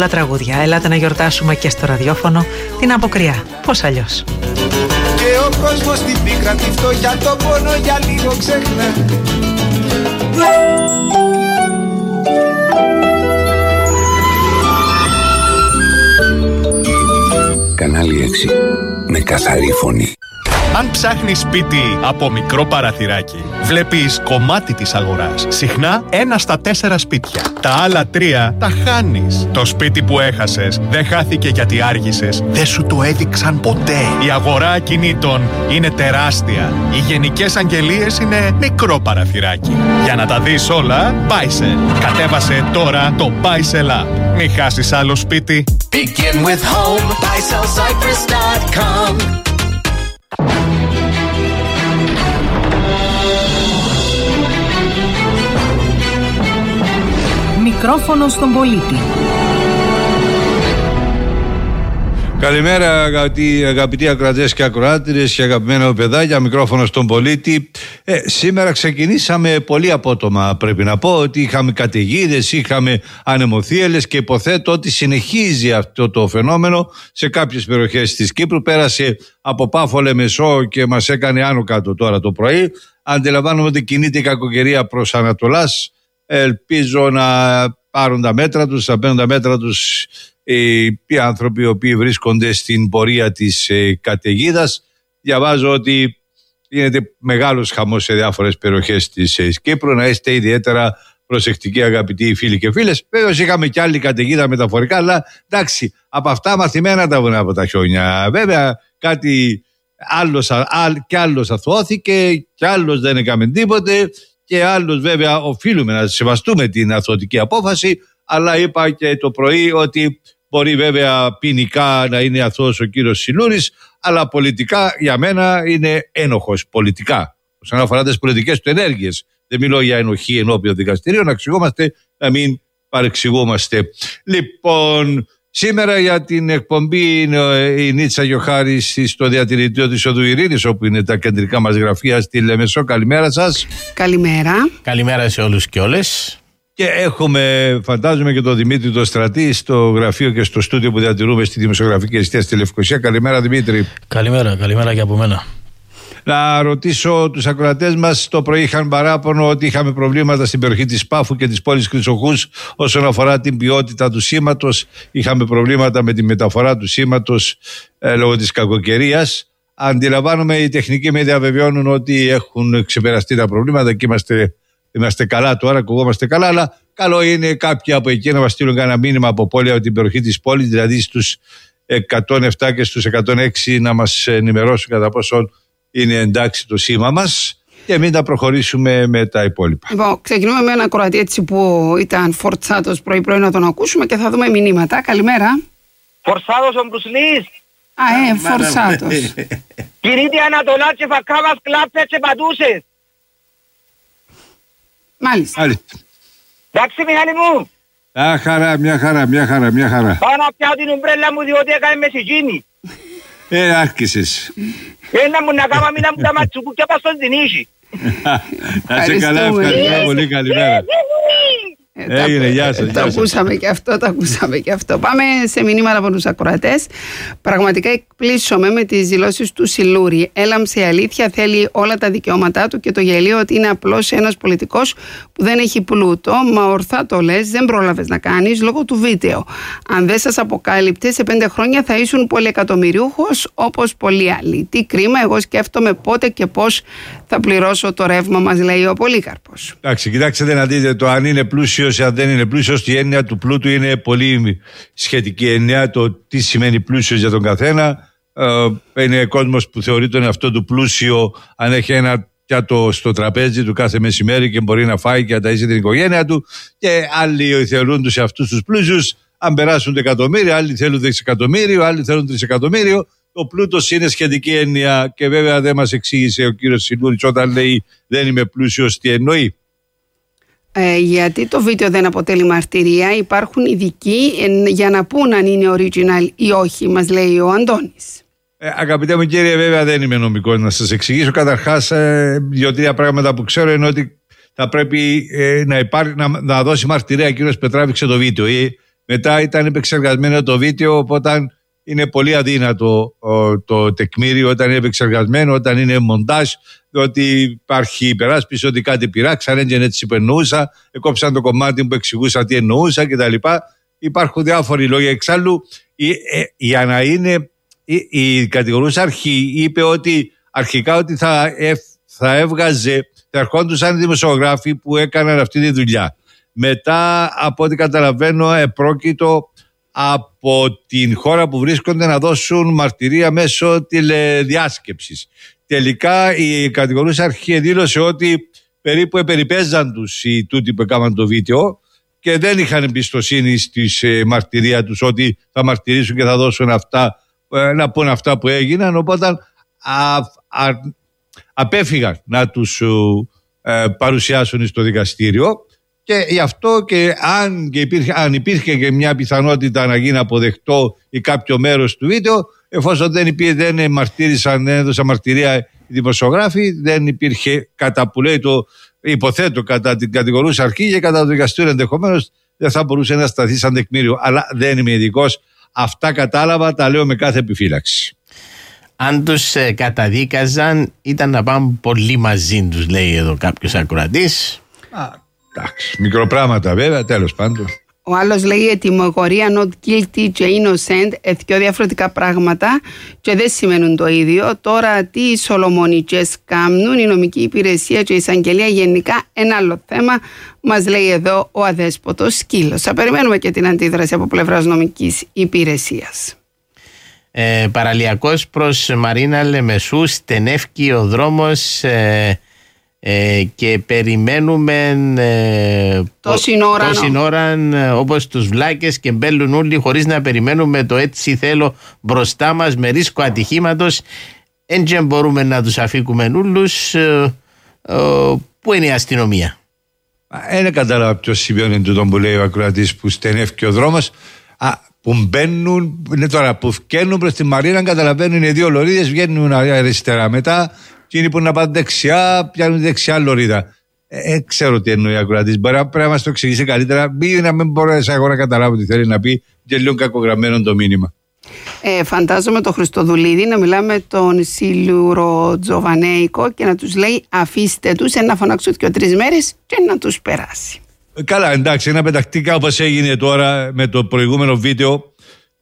Τα τραγούδια, ελάτε να γιορτάσουμε και στο ραδιόφωνο την αποκριά. Πώς αλλιώς. Και ο κόσμος την πίκρα, τη φτώχεια, το πόνο για λίγο ξεχνά. Κανάλι 6. Με καθαρή φωνή. Αν ψάχνεις σπίτι από μικρό παραθυράκι, βλέπεις κομμάτι της αγοράς. Συχνά 1 στα 4 σπίτια. Τα άλλα 3 τα χάνεις. Το σπίτι που έχασες δεν χάθηκε γιατί άργησες. Δεν σου το έδειξαν ποτέ. Η αγορά ακινήτων είναι τεράστια. Οι γενικές αγγελίες είναι μικρό παραθυράκι. Για να τα δεις όλα, Buysell. Κατέβασε τώρα το Buysell App. Μην χάσεις άλλο σπίτι. Begin with home, BuysellCyprus.com. Μικρόφωνο στον πολίτη. Καλημέρα αγαπητοί ακροατές και ακροάτριες και αγαπημένα παιδάκια, μικρόφωνο στον πολίτη. Σήμερα ξεκινήσαμε πολύ απότομα, πρέπει να πω, ότι είχαμε καταιγίδες, είχαμε ανεμοθύελες και υποθέτω ότι συνεχίζει αυτό το φαινόμενο σε κάποιες περιοχές της Κύπρου. Πέρασε από Πάφο Λεμεσό και μας έκανε άνω κάτω τώρα το πρωί. Αντιλαμβάνομαι ότι κινείται η κακοκαιρία προς Ανατολάς. Ελπίζω να πάρουν τα μέτρα τους, θα παίρνουν τα μέτρα τους οι άνθρωποι οι οποίοι βρίσκονται στην πορεία της καταιγίδας. Διαβάζω ότι γίνεται μεγάλος χαμός σε διάφορες περιοχές της Κύπρου. Να είστε ιδιαίτερα προσεκτικοί αγαπητοί φίλοι και φίλες. Βέβαια είχαμε κι άλλη καταιγίδα μεταφορικά, αλλά εντάξει, από αυτά μαθημένα τα βουνά από τα χιόνια. Βέβαια κάτι άλλος αθώθηκε και άλλος δεν έκαμε τίποτε και άλλος βέβαια οφείλουμε να σεβαστούμε την αθωτική απόφαση. Αλλά είπα και το πρωί ότι μπορεί βέβαια ποινικά να είναι αθώος ο κύριος Σιλούρης, αλλά πολιτικά για μένα είναι ένοχος πολιτικά. Όσον αφορά τις πολιτικές του ενέργειες. Δεν μιλώ για ενοχή ενώπιον δικαστηρίων, να εξηγούμαστε, να μην παρεξηγούμαστε. Λοιπόν, σήμερα για την εκπομπή είναι η Νίτσα Γιοχάρης στο διατηρητήριο της Οδού Ειρήνης, όπου είναι τα κεντρικά μας γραφεία στη Λεμεσό. Καλημέρα σας. Καλημέρα. Καλημέρα σε όλους και όλες. Και έχουμε, φαντάζομαι, και τον Δημήτρη το Στρατή στο γραφείο και στο στούντιο που διατηρούμε στη Δημοσιογραφική Εστία στη Λευκοσία. Καλημέρα, Δημήτρη. Καλημέρα και από μένα. Να ρωτήσω τους ακροατές μας, το πρωί είχαν παράπονο ότι είχαμε προβλήματα στην περιοχή της Πάφου και της πόλης Χρυσοχούς όσον αφορά την ποιότητα του σήματος. Είχαμε προβλήματα με τη μεταφορά του σήματος λόγω της κακοκαιρίας. Αντιλαμβάνομαι, οι τεχνικοί με διαβεβαιώνουν ότι έχουν ξεπεραστεί τα προβλήματα και είμαστε καλά τώρα, ακουγόμαστε καλά, αλλά καλό είναι κάποιοι από εκεί να μας στείλουν κανένα μήνυμα από πόλη, από την περιοχή της πόλης, δηλαδή στους 107 και στους 106 να μας ενημερώσουν κατά πόσο είναι εντάξει το σήμα μας και μην τα προχωρήσουμε με τα υπόλοιπα. Λοιπόν, ξεκινούμε με ένα ακροατή έτσι που ήταν φορτσάτος πρωί-πρωί να τον ακούσουμε και θα δούμε μηνύματα. Καλημέρα. Φορσάτος ο Μπρουσλής. Φορσάτος. Κυρίτη Ανατολά και φακάβας κλάπτες και πατούσες. Μάλιστα. Εντάξει Μιχάλη μου. Μια χαρά. Πάω να πιάω την ουμπρέλα μου διότι έκανε με συγγίνη. Άρχισες. Έλα μου να κάνω μήνα μου τα ματσουκού και πας στον Δινήσι. Να σε καλά, ευχαριστώ πολύ, καλημέρα. Έγινε, γεια σας. Το ακούσαμε και αυτό. Πάμε σε μηνύματα από τους ακροατές. Πραγματικά εκπλήσωμαι με τις δηλώσεις του Σιλούρη. Έλαμψε η αλήθεια, θέλει όλα τα δικαιώματά του και το γελίο ότι είναι απλώς ένας πολιτικός που δεν έχει πλούτο. Μα ορθά το λες, δεν πρόλαβες να κάνεις λόγω του βίντεο. Αν δεν σας αποκάλυπτε, σε 5 χρόνια θα ήσουν πολυεκατομμυριούχος όπως πολλοί άλλοι. Τι κρίμα, εγώ σκέφτομαι πότε και πώς θα πληρώσω το ρεύμα μας, λέει ο Πολύκαρπος. Εντάξει, κοιτάξτε να δείτε το αν είναι πλούσιος ή αν δεν είναι πλούσιος. Η έννοια του πλούτου είναι πολύ σχετική έννοια. Το τι σημαίνει πλούσιος για τον καθένα. Είναι κόσμος που θεωρεί τον εαυτό του πλούσιο αν έχει ένα πιάτο στο τραπέζι του κάθε μεσημέρι και μπορεί να φάει και να ταΐσει την οικογένεια του. Και άλλοι θεωρούν τους εαυτούς τους πλούσιους αν περάσουν το εκατομμύριο. Άλλοι θέλουν δισεκατομμύριο, άλλοι θέλουν τρισεκατομμύριο. Το πλούτος είναι σχετική έννοια και βέβαια δεν μας εξήγησε ο κύριος Σιλούρης όταν λέει δεν είμαι πλούσιος τι εννοεί. Γιατί το βίντεο δεν αποτελεί μαρτυρία, υπάρχουν ειδικοί για να πούν αν είναι original ή όχι, μας λέει ο Αντώνης. Αγαπητέ μου κύριε, βέβαια δεν είμαι νομικός να σας εξηγήσω. Καταρχάς, 2-3 πράγματα που ξέρω είναι ότι θα πρέπει να δώσει μαρτυρία ο κύριος Πετράβηξε το βίντεο ή Μετά ήταν επεξεργασμένο το βίντεο, οπότε είναι πολύ αδύνατο το τεκμήριο όταν είναι επεξεργασμένο, όταν είναι μοντάζ, διότι υπάρχει υπεράσπιση ότι κάτι πειράξαν, έτσι που εννοούσα, εκόψαν το κομμάτι που εξηγούσα τι εννοούσα κτλ. Υπάρχουν διάφοροι λόγοι. Εξάλλου, για να είναι, η κατηγορούσα αρχή είπε ότι αρχικά ότι θα έβγαζε, θα ερχόντουσαν οι δημοσιογράφοι που έκαναν αυτή τη δουλειά. Μετά, από ό,τι καταλαβαίνω, επρόκειτο από την χώρα που βρίσκονται να δώσουν μαρτυρία μέσω τηλεδιάσκεψης. Τελικά η κατηγορούσα αρχή δήλωσε ότι περίπου επεριπέζαν τους οι τούτοι που έκαναν το βίντεο και δεν είχαν εμπιστοσύνη στη μαρτυρία τους ότι θα μαρτυρήσουν και θα δώσουν αυτά, να πούν αυτά που έγιναν, οπότε απέφυγαν να τους παρουσιάσουν στο δικαστήριο. Και γι' αυτό και αν υπήρχε και μια πιθανότητα να γίνει αποδεκτό ή κάποιο μέρος του βίντεο, εφόσον δεν μαρτύρησαν, δεν έδωσαν μαρτυρία οι δημοσιογράφοι, δεν υπήρχε, κατά που λέει το υποθέτω, κατά την κατηγορούσα αρχή και κατά το δικαστήριο ενδεχομένως δεν θα μπορούσε να σταθεί σαν τεκμήριο. Αλλά δεν είμαι ειδικός. Αυτά κατάλαβα, τα λέω με κάθε επιφύλαξη. Αν τους καταδίκαζαν, ήταν να πάνε πολύ μαζί τους, λέει εδώ κάποιος ακροατής. Εντάξει, μικροπράγματα βέβαια, τέλος πάντων. Ο άλλος λέει η τιμωρία not guilty και innocent, δύο διαφορετικά πράγματα και δεν σημαίνουν το ίδιο. Τώρα τι οι Σολομονικές κάνουν, η νομική υπηρεσία και η εισαγγελία γενικά, ένα άλλο θέμα, μας λέει εδώ ο αδέσποτος σκύλος. Θα περιμένουμε και την αντίδραση από πλευράς νομικής υπηρεσίας. Παραλιακός προς Μαρίνα Λεμεσού, στενεύκει ο δρόμος και περιμένουμε τόση ώρα όπως τους βλάκες και μπέλουν όλοι χωρίς να περιμένουμε το έτσι θέλω μπροστά μας με ρίσκο ατυχήματος. Δεν μπορούμε να τους αφήκουμε όλους. Πού είναι η αστυνομία? Δεν κατάλαβα ποιο σημείο είναι τούτο που λέει ο ακροατής που στενεύει ο δρόμος. Που μπαίνουν, είναι τώρα που βγαίνουν προς τη Μαρίνα, καταλαβαίνουν είναι δύο λωρίδες, βγαίνουν αριστερά. Μετά εκείνοι που να πάνε δεξιά, πιάνουν δεξιά λωρίδα. Ξέρω τι εννοεί ο ακροατής. Πρέπει να μας το εξηγήσει καλύτερα. Να μην μπορέσω εγώ να καταλάβω τι θέλει να πει και λίγο κακογραμμένο το μήνυμα. Φαντάζομαι το Χριστοδουλίδη να μιλάμε τον Σίλουρο Τζοβανέικο και να τους λέει αφήστε τους να φωνάξουν 2-3 μέρες και να τους περάσει. Καλά, εντάξει, ένα πετακτικά όπως έγινε τώρα με το προηγούμενο βίντεο,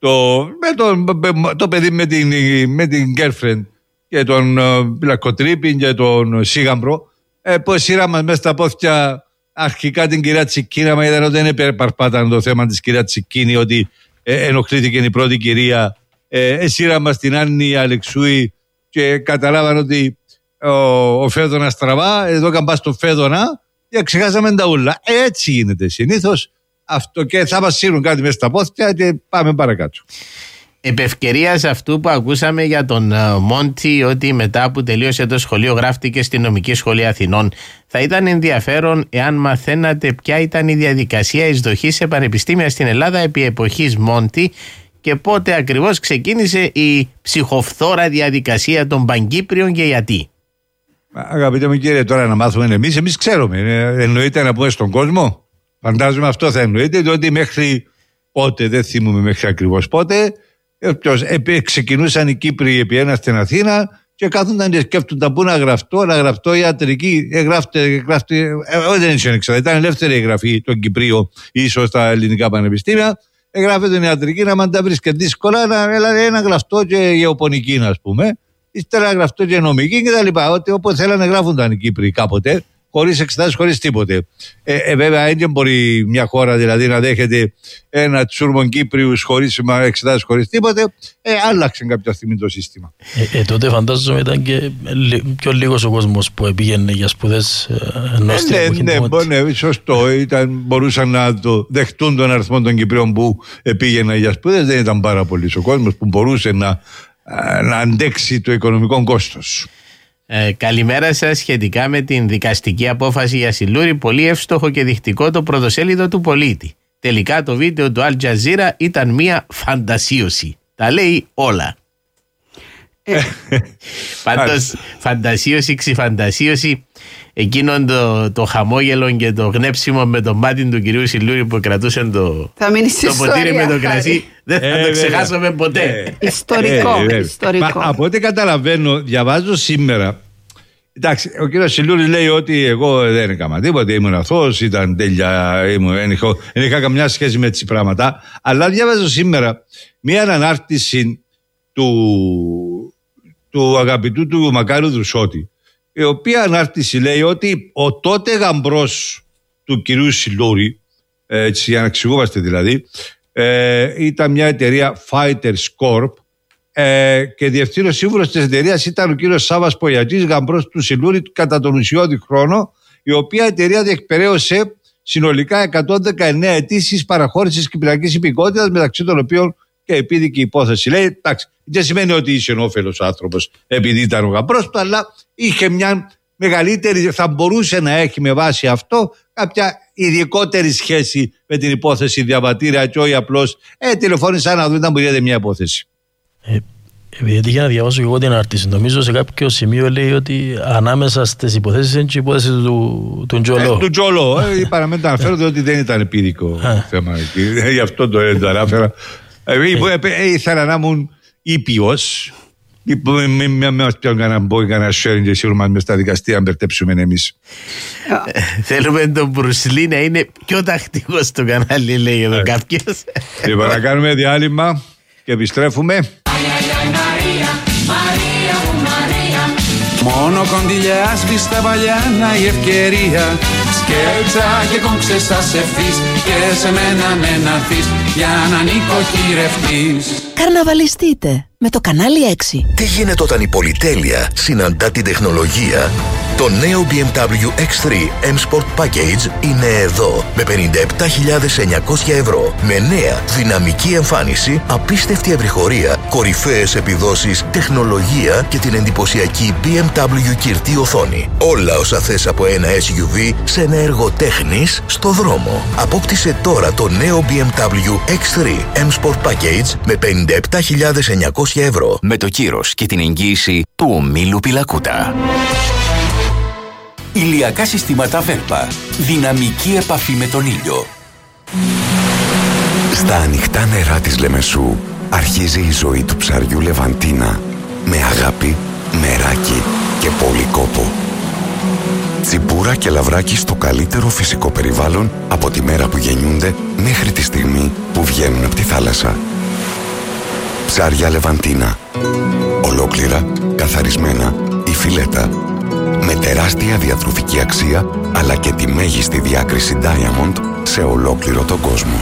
το παιδί με την girlfriend και τον Πιλακοτρίπιν και τον Σίγαμπρο, που σειράμε μέσα στα πόθια αρχικά την κυρία Τσικίνα, μα είδαν ότι δεν επερπαρπάταν το θέμα της κυρία Τσικίνη, ότι ενοχλήθηκε η πρώτη κυρία. Σειράμε στην Άννη Αλεξούη και καταλάβαν ότι ο Φέδωνας τραβά, εδώ καμπά στο Φέδωνα. Και ξεχάσαμε τα ούλα. Έτσι γίνεται συνήθως αυτό και θα μας σύρουν κάτι μέσα στα πόθια και πάμε παρακάτω. Επευκαιρίας αυτού που ακούσαμε για τον Μόντι, ότι μετά που τελείωσε το σχολείο γράφτηκε στη Νομική Σχολή Αθηνών, θα ήταν ενδιαφέρον εάν μαθαίνατε ποια ήταν η διαδικασία εισδοχής σε πανεπιστήμια στην Ελλάδα επί εποχής Μόντι και πότε ακριβώς ξεκίνησε η ψυχοφθόρα διαδικασία των Παγκύπριων και γιατί. Αγαπητέ μου κύριε, τώρα να μάθουμε εμείς ξέρουμε. Εννοείται να πούμε στον κόσμο. Φαντάζομαι αυτό θα εννοείται, διότι μέχρι πότε, δεν θυμούμε μέχρι ακριβώς πότε, ξεκινούσαν οι Κύπροι επί ένα στην Αθήνα και κάθονταν και σκέφτονταν πού να γραφτώ ιατρική. Δεν ήξερα, ήταν ελεύθερη η γραφή των Κυπρίων, ίσως στα ελληνικά πανεπιστήμια. Εγγράφεται την ιατρική, να μην τα βρίσκεται δύσκολα, να γραφτώ και γεωπονική, α πούμε. Ύστερα γραφτό και νομική και τα λοιπά. Ότι όπως θέλανε γράφονταν οι Κύπροι κάποτε, χωρίς εξετάσεις, χωρίς τίποτε. Βέβαια, δεν μπορεί μια χώρα δηλαδή να δέχεται ένα τσούρμον Κύπριους χωρίς εξετάσεις, χωρίς τίποτε. Άλλαξε κάποια στιγμή το σύστημα. Τότε φαντάζομαι ήταν και πιο λίγος ο κόσμος που πήγαινε για σπουδές. Ναι, σωστό. Μπορούσαν να το δεχτούν τον αριθμό των Κυπρίων που πήγαιναν για σπουδές. Δεν ήταν πάρα πολύ ο κόσμος που μπορούσε να αντέξει το οικονομικό κόστος. Καλημέρα σας. Σχετικά με την δικαστική απόφαση για Σιλούρη, πολύ εύστοχο και δεικτικό το πρωτοσέλιδο του Πολίτη. Τελικά το βίντεο του Al Jazeera ήταν μια φαντασίωση. Τα λέει όλα. Πάντως φαντασίωση, ξυφαντασίωση. εκείνον το χαμόγελο και το γνέψιμο με το μάτι του κυρίου Σιλούρη που κρατούσε το ποτήρι με το κρασί, δεν θα το ξεχάσουμε ποτέ. Ιστορικό. Από ό,τι καταλαβαίνω, διαβάζω σήμερα. Εντάξει, ο κύριος Σιλούρης λέει ότι εγώ δεν έκανα τίποτα, ήμουν αθώος, ήταν τέλεια, δεν είχα καμιά σχέση με τις πράγματα. Αλλά διαβάζω σήμερα μία ανάρτηση του αγαπητού του Μακάριου Δρουσότη, η οποία ανάρτηση λέει ότι ο τότε γαμπρός του κυρίου Σιλούρη, έτσι για να εξηγούμαστε δηλαδή, ήταν μια εταιρεία Fighters Corp, και διευθύνος σύμβουλος της εταιρείας ήταν ο κύριος Σάββας Πογιατζής, γαμπρός του Σιλούρη κατά τον ουσιώδη χρόνο, η οποία εταιρεία διεκπεραίωσε συνολικά 119 αιτήσεις παραχώρησης κυπριακής υπηκότητας, μεταξύ των οποίων και επίδικη υπόθεση. Λέει, εντάξει, δεν σημαίνει ότι είσαι ενόφελος άνθρωπος επειδή ήταν ο γαμπρός του, αλλά είχε μια μεγαλύτερη, θα μπορούσε να έχει με βάση αυτό κάποια ειδικότερη σχέση με την υπόθεση διαβατήρια και όχι απλώς τηλεφώνησα να δούμε αν μπορεί μια υπόθεση. Επειδή έτυχε να διαβάσω και εγώ την αρτήση, νομίζω σε κάποιο σημείο λέει ότι ανάμεσα στις υποθέσεις είναι και η υπόθεση του Τζολό. Του Τζολό, παραμένει το αναφέρω διότι δεν ήταν επίδικο θέμα. Γι' αυτό το ανάφερα. Ήθελα να ήμουν ήπιος. Μην μας πιάνουν κανένα sharing και σίγουρα μες στα δικαστήρια να μπερτέψουμε εμείς. Θέλουμε τον Μπρουσλί να είναι πιο τακτικός στο κανάλι, λέει εδώ κάποιος. Λοιπόν, να κάνουμε διάλειμμα και επιστρέφουμε. Μόνο κοντιλιά στα παλιάνα η ευκαιρία. Σκέτσα και κομψες ευθύς και σε μένα να έρθεις για να νοικοκυρευτείς. Καρναβαλιστείτε με το κανάλι 6. Τι γίνεται όταν η πολυτέλεια συναντά την τεχνολογία? Το νέο BMW X3 M Sport Package είναι εδώ με 57.900 ευρώ. Με νέα δυναμική εμφάνιση, απίστευτη ευρυχωρία, κορυφαίες επιδόσεις, τεχνολογία και την εντυπωσιακή BMW κυρτή οθόνη. Όλα όσα θες από ένα SUV σε ένα εργοτέχνης στο δρόμο. Απόκτησε τώρα το νέο BMW X3 M Sport Package με 57.900 ευρώ. Με το κύρος και την εγγύηση του ομίλου Πιλακούτα. Ηλιακά συστήματα Βέλπα. Δυναμική επαφή με τον ήλιο. Στα ανοιχτά νερά της Λεμεσού αρχίζει η ζωή του ψαριού Λεβαντίνα με αγάπη, μεράκι και πολύ κόπο. Τσιμπούρα και λαβράκι στο καλύτερο φυσικό περιβάλλον από τη μέρα που γεννιούνται μέχρι τη στιγμή που βγαίνουν από τη θάλασσα. Ψάρια Λεβαντίνα. Ολόκληρα, καθαρισμένα ή φιλέτα. Με τεράστια διατροφική αξία αλλά και τη μέγιστη διάκριση Diamond σε ολόκληρο τον κόσμο.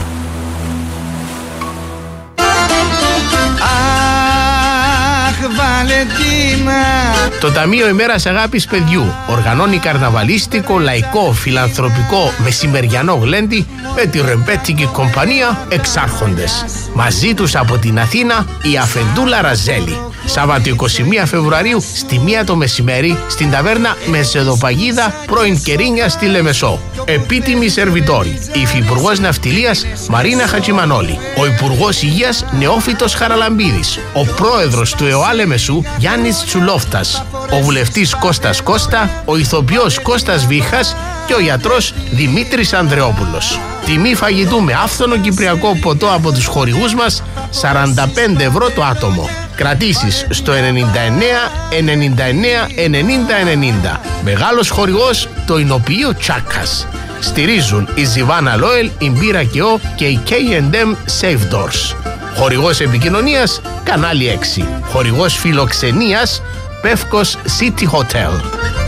Το Ταμείο Ημέρας Αγάπης Παιδιού οργανώνει καρναβαλίστικο, λαϊκό, φιλανθρωπικό μεσημεριανό γλέντι με τη ρεμπέτικη κομπανία Εξάρχοντες. Μαζί τους από την Αθήνα η Αφεντούλα Ραζέλη. Σάββατο 21 Φεβρουαρίου στη 1 το μεσημέρι στην ταβέρνα Μεσεδοπαγίδα πρώην Κερίνια στη Λεμεσό. Επίτιμοι σερβιτόροι, η Υφυπουργός Ναυτιλίας Μαρίνα Χατζημανόλη, ο Υπουργός Υγείας Νεόφυτος Χαραλαμπίδης, ο Πρόεδρος του ΕΟΑ Λεμεσού Γιάννης Τσουλόφτας, ο Βουλευτής Κώστας Κώστα, ο Ηθοποιός Κώστας Βίχας και ο Γιατρός Δημήτρης Ανδρεόπουλος. Τιμή φαγητού με άφθονο κυπριακό ποτό από τους χορηγούς μας, 45 ευρώ το άτομο. Κρατήσεις στο 99 99 90 90. Μεγάλος χορηγός το Ινοποιείο Τσάκας. Στηρίζουν η Ζιβάνα Λόελ, η Μπύρα Κεό και η K&M Safe Doors. Χορηγός επικοινωνίας Κανάλι 6. Χορηγός φιλοξενίας Πεύκος City Hotel.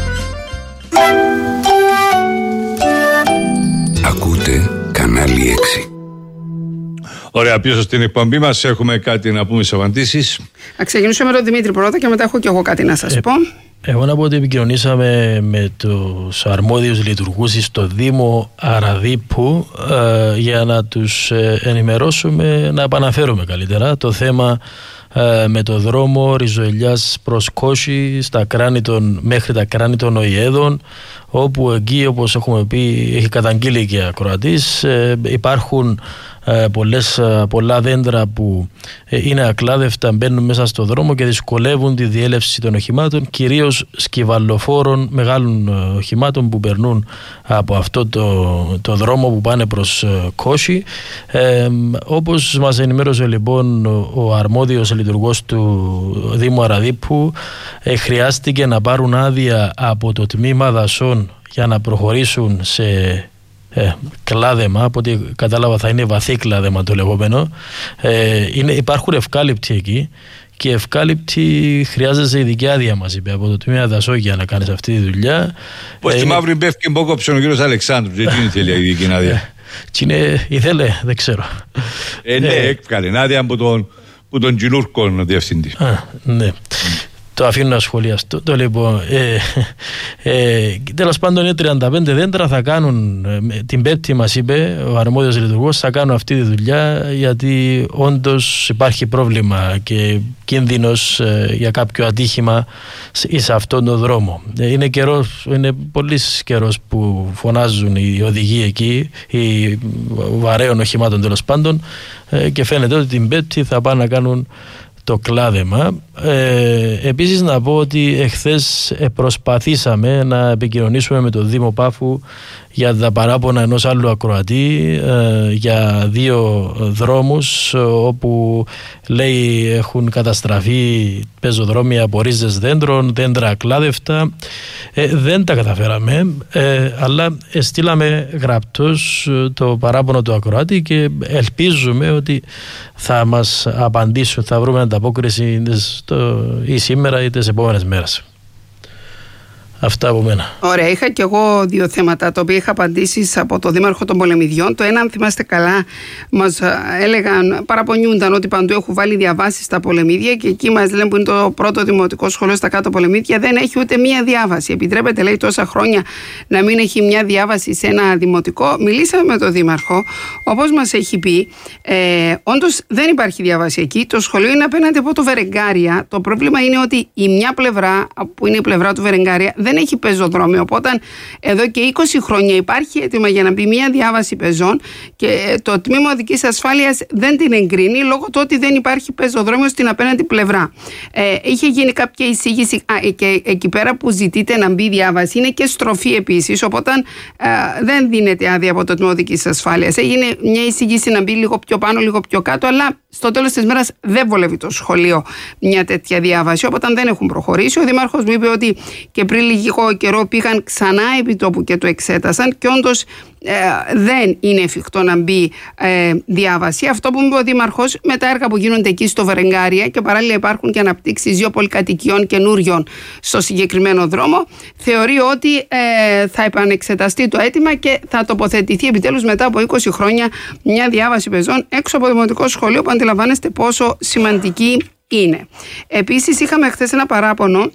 Ακούτε Κανάλι 6. Ωραία, πίσω στην εκπομπή μας έχουμε κάτι να πούμε σε απαντήσεις. Να ξεκινήσουμε με τον Δημήτρη πρώτα και μετά έχω και εγώ κάτι να σας πω. Εγώ να πω ότι επικοινωνήσαμε με τους αρμόδιους λειτουργούς στο Δήμο Αραδίπου για να τους ενημερώσουμε, να επαναφέρουμε καλύτερα το θέμα με το δρόμο Ριζοηλιάς προς Κόση μέχρι τα κράνη των Οϊέδων, όπου εκεί, όπως έχουμε πει, έχει καταγγείλει και ακροατής, υπάρχουν πολλά δέντρα που είναι ακλάδευτα, μπαίνουν μέσα στο δρόμο και δυσκολεύουν τη διέλευση των οχημάτων, κυρίως σκυβαλοφόρων μεγάλων οχημάτων που περνούν από αυτό το δρόμο που πάνε προς Κόση. Όπως μας ενημέρωσε λοιπόν ο αρμόδιος λειτουργός του Δήμου Αραδίππου, χρειάστηκε να πάρουν άδεια από το τμήμα δασών για να προχωρήσουν σε κλάδεμα, από ό,τι κατάλαβα θα είναι βαθύ κλάδεμα το λεγόμενο. Υπάρχουν ευκάλυπτοι εκεί και ευκάλυπτοι χρειάζεσαι ειδική άδεια, μας είπε, από το τμήμα δασό για να κάνεις αυτή τη δουλειά. Πως τη μαύρη μπέφτει και μπόκοψε ο κύριος Αλεξάνδρου, δεν θέλει ειδική άδεια. Τι είναι, ήθελε, δεν ξέρω. Ναι, έκβαλε άδεια από τον Τζινούρκο διευθυντή. Ναι. Το αφήνω να σχολιαστώ. Λοιπόν, τέλος πάντων είναι 35 δέντρα, θα κάνουν την Πέμπτη, μας είπε ο αρμόδιος λειτουργός, θα κάνουν αυτή τη δουλειά, γιατί όντως υπάρχει πρόβλημα και κίνδυνος για κάποιο ατύχημα σε αυτόν τον δρόμο. Είναι πολύ καιρός που φωνάζουν οι οδηγοί εκεί, οι βαρέων οχημάτων τέλος πάντων, και φαίνεται ότι την Πέμπτη θα πάνε να κάνουν το κλάδεμα. Επίσης να πω ότι εχθές προσπαθήσαμε να επικοινωνήσουμε με τον Δήμο Πάφου για τα παράπονα ενός άλλου ακροατή για 2 δρόμους όπου λέει έχουν καταστραφεί πεζοδρόμια από ρίζες δέντρων, δέντρα ακλάδευτα. Δεν τα καταφέραμε, αλλά στείλαμε γραπτός το παράπονο του ακροάτη και ελπίζουμε ότι θα μας απαντήσουν, θα βρούμε ανταπόκριση ή σήμερα ή τις επόμενες μέρες. Αυτά από μένα. Ωραία, είχα και εγώ 2 θέματα τα οποία είχα απαντήσεις από το Δήμαρχο των Πολεμιδιών. Το ένα, αν θυμάστε καλά, μας έλεγαν, παραπονιούνταν ότι παντού έχουν βάλει διαβάσεις στα Πολεμίδια και εκεί μας λένε που είναι το πρώτο δημοτικό σχολείο στα κάτω Πολεμίδια, δεν έχει ούτε μία διάβαση. Επιτρέπεται, λέει, τόσα χρόνια να μην έχει μια διάβαση σε ένα δημοτικό. Μιλήσαμε με τον Δήμαρχο, όπως μας έχει πει, όντως δεν υπάρχει διάβαση εκεί. Το σχολείο είναι απέναντι από το Βερεγκάρια. Το πρόβλημα είναι ότι η μια πλευρά, που είναι η πλευρά του Βερεγκάρια, δεν έχει πεζοδρόμιο. Οπότε εδώ και 20 χρόνια υπάρχει έτοιμα για να μπει μια διάβαση πεζών και το Τμήμα Οδικής Ασφάλειας δεν την εγκρίνει λόγω του ότι δεν υπάρχει πεζοδρόμιο στην απέναντι πλευρά. Είχε γίνει κάποια εισήγηση και εκεί πέρα που ζητείτε να μπει διάβαση είναι και στροφή επίσης. Οπότε δεν δίνεται άδεια από το Τμήμα Οδικής Ασφάλειας. Έγινε μια εισήγηση να μπει λίγο πιο πάνω, λίγο πιο κάτω, αλλά στο τέλος της μέρας δεν βολεύει το σχολείο μια τέτοια διάβαση. Οπότε δεν έχουν προχωρήσει. Ο Δήμαρχος μου είπε ότι και πριν λίγο καιρό πήγαν ξανά επί τόπου και το εξέτασαν και όντως δεν είναι εφικτό να μπει διάβαση. Αυτό που μου είπε ο Δήμαρχος, με τα έργα που γίνονται εκεί στο Βερεγκάρια και παράλληλα υπάρχουν και αναπτύξεις 2 πολυκατοικιών καινούριων στο συγκεκριμένο δρόμο, θεωρεί ότι θα επανεξεταστεί το αίτημα και θα τοποθετηθεί επιτέλους μετά από 20 χρόνια μια διάβαση πεζών έξω από το δημοτικό σχολείο, που αντιλαμβάνεστε πόσο σημαντική είναι. Επίσης είχαμε χθες ένα παράπονο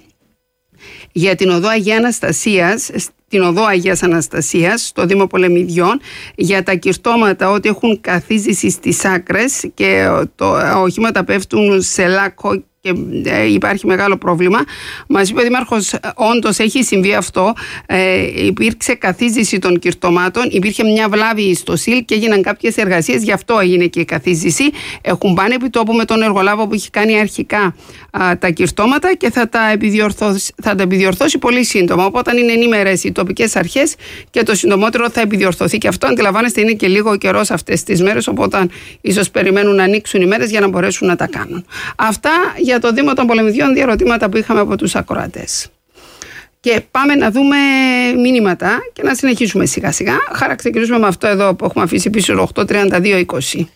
για την οδό Αγία Αναστασίας, την οδό Αγίας Αναστασίας στο Δήμο Πολεμιδιών, για τα κυρτώματα ότι έχουν καθίζηση στις άκρες και τα οχήματα πέφτουν σε λάκκο και υπάρχει μεγάλο πρόβλημα. Μας είπε ο Δήμαρχος, όντως έχει συμβεί αυτό. Υπήρξε καθίζηση των κυρτωμάτων, υπήρχε μια βλάβη στο ΣΥΛ και έγιναν κάποιες εργασίες, γι' αυτό έγινε και η καθίζηση. Έχουν πάνε επί τόπου με τον εργολάβο που έχει κάνει αρχικά τα κυρτώματα και θα τα επιδιορθώσει πολύ σύντομα. Οπότε είναι ενήμερες οι τοπικές αρχές και το συντομότερο θα επιδιορθωθεί και αυτό. Αντιλαμβάνεστε, είναι και λίγο καιρός αυτές τις μέρες, οπότε ίσως περιμένουν να ανοίξουν οι μέρες για να μπορέσουν να τα κάνουν. Αυτά για το Δήμο των Πολεμιδιών, 2 ερωτήματα που είχαμε από τους ακροατές. Και πάμε να δούμε μηνύματα και να συνεχίσουμε σιγά σιγά. Χαρά ξεκινήσουμε με αυτό εδώ που έχουμε αφήσει πίσω, 832-20.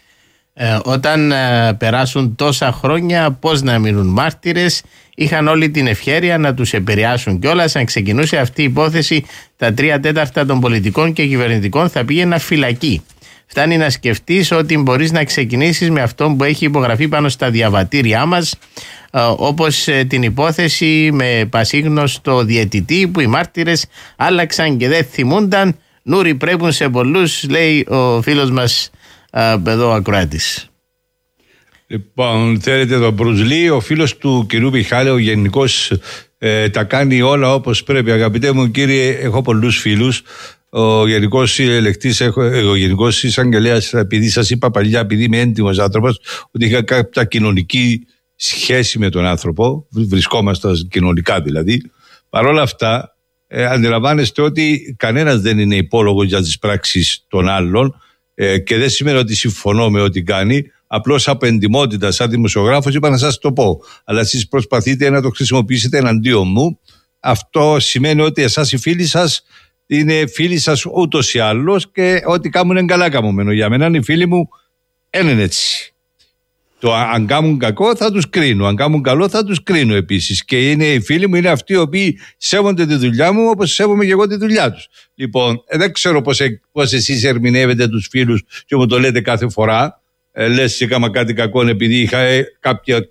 Όταν περάσουν τόσα χρόνια, πώς να μείνουν μάρτυρες? Είχαν όλη την ευχέρεια να τους επηρεάσουν κιόλας. Αν ξεκινούσε αυτή η υπόθεση, τα 3/4 των πολιτικών και κυβερνητικών θα πήγαιναν φυλακή. Φτάνει να σκεφτείς ότι μπορείς να ξεκινήσεις με αυτό που έχει υπογραφεί πάνω στα διαβατήριά μας, όπως την υπόθεση με πασίγνωστο διαιτητή που οι μάρτυρες άλλαξαν και δεν θυμούνταν. Νούρι πρέπουν σε πολλούς, λέει ο φίλος μας εδώ ακροάτης. Λοιπόν, θέλετε τον Μπρουζλί, ο φίλος του κυρίου Μιχάλη, ο γενικός, τα κάνει όλα όπως πρέπει. Αγαπητέ μου κύριε, έχω πολλούς φίλους. Ο γενικός ελεκτής, ο γενικός εισαγγελέας, επειδή σας είπα παλιά, επειδή είμαι έντιμος άνθρωπος, ότι είχα κάποια κοινωνική σχέση με τον άνθρωπο, βρισκόμαστε κοινωνικά δηλαδή. Παρ' όλα αυτά, αντιλαμβάνεστε ότι κανένας δεν είναι υπόλογος για τις πράξεις των άλλων και δεν σημαίνει ότι συμφωνώ με ό,τι κάνει. Απλώς από εντιμότητα, σαν δημοσιογράφος, είπα να σας το πω. Αλλά εσείς προσπαθείτε να το χρησιμοποιήσετε εναντίον μου. Αυτό σημαίνει ότι εσάς οι φίλοι σας είναι φίλοι σας ούτως ή άλλως και ό,τι κάνουν είναι καλά καμωμένο. Για μένα οι φίλοι μου είναι έτσι. Αν κάνουν κακό θα τους κρίνω, αν κάνουν καλό θα τους κρίνω επίσης. Και οι φίλοι μου είναι αυτοί οι οποίοι σέβονται τη δουλειά μου όπως σέβομαι και εγώ τη δουλειά τους. Λοιπόν, δεν ξέρω πώς εσείς ερμηνεύετε τους φίλους και μου το λέτε κάθε φορά. Λες έκανα κάτι κακό επειδή είχα κάποια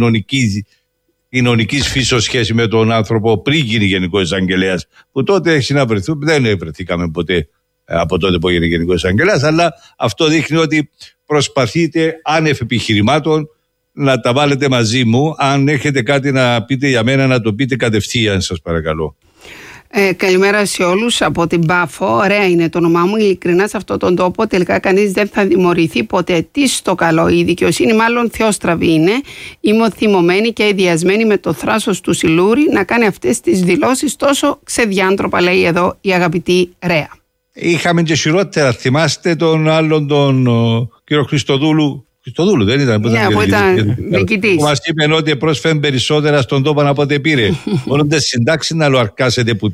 κοινωνικής φύσεως σχέση με τον άνθρωπο πριν γίνει γενικός εισαγγελέας, που τότε έχει να βρεθούμε, δεν βρεθήκαμε ποτέ από τότε που έγινε γενικός εισαγγελέας, αλλά αυτό δείχνει ότι προσπαθείτε άνευ επιχειρημάτων να τα βάλετε μαζί μου. Αν έχετε κάτι να πείτε για μένα, να το πείτε κατευθείαν, σας παρακαλώ. Καλημέρα σε όλους από την Πάφο. Ωραία είναι το όνομά μου. Ειλικρινά σε αυτόν τον τόπο τελικά κανείς δεν θα δημορηθεί ποτέ. Τι στο καλό. Η δικαιοσύνη μάλλον θεόστραβη είναι. Είμαι θυμωμένη και ιδιασμένη με το θράσος του Σιλούρη να κάνει αυτές τις δηλώσεις τόσο ξεδιάντροπα, λέει εδώ η αγαπητή Ρέα. Είχαμε και χειρότερα. Θυμάστε τον άλλον τον κύριο Χριστοδούλου. Χριστοδούλου δεν ήταν? Ναι, που ήταν διοικητής. Που μας είπε ότι πρόσφερε περισσότερα στον τόπο από ό,τι πήρε. Μόνο δεν συντάξει να λοαρκάσετε που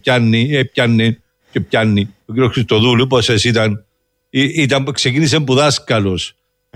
πιάνει. Ο κύριο Χριστοδούλου, πώς εσύ ξεκίνησε που δάσκαλος,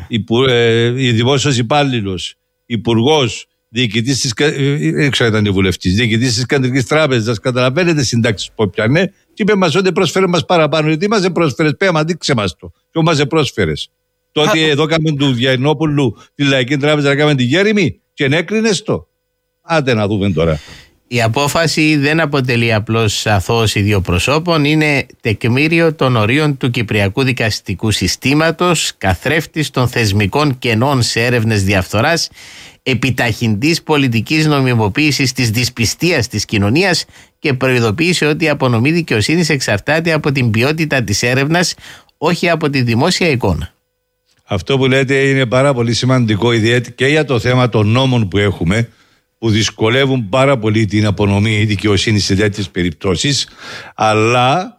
δημόσιος υπάλληλος, υπουργός, διοικητής της, ήταν βουλευτής, διοικητής της Κεντρικής Τράπεζας. Καταλαβαίνετε συντάξεις που πιάνε. Και είπε μας ότι πρόσφερε μας παραπάνω. Γιατί μας πρόσφερες, πέμα, δείξε μας το. Και μας πρόσφερες. Τότε εδώ κάνουμε του Γιαννόπουλου τη Λαϊκή Τράπεζα, να κάνουμε τη Γέριμη και ενέκρινες το. Άντε να δούμε τώρα. Η απόφαση δεν αποτελεί απλώς αθώωση δύο προσώπων, είναι τεκμήριο των ορίων του Κυπριακού δικαστικού συστήματος, καθρέφτης των θεσμικών κενών σε έρευνες διαφθοράς, επιταχυντής πολιτικής νομιμοποίησης της δυσπιστίας της κοινωνίας και προειδοποίησε ότι η απονομή δικαιοσύνης εξαρτάται από την ποιότητα της έρευνας, όχι από τη δημόσια εικόνα. Αυτό που λέτε είναι πάρα πολύ σημαντικό, ιδιαίτερα και για το θέμα των νόμων που έχουμε, που δυσκολεύουν πάρα πολύ την απονομή δικαιοσύνης σε τέτοιες περιπτώσεις, αλλά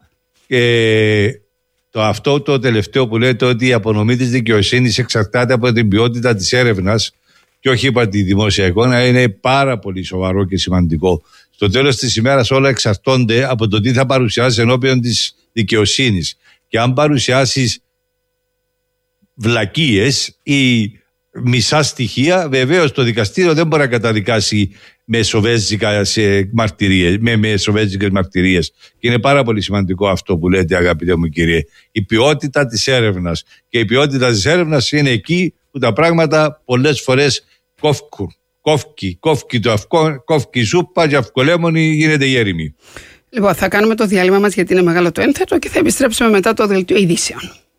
αυτό το τελευταίο που λέτε, ότι η απονομή της δικαιοσύνης εξαρτάται από την ποιότητα της έρευνας και όχι από τη δημόσια εικόνα, είναι πάρα πολύ σοβαρό και σημαντικό. Στο τέλος της ημέρας όλα εξαρτώνται από το τι θα παρουσιάσεις ενώπιον της δικαιοσύνης. Και αν παρουσιάσεις βλακίες ή μισά στοιχεία, βεβαίως το δικαστήριο δεν μπορεί να καταδικάσει με σοβέζικες μαρτυρίες. Και είναι πάρα πολύ σημαντικό αυτό που λέτε, αγαπητέ μου κύριε. Η ποιότητα της έρευνας. Και η ποιότητα της έρευνας είναι εκεί που τα πράγματα πολλές φορές κόφκουν. Κόφκει το αυκό, κόφκει η σούπα και αυκολέμονη γίνεται γέριμη. Λοιπόν, θα κάνουμε το διάλειμμα μας γιατί είναι μεγάλο το ένθετο και θα επιστρέψουμε μετά το δελτίο ειδήσεων.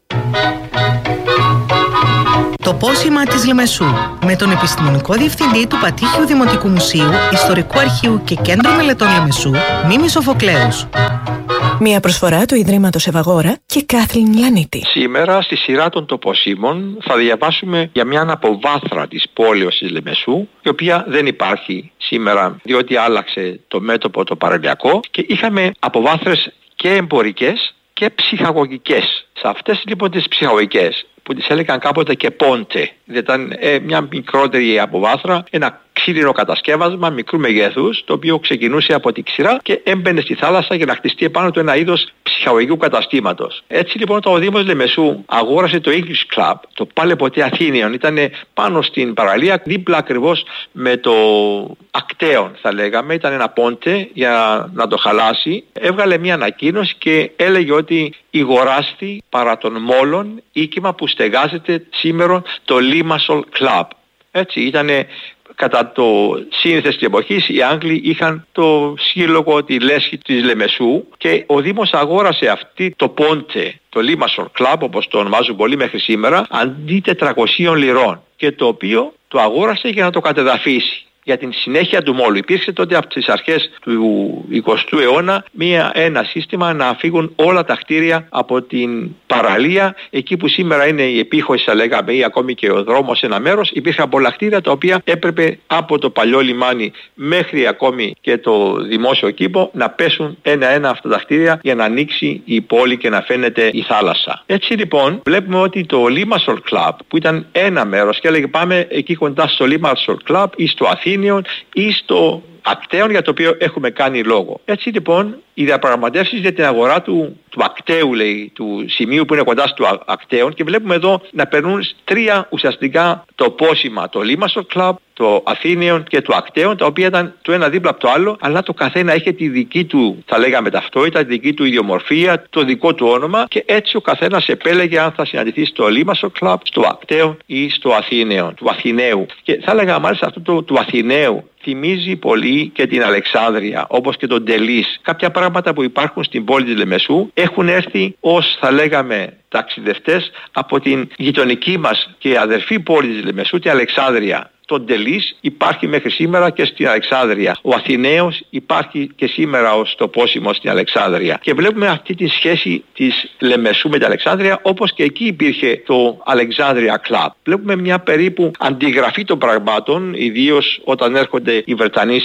Το πόσημα της Λεμεσού με τον επιστημονικό διευθυντή του Πατήχιου Δημοτικού Μουσείου, Ιστορικού Αρχείου και Κέντρου Μελετών Λεμεσού, Μίμη Σοφοκλέους. Μια προσφορά του Ιδρύματος Ευαγόρα και Κάθλιν Λανίτη. Σήμερα στη σειρά των τοποσίμων θα διαβάσουμε για μια αποβάθρα της πόλεως της Λεμεσού, η οποία δεν υπάρχει σήμερα διότι άλλαξε το μέτωπο το παραλιακό και είχαμε αποβάθρες και εμπορικές και ψυχαγωγικές. Σε αυτές λοιπόν τις ψυχαγωγικές, που τις έλεγαν κάποτε και πόντε, ήταν μια μικρότερη αποβάθρα, ένα ξύλινο κατασκεύασμα μικρού μεγέθους, το οποίο ξεκινούσε από τη ξηρά και έμπαινε στη θάλασσα για να χτιστεί επάνω του ένα είδος ψυχαγωγικού καταστήματος. Έτσι λοιπόν ο Δήμος Λεμεσού αγόρασε το English Club, το πάλι ποτέ Αθήνιον, ήταν πάνω στην παραλία, δίπλα ακριβώς με το Ακτέον θα λέγαμε, ήταν ένα πόντε για να το χαλάσει. Έβγαλε μια ανακοίνωση και έλεγε ότι ηγοράστη παρά των μόλων οίκημα που στεγάζεται σήμερα το Limassol Club. Έτσι ήταν κατά το σύνηθες της εποχής οι Άγγλοι είχαν το σύλλογο, τη λέσχη της Λεμεσού και ο Δήμος αγόρασε αυτή το πόντε, το Limassol Club όπως το ονομάζουν πολλοί μέχρι σήμερα, αντί 400 λιρών και το οποίο το αγόρασε για να το κατεδαφίσει. Για την συνέχεια του μόλου. Υπήρξε τότε από τις αρχές του 20ου αιώνα ένα σύστημα να φύγουν όλα τα κτίρια από την παραλία, εκεί που σήμερα είναι η επίχωση θα λέγαμε ή ακόμη και ο δρόμος σε ένα μέρος. Υπήρχαν πολλά κτίρια τα οποία έπρεπε από το παλιό λιμάνι μέχρι ακόμη και το δημόσιο κήπο να πέσουν ένα-ένα αυτά τα κτίρια για να ανοίξει η πόλη και να φαίνεται η θάλασσα. Έτσι λοιπόν βλέπουμε ότι το Limassol Club που ήταν ένα μέρος και έλεγε πάμε εκεί κοντά στο Limassol Club ή στο Αθήνιον ή στο Ακταίον για το οποίο έχουμε κάνει λόγο. Έτσι λοιπόν οι διαπραγματεύσεις για την αγορά του Ακταίου λέει, του σημείου που είναι κοντά στο Ακταίον και βλέπουμε εδώ να περνούν τρία ουσιαστικά τοπόσημα, το Limassol Club, το Αθήνιον και το Ακταίον, τα οποία ήταν το ένα δίπλα από το άλλο, αλλά το καθένα είχε τη δική του, θα λέγαμε, ταυτότητα, τη δική του ιδιομορφία, το δικό του όνομα και έτσι ο καθένας επέλεγε αν θα συναντηθεί στο Limassol Club, στο Ακταίον ή στο Αθήνιον, του Αθηναίου. Και θα έλεγα μάλιστα αυτό του Αθηναίου θυμίζει πολύ και την Αλεξάνδρεια, όπως και τον Τελής. Κάποια πράγματα που υπάρχουν στην πόλη της Λεμεσού έχουν έρθει ως, θα λέγαμε, ταξιδευτές από την γειτονική μας και αδερφή πόλη της Λεμεσού, την Αλεξάνδρεια. Το Τελής υπάρχει μέχρι σήμερα και στην Αλεξάνδρεια. Ο Αθηναίος υπάρχει και σήμερα ως τοπόσημο στην Αλεξάνδρεια. Και βλέπουμε αυτή τη σχέση της Λεμεσού με την Αλεξάνδρεια, όπως και εκεί υπήρχε το Alexandria Club. Βλέπουμε μια περίπου αντιγραφή των πραγμάτων, ιδίως όταν έρχονται οι Βρετανοί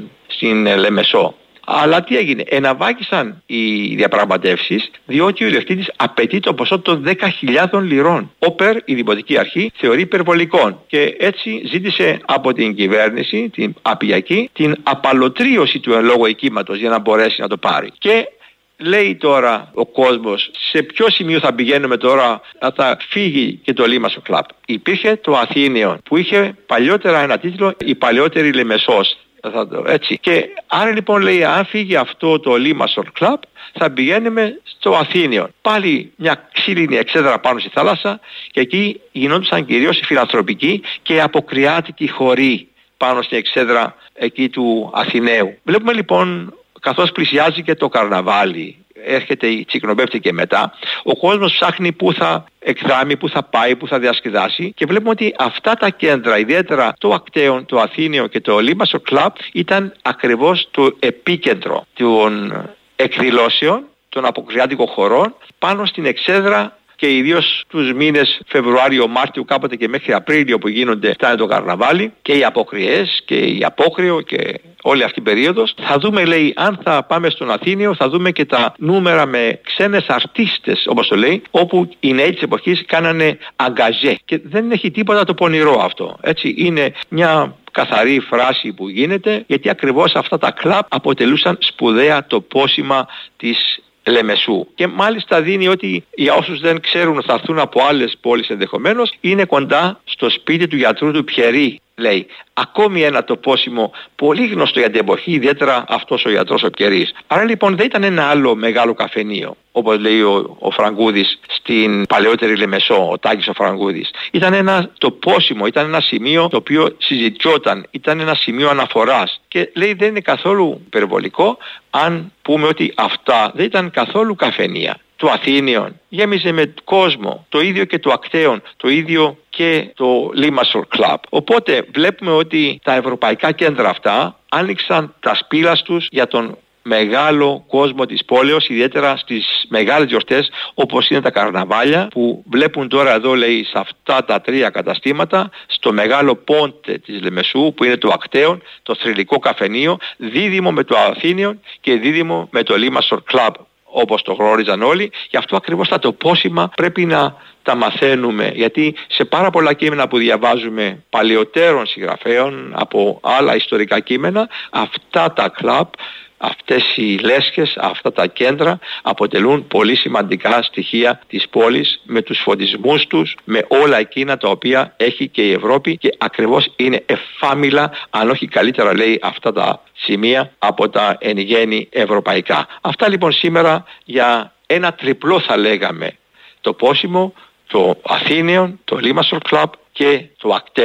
στην Λεμεσό. Αλλά τι έγινε, εναβάκησαν οι διαπραγματεύσεις διότι ο ιδιοκτήτης απαιτεί το ποσό των 10.000 λιρών. Όπερ, η Δημοτική Αρχή, θεωρεί υπερβολικών και έτσι ζήτησε από την κυβέρνηση, την απειακή, την απαλωτρίωση του εν λόγω οικήματος για να μπορέσει να το πάρει. Και λέει τώρα ο κόσμος σε ποιο σημείο θα πηγαίνουμε τώρα να θα φύγει και το Limassol Club. Υπήρχε το Αθήνιον που είχε παλιότερα ένα τίτλο «Η παλαιότερη Λεμεσός». Έτσι. Και άρα λοιπόν λέει αν φύγει αυτό το Limassol Club θα πηγαίνουμε στο Αθήνιον. Πάλι μια ξύλινη εξέδρα πάνω στη θάλασσα και εκεί γινόντουσαν κυρίως οι φιλανθρωπικοί και οι αποκριάτικοι χοροί πάνω στην εξέδρα εκεί του Αθηναίου. Βλέπουμε λοιπόν καθώς πλησιάζει και το καρναβάλι, έρχεται η τσικνοπέφτη και μετά, ο κόσμος ψάχνει πού θα εκδράμει, πού θα πάει, πού θα διασκεδάσει και βλέπουμε ότι αυτά τα κέντρα, ιδιαίτερα το Ακταίον, το Αθήνιο και το Limassol Club ήταν ακριβώς το επίκεντρο των εκδηλώσεων, των αποκριάτικων χωρών πάνω στην εξέδρα και ιδίως τους μήνες Φεβρουάριο-Μάρτιο κάποτε και μέχρι Απρίλιο που γίνονται φτάνει το καρναβάλι και οι αποκριές και η απόκριο και όλη αυτή η περίοδος. Θα δούμε λέει αν θα πάμε στον Αθήνιο θα δούμε και τα νούμερα με ξένες αρτίστες όπως το λέει όπου οι νέοι της εποχής κάνανε αγκαζέ και δεν έχει τίποτα το πονηρό αυτό. Έτσι είναι μια καθαρή φράση που γίνεται γιατί ακριβώς αυτά τα κλαμπ αποτελούσαν σπουδαία τοπόσημα της Λεμεσού. Και μάλιστα δίνει ότι για όσους δεν ξέρουν θα έρθουν από άλλες πόλεις ενδεχομένως είναι κοντά στο σπίτι του γιατρού του Πιερί. Λέει, ακόμη ένα τοπόσιμο πολύ γνωστό για την εποχή, ιδιαίτερα αυτός ο γιατρός ο Πιερής. Άρα λοιπόν δεν ήταν ένα άλλο μεγάλο καφενείο, όπως λέει ο Φραγκούδης στην παλαιότερη Λεμεσό, ο Τάκης ο Φραγκούδης. Ήταν ένα τοπόσιμο, ήταν ένα σημείο το οποίο συζητιόταν, ήταν ένα σημείο αναφοράς. Και λέει δεν είναι καθόλου υπερβολικό αν πούμε ότι αυτά δεν ήταν καθόλου καφενεία. Το Αθήνιον γέμιζε με κόσμο, το ίδιο και το Ακταίον, το ίδιο και το Limassol Club. Οπότε βλέπουμε ότι τα ευρωπαϊκά κέντρα αυτά άνοιξαν τα σπήλας τους για τον μεγάλο κόσμο της πόλεως, ιδιαίτερα στις μεγάλες γιορτές όπως είναι τα καρναβάλια που βλέπουν τώρα εδώ λέει σε αυτά τα τρία καταστήματα στο μεγάλο πόντε της Λεμεσού που είναι το Ακταίον, το θρυλικό καφενείο, δίδυμο με το Αθήνιον και δίδυμο με το Limassol Club όπως το γνώριζαν όλοι. Γι' αυτό ακριβώς τα τοπόσημα πρέπει να τα μαθαίνουμε γιατί σε πάρα πολλά κείμενα που διαβάζουμε παλαιότερων συγγραφέων από άλλα ιστορικά κείμενα αυτά τα κλαμπ, αυτές οι λέσχες, αυτά τα κέντρα αποτελούν πολύ σημαντικά στοιχεία της πόλης με τους φωτισμούς τους, με όλα εκείνα τα οποία έχει και η Ευρώπη και ακριβώς είναι εφάμιλα, αν όχι καλύτερα λέει αυτά τα σημεία από τα εν γέννη ευρωπαϊκά. Αυτά λοιπόν σήμερα για ένα τριπλό θα λέγαμε τοπόσιμο, το Αθήνιον, το Limassol Club και το Ακταίον.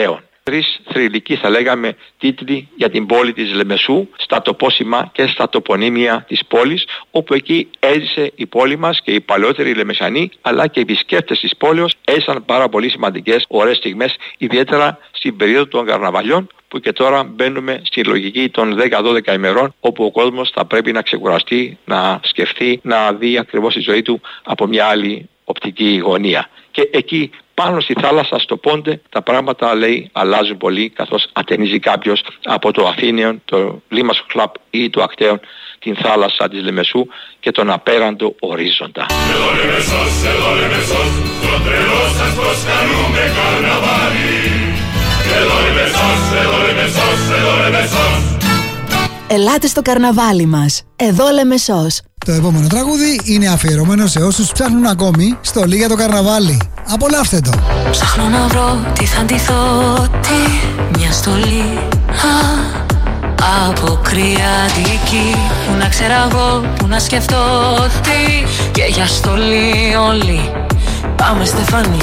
τρεις θρυλικοί θα λέγαμε τίτλοι για την πόλη της Λεμεσού, στα τοπόσημα και στα τοπονύμια της πόλης, όπου εκεί έζησε η πόλη μας και οι παλαιότεροι Λεμεσανοί, αλλά και οι επισκέπτες της πόλης έζησαν πάρα πολύ σημαντικές ωραίες στιγμές, ιδιαίτερα στην περίοδο των καρναβαλιών, που και τώρα μπαίνουμε στη λογική των 10-12 ημερών, όπου ο κόσμος θα πρέπει να ξεκουραστεί, να σκεφτεί, να δει ακριβώς τη ζωή του από μια άλλη οπτική γωνία. Και εκεί πάνω στη θάλασσα στο Πόντε τα πράγματα, λέει, αλλάζουν πολύ, καθώς ατενίζει κάποιος από το Αθήνεον, το Λίμασο Κλαμπ ή το Ακτέον, την θάλασσα της Λεμεσού και τον απέραντο ορίζοντα. Εδώ Λεμεσός, το τρελό σας προσκαλούμε καρναβάλι. Εδώ Λεμεσός. Ελάτε στο καρναβάλι μας. Εδώ Λεμεσός. Το επόμενο τραγούδι είναι αφιερωμένο σε όσους ψάχνουν ακόμη στολή για το καρναβάλι. Απολαύστε το. Ψάχνω να βρω τι θα ντυθώ, μια στολή από κρυατική, που να ξέρω εγώ, που να σκεφτώ τι, και για στολή όλοι πάμε Στεφάνι.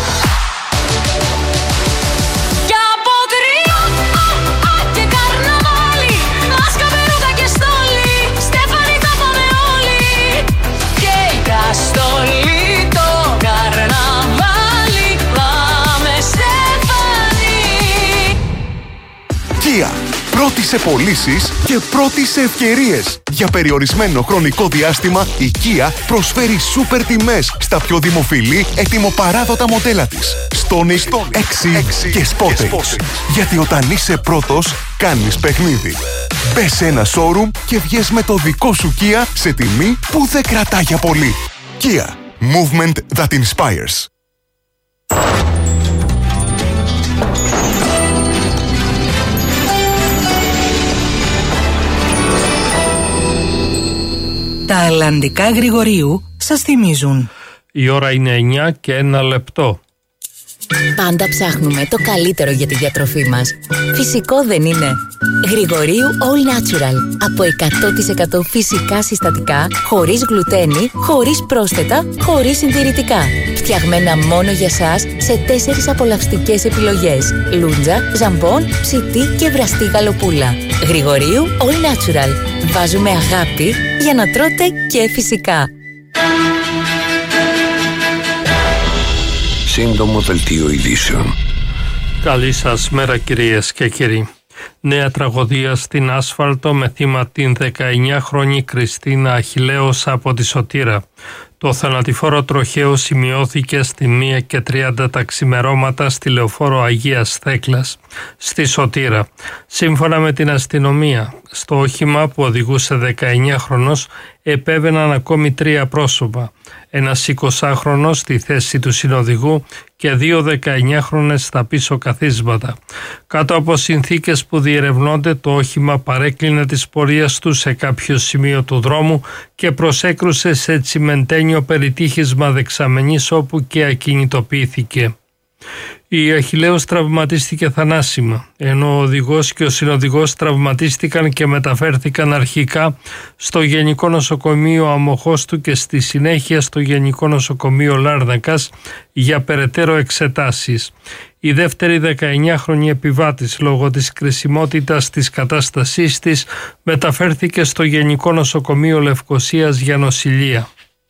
Στολή το καρναβάλι, πάμε Στεφάνι. Kia. Πρώτη σε πωλήσεις και πρώτη σε ευκαιρίες. Για περιορισμένο χρονικό διάστημα η Kia προσφέρει σούπερ τιμές στα πιο δημοφιλή ετοιμοπαράδοτα μοντέλα της. Stonic, Exige και Sportage. Γιατί όταν είσαι πρώτος, κάνεις παιχνίδι. Μπες σε ένα showroom και βγες με το δικό σου Kia σε τιμή που δεν κρατά για πολύ. Kia. Movement that inspires. Τα αλλαντικά Γρηγορίου σας θυμίζουν. Η ώρα είναι 9 και 1 λεπτό. Πάντα ψάχνουμε το καλύτερο για τη διατροφή μας. Φυσικό δεν είναι? Γρηγορίου All Natural. Από 100% φυσικά συστατικά, χωρίς γλουτένι, χωρίς πρόσθετα, χωρίς συντηρητικά. Φτιαγμένα μόνο για σας σε 4 απολαυστικές επιλογές. Λούντζα, ζαμπόν, ψητή και βραστή γαλοπούλα. Γρηγορίου All Natural. Βάζουμε αγάπη για να τρώτε και φυσικά. Σύντομο δελτίο ειδήσεων. Καλή σας μέρα κυρίες και κύριοι. Νέα τραγωδία στην άσφαλτο με θύμα την 19χρονη Κριστίνα Αχιλλέως από τη Σωτήρα. Το θανατηφόρο τροχαίο σημειώθηκε στη 1:30 τα ξημερώματα στη λεωφόρο Αγίας Θέκλας, στη Σωτήρα. Σύμφωνα με την αστυνομία, στο όχημα που οδηγούσε 19χρονος επέβαιναν ακόμη 3 πρόσωπα. Ένας 20χρονος στη θέση του συνοδηγού και 2 19χρονες στα πίσω καθίσματα. Κάτω από συνθήκες που διερευνώνται, το όχημα παρέκλεινε τις πορείες του σε κάποιο σημείο του δρόμου και προσέκρουσε σε τσιμεντένιο περιτύχισμα δεξαμενής, όπου και ακινητοποιήθηκε. Η Αχιλλέως τραυματίστηκε θανάσιμα, ενώ ο οδηγός και ο συνοδηγός τραυματίστηκαν και μεταφέρθηκαν αρχικά στο Γενικό Νοσοκομείο Αμοχώστου και στη συνέχεια στο Γενικό Νοσοκομείο Λάρνακας για περαιτέρω εξετάσεις. Η δεύτερη 19χρονη επιβάτης, λόγω της κρισιμότητας της κατάστασής της, μεταφέρθηκε στο Γενικό Νοσοκομείο Λευκωσίας για νοσηλεία.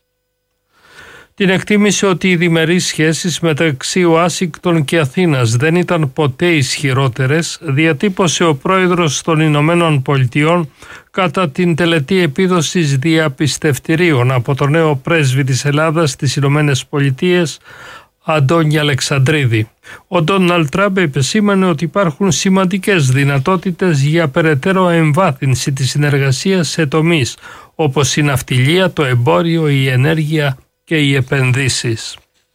Την εκτίμηση ότι οι διμερείς σχέσεις μεταξύ Ουάσιγκτον και Αθήνας δεν ήταν ποτέ ισχυρότερες διατύπωσε ο πρόεδρος των Ηνωμένων Πολιτειών κατά την τελετή επίδοσης διαπιστευτηρίων από τον νέο πρέσβη της Ελλάδας στις Ηνωμένες Πολιτείες, Αντώνη Αλεξανδρίδη. Ο Ντόναλντ Τραμπ επεσήμανε ότι υπάρχουν σημαντικές δυνατότητες για περαιτέρω εμβάθυνση της συνεργασίας σε τομείς όπως η ναυτιλία, το εμπόριο, η ενέργεια και οι επενδύσεις.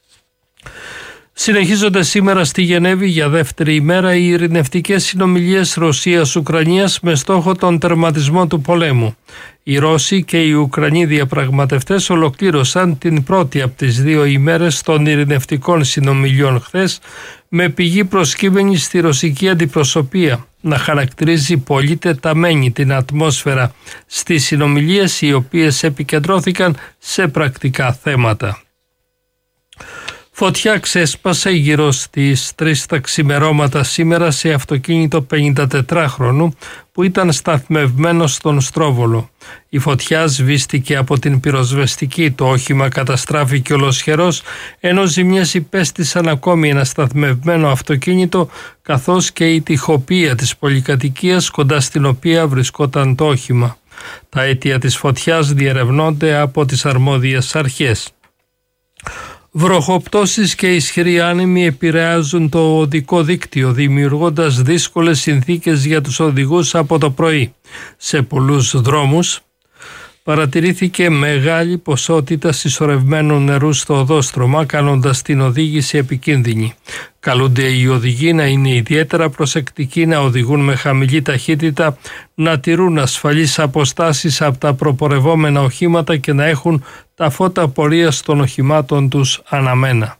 Συνεχίζονται σήμερα στη Γενέβη για δεύτερη ημέρα οι ειρηνευτικές συνομιλίες Ρωσίας-Ουκρανίας με στόχο τον τερματισμό του πολέμου. Οι Ρώσοι και οι Ουκρανοί διαπραγματευτές ολοκλήρωσαν την πρώτη από τις 2 ημέρες των ειρηνευτικών συνομιλιών χθες, με πηγή προσκύμενη στη ρωσική αντιπροσωπεία να χαρακτηρίζει πολύ τεταμένη την ατμόσφαιρα στις συνομιλίες, οι οποίες επικεντρώθηκαν σε πρακτικά θέματα. Φωτιά ξέσπασε γύρω στις 3 τα ξημερώματα σήμερα σε αυτοκίνητο 54χρονου που ήταν σταθμευμένο στον Στρόβολο. Η φωτιά σβήστηκε από την πυροσβεστική, το όχημα καταστράφηκε ολοσχερός, ενώ ζημιές υπέστησαν ακόμη ένα σταθμευμένο αυτοκίνητο καθώς και η τοιχοπία της πολυκατοικίας κοντά στην οποία βρισκόταν το όχημα. Τα αίτια της φωτιάς διερευνώνται από τις αρμόδιες αρχές. Βροχοπτώσεις και ισχυροί άνεμοι επηρεάζουν το οδικό δίκτυο, δημιουργώντας δύσκολες συνθήκες για τους οδηγούς από το πρωί. Σε πολλούς δρόμους παρατηρήθηκε μεγάλη ποσότητα συσσωρευμένου νερού στο οδόστρωμα, κάνοντας την οδήγηση επικίνδυνη. Καλούνται οι οδηγοί να είναι ιδιαίτερα προσεκτικοί, να οδηγούν με χαμηλή ταχύτητα, να τηρούν ασφαλείς αποστάσεις από τα προπορευόμενα οχήματα και να έχουν τα φώτα πορείας των οχημάτων τους αναμένα.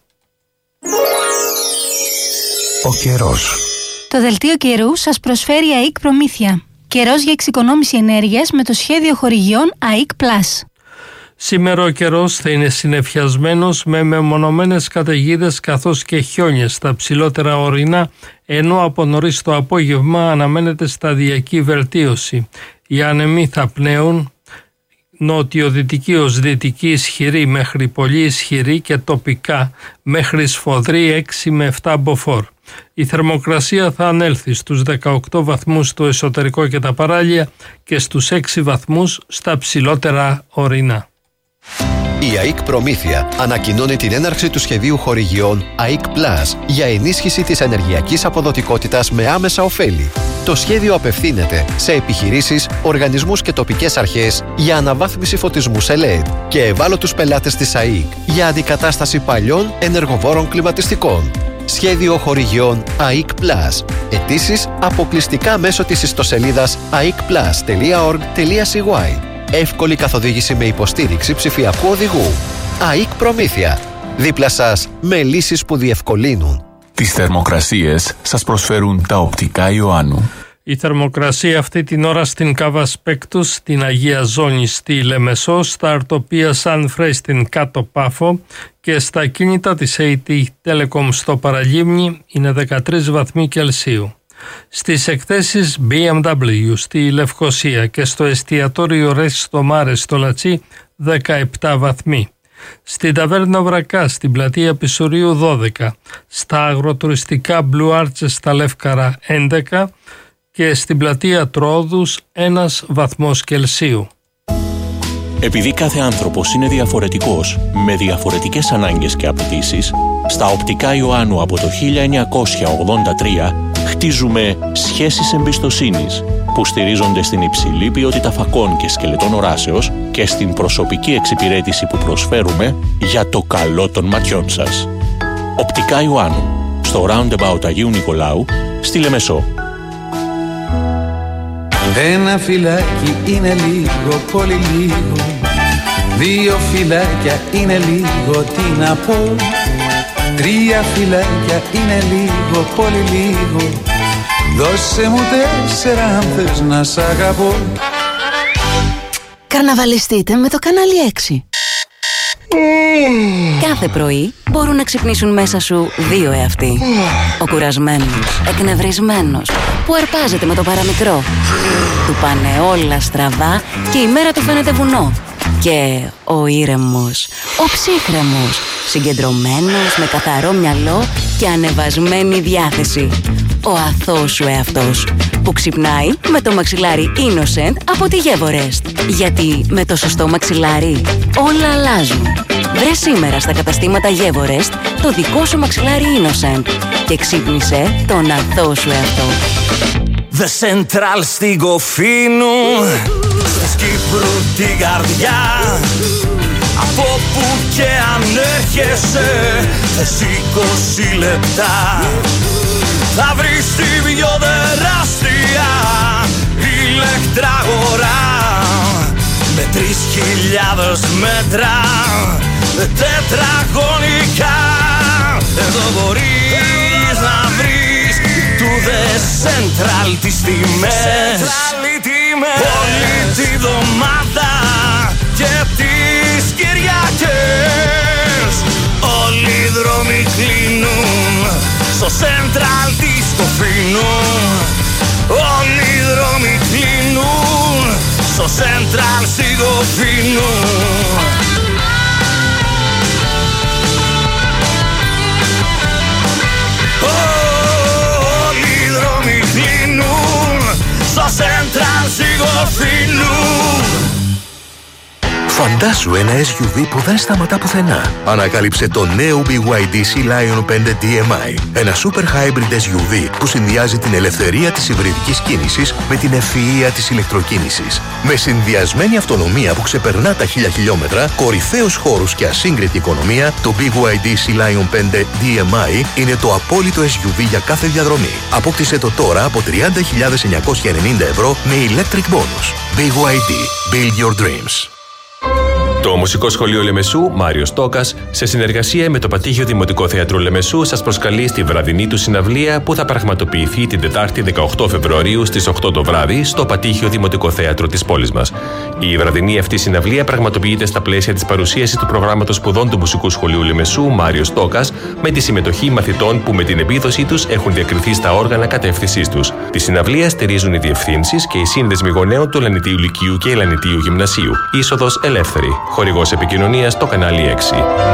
Ο καιρός. Το δελτίο καιρού σας προσφέρει ΑΕΚ Προμήθεια. Καιρός για εξοικονόμηση ενέργειας με το σχέδιο χορηγιών ΑΕΚ Plus. Σήμερα ο καιρός θα είναι συννεφιασμένος με μεμονωμένες καταιγίδες καθώς και χιόνιες στα ψηλότερα ορεινά, ενώ από νωρίς το απόγευμα αναμένεται σταδιακή βελτίωση. Οι άνεμοι θα πνέουν νότιο-δυτική ως δυτική ισχυρή μέχρι πολύ ισχυρή και τοπικά μέχρι σφοδρή 6 με 7 μποφόρ. Η θερμοκρασία θα ανέλθει στους 18 βαθμούς στο εσωτερικό και τα παράλια και στους 6 βαθμούς στα ψηλότερα ορεινά. Η ΑΕΚ Προμήθεια ανακοινώνει την έναρξη του σχεδίου χορηγιών ΑΕΚ Plus για ενίσχυση της ενεργειακής αποδοτικότητας με άμεσα ωφέλη. Το σχέδιο απευθύνεται σε επιχειρήσεις, οργανισμούς και τοπικές αρχές για αναβάθμιση φωτισμού σε LED και ευάλωτους πελάτες της ΑΕΚ για αντικατάσταση παλιών ενεργοβόρων κλιματιστικών. Σχέδιο χορηγιών ΑΕΚ Plus. Αιτήσεις αποκλειστικά μέσω της ιστοσελίδας aecplus.org.cy. Εύκολη καθοδήγηση με υποστήριξη ψηφιακού οδηγού. ΑΕΚ Προμήθεια. Δίπλα σας με λύσεις που διευκολύνουν. Τις θερμοκρασίες σας προσφέρουν τα οπτικά Ιωάννου. Η θερμοκρασία αυτή την ώρα στην Κάβα Σπέκτους, στην Αγία Ζώνη στη Λεμεσό, στα Αρτοπία Σαν Φρέι στην Κάτω Πάφο και στα ακίνητα της AT Telecom στο Παραλίμνη είναι 13 βαθμοί Κελσίου. Στις εκθέσεις BMW στη Λευκοσία και στο εστιατόριο Ρες στο Μάρε στο Λατσί 17 βαθμοί. Στην Ταβέρνα Βρακά στην πλατεία Πισουρίου 12, στα αγροτουριστικά Blue Arches στα Λεύκαρα 11 και στην πλατεία Τρόδους 1 βαθμός Κελσίου. Επειδή κάθε άνθρωπος είναι διαφορετικός, με διαφορετικές ανάγκες και απαιτήσεις, στα οπτικά Ιωάννου από το 1983 χτίζουμε σχέσεις εμπιστοσύνης που στηρίζονται στην υψηλή ποιότητα φακών και σκελετών οράσεως και στην προσωπική εξυπηρέτηση που προσφέρουμε για το καλό των ματιών σας. Οπτικά Ιωάννου, στο Roundabout Αγίου Νικολάου, στη Λεμεσό. Ένα φυλάκι είναι λίγο, πολύ λίγο. 2 φυλάκια είναι λίγο, τι να πω. 3 φυλάκια είναι λίγο, πολύ λίγο. Δώσε μου 4 αν θες να σ' αγαπώ. Καρναβαλιστείτε με το κανάλι 6. Κάθε πρωί μπορούν να ξυπνήσουν μέσα σου 2 εαυτοί. Ο κουρασμένος, εκνευρισμένος, που αρπάζεται με το παραμικρό. Του πάνε όλα στραβά και η μέρα του φαίνεται βουνό. Και ο ήρεμος, ο ψύχρεμος, συγκεντρωμένος με καθαρό μυαλό και ανεβασμένη διάθεση. Ο αθώος σου εαυτός που ξυπνάει με το μαξιλάρι Innocent από τη Gevorest. Γιατί με το σωστό μαξιλάρι όλα αλλάζουν. Βρε σήμερα στα καταστήματα Gevorest το δικό σου μαξιλάρι Innocent και ξύπνησε τον αθώο σου εαυτό. The Central στην Κοφίνου, στην Κύπρου την καρδιά. Από που και αν έρχεσαι, θες 20 λεπτά. Θα βρεις τη πιο τεράστια ηλεκτραγορά με 3.000 μέτρα τετραγωνικά. Εδώ μπορείς να βρεις του The Central τις τιμές όλη τη βδομάδα και τις Κυριακές. Όλη Όλοι οι δρόμοι κλείνουν, στο Central τι στο φύνουν. Όλοι οι δρόμοι κλείνουν, στο Central σιγοφύνουν. Όλοι οι δρόμοι κλείνουν, στο Central σιγοφύνουν. Φαντάσου ένα SUV που δεν σταματά πουθενά. Ανακάλυψε το νέο BYD Sea Lion 5 DMI. Ένα super hybrid SUV που συνδυάζει την ελευθερία της υβριδικής κίνησης με την ευφυΐα της ηλεκτροκίνησης. Με συνδυασμένη αυτονομία που ξεπερνά τα 1000 χιλιόμετρα, κορυφαίους χώρους και ασύγκριτη οικονομία, το BYD Sea Lion 5 DMI είναι το απόλυτο SUV για κάθε διαδρομή. Απόκτησε το τώρα από 30.990 ευρώ με electric bonus. BYD. Build your dreams. Το Μουσικό Σχολείο Λεμεσού, Μάριος Τόκας, σε συνεργασία με το Πατήχιο Δημοτικό Θέατρο Λεμεσού, σας προσκαλεί στη βραδινή του συναυλία που θα πραγματοποιηθεί την Τετάρτη 18 Φεβρουαρίου στις 8 το βράδυ στο Πατήχιο Δημοτικό Θέατρο της πόλης μας. Η βραδινή αυτή συναυλία πραγματοποιείται στα πλαίσια της παρουσίασης του προγράμματος σπουδών του Μουσικού Σχολείου Λεμεσού, Μάριος Τόκας, με τη συμμετοχή μαθητών που με την επίδοσή τους έχουν διακριθεί στα όργανα κατεύθυνσής τους. Τη συναυλία στηρίζουν οι διευθύνσεις και οι σύνδεσμοι γονέων του Λανιτίου Λυκείου και Λανιτίου Γυμνασίου. Είσοδος ελεύθερη. Χορηγός επικοινωνίας το κανάλι 6.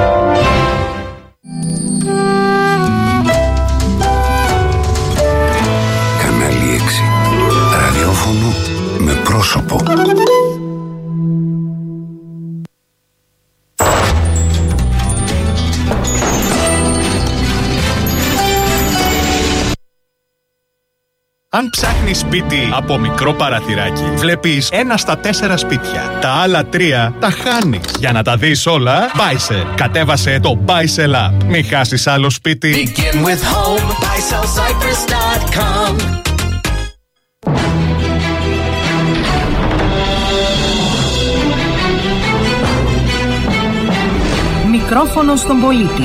Κανάλι 6. Ραδιόφωνο με πρόσωπο. Αν ψάχνεις σπίτι από μικρό παραθυράκι, βλέπεις 1 στα 4 σπίτια. Τα άλλα 3 τα χάνεις. Για να τα δεις όλα, Buysell. Κατέβασε το Buysell App. Μην χάσεις άλλο σπίτι. Begin with home, buysellcyprus.com. Μικρόφωνο στον πολίτη.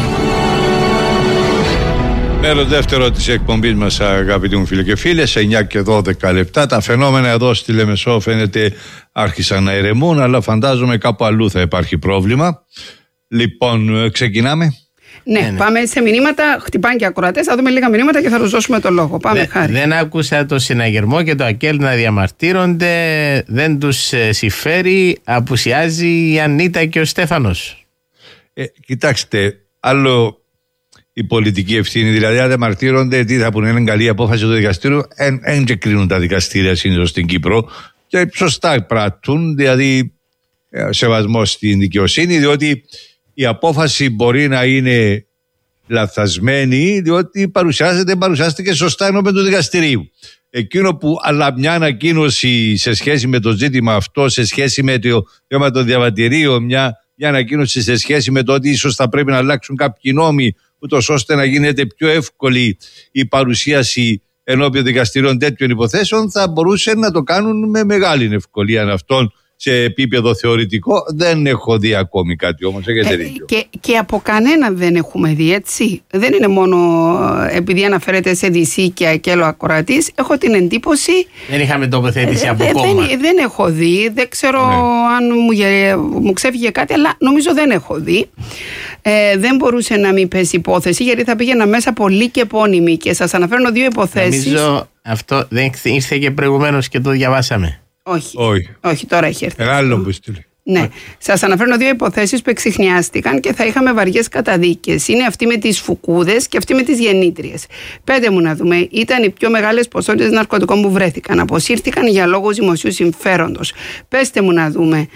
Μέρος δεύτερο της εκπομπής μας, αγαπητοί μου φίλοι και φίλες, 9 και 12 λεπτά. Τα φαινόμενα εδώ στη Λεμεσό φαίνεται άρχισαν να ηρεμούν, αλλά φαντάζομαι κάπου αλλού θα υπάρχει πρόβλημα. Λοιπόν, ξεκινάμε. Ναι, πάμε σε μηνύματα. Χτυπάνε και ακροατές. Θα δούμε λίγα μηνύματα και θα τους δώσουμε το λόγο. Πάμε, Χάρη. Δεν άκουσα το συναγερμό και το ΑΚΕΛ να διαμαρτύρονται. Δεν τους συμφέρει. Απουσιάζει η Ανίτα και ο Στέφανος. Κοιτάξτε, άλλο η πολιτική ευθύνη, δηλαδή αν διαμαρτύρονται, τι θα πούνε, είναι καλή απόφαση του δικαστήριου. Εν και κρίνουν τα δικαστήρια συνήθως στην Κύπρο και σωστά πράττουν, δηλαδή σεβασμό στην δικαιοσύνη, διότι η απόφαση μπορεί να είναι λαθασμένη, διότι παρουσιάζεται και σωστά ενώπιον του δικαστηρίου. Εκείνο που αλλά μια ανακοίνωση σε σχέση με το ζήτημα αυτό, σε σχέση με το θέμα των διαβατηρίων, μια ανακοίνωση σε σχέση με το ότι ίσως θα πρέπει να αλλάξουν κάποιοι νόμοι, ούτως ώστε να γίνεται πιο εύκολη η παρουσίαση ενώπιον δικαστηρίων τέτοιων υποθέσεων, θα μπορούσε να το κάνουν με μεγάλη ευκολία αυτόν σε επίπεδο θεωρητικό. Δεν έχω δει ακόμη κάτι όμως, έχετε δίκιο. Και από κανέναν δεν έχουμε δει, έτσι. Δεν είναι μόνο επειδή αναφέρεται σε DC και Ακέλο ακροατής. Έχω την εντύπωση. Δεν είχαμε τοποθέτηση από κόμμα. Δεν έχω δει. Δεν ξέρω αν μου ξέφυγε κάτι, αλλά νομίζω δεν έχω δει. Δεν μπορούσε να μην πέσει υπόθεση, γιατί θα πήγαινα μέσα πολύ και επώνυμη. Και σας αναφέρω 2 υποθέσεις. Νομίζω αυτό δεν ήρθε και προηγουμένως και το διαβάσαμε. Όχι, τώρα έχει έρθει. Άλλο που στείλει. Ναι. Σας αναφέρω 2 υποθέσεις που εξιχνιάστηκαν και θα είχαμε βαριές καταδίκες. Είναι αυτή με τις φουκούδες και αυτή με τις γεννήτριες. Πέτε μου να δούμε, ήταν οι πιο μεγάλες ποσότητες ναρκωτικών που βρέθηκαν. Αποσύρθηκαν για λόγους δημοσίου συμφέροντος. Πέστε μου να δούμε.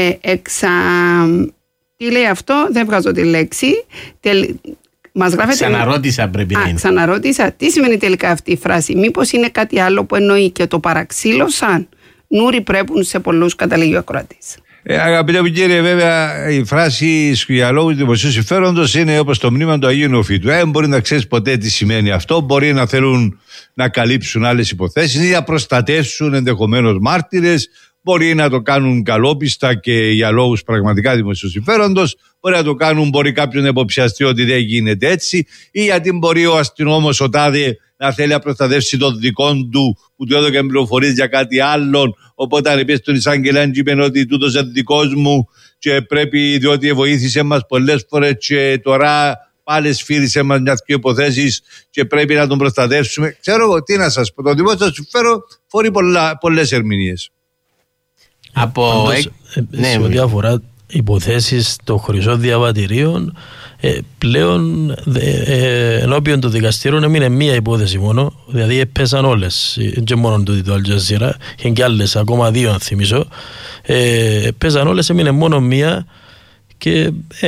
Τι λέει αυτό, δεν βγάζω τη λέξη. Μας γράφετε. Ξαναρώτησα πρέπει να είναι. Ξαναρώτησα. Τι σημαίνει τελικά αυτή η φράση? Μήπως είναι κάτι άλλο που εννοεί και το παραξήλωσαν? Νούρι πρέπουν σε πολλούς, καταλήγει ο ακροατής. Αγαπητέ μου κύριε, βέβαια η φράση για λόγους δημοσίου συμφέροντος είναι όπως το μνήμα του Αγίου Νεοφύτου. Μπορεί να ξέρεις ποτέ τι σημαίνει αυτό. Μπορεί να θέλουν να καλύψουν άλλες υποθέσεις ή να προστατεύσουν ενδεχομένως μάρτυρες. Μπορεί να το κάνουν καλόπιστα και για λόγους πραγματικά δημοσίου συμφέροντος. Μπορεί να το κάνουν, μπορεί κάποιον να υποψιαστεί ότι δεν γίνεται έτσι, ή γιατί μπορεί ο αστυνόμος ο τάδε να θέλει να προστατεύσει τον δικό του που του έδωκε πληροφορίες για κάτι άλλον. Οπότε αν πει στον εισαγγελέα και είπε ότι τούτος είναι δικός μου και πρέπει, διότι βοήθησε μας πολλές φορές και τώρα πάλι σφύρισε μας μια-δυο υποθέσεις και πρέπει να τον προστατεύσουμε. Ξέρω εγώ τι να σας πω. Το δημόσιο συμφέρον φορεί πολλές ερμηνείες. Από σε ό,τι αφορά υποθέσεις των χρυσών διαβατηρίων, πλέον ενώπιον των δικαστήρων έμεινε μία υπόθεση μόνο, δηλαδή έπεσαν όλες, και μόνο το Al Jazeera, είχαν και άλλες, ακόμα 2 αν θυμίσω, έπεσαν όλες, έμεινε μόνο μία και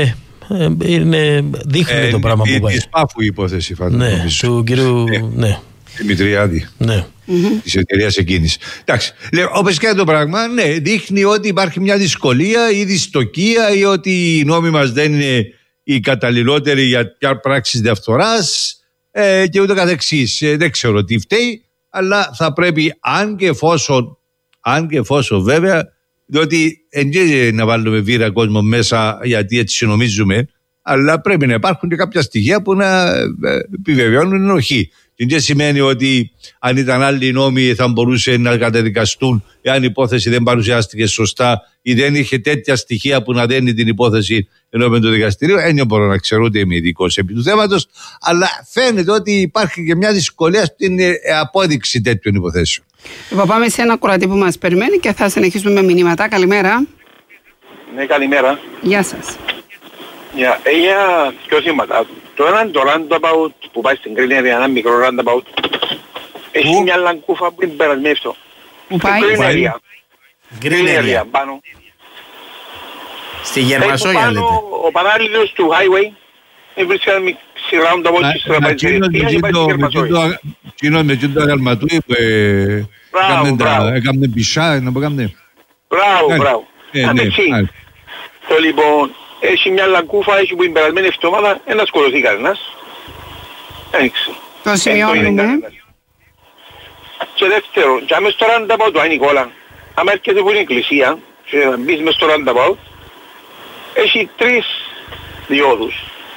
δείχνει το πράγμα που πάει. Της Πάφου η υπόθεση φαντάζομαι. Ναι, του κύριου Δημητριάδη. Ναι. Της εταιρείας εκείνης. Εντάξει, όπως και το πράγμα, ναι, δείχνει ότι υπάρχει μια δυσκολία ή δυστοκία ή ότι οι νόμοι μας δεν είναι οι καταλληλότεροι για πια πράξεις διαφθοράς και ούτω καθεξής. Δεν ξέρω τι φταίει, αλλά θα πρέπει, αν και εφόσον βέβαια, διότι δεν να βάλουμε βήρα κόσμο μέσα γιατί έτσι νομίζουμε, αλλά πρέπει να υπάρχουν και κάποια στοιχεία που να επιβεβαιώνουν όχι. Και δεν σημαίνει ότι αν ήταν άλλοι νόμοι θα μπορούσε να καταδικαστούν εάν η υπόθεση δεν παρουσιάστηκε σωστά ή δεν είχε τέτοια στοιχεία που να δένει την υπόθεση ενώπιον του δικαστηρίου. Δεν μπορώ να ξέρω, ούτε είμαι ειδικός επί του θέματος, αλλά φαίνεται ότι υπάρχει και μια δυσκολία στην απόδειξη τέτοιων υποθέσεων. Λοιπόν, πάμε σε ένα κουρατή που μας περιμένει και θα συνεχίσουμε με μηνύματα. Καλημέρα. Ναι, καλημέρα. Γεια σας. Για δύο θύματα. Το έναν το roundabout που πάει στην Green Area, ένα μικρό roundabout, έχει μια λαγκούφα που είναι περασμεύστο. Που πάει? Green Area πάνω. Στη Γερμασόγια λέτε. Ο παράλληλος του highway βρίσκεται ένα μικρό roundabout και στραπατζερία και πάει στη Γερμασόγια. Κοινό με το αγαλματούι που έκαμε πισά, να πω κάμνε. Μπράβο. Το λοιπόν, έχει μια λαγκούφα, έχει που την περασμένη εβδομάδα, ένα σκοτωθεί κανένας. Ένιξε. Το σημειώνουμε. Και δεύτερο, και μες στο roundabout του Ανικόλα, άμα έρχεται από την εκκλησία, και να μπεις μες στο roundabout, έχει 3 διόδους.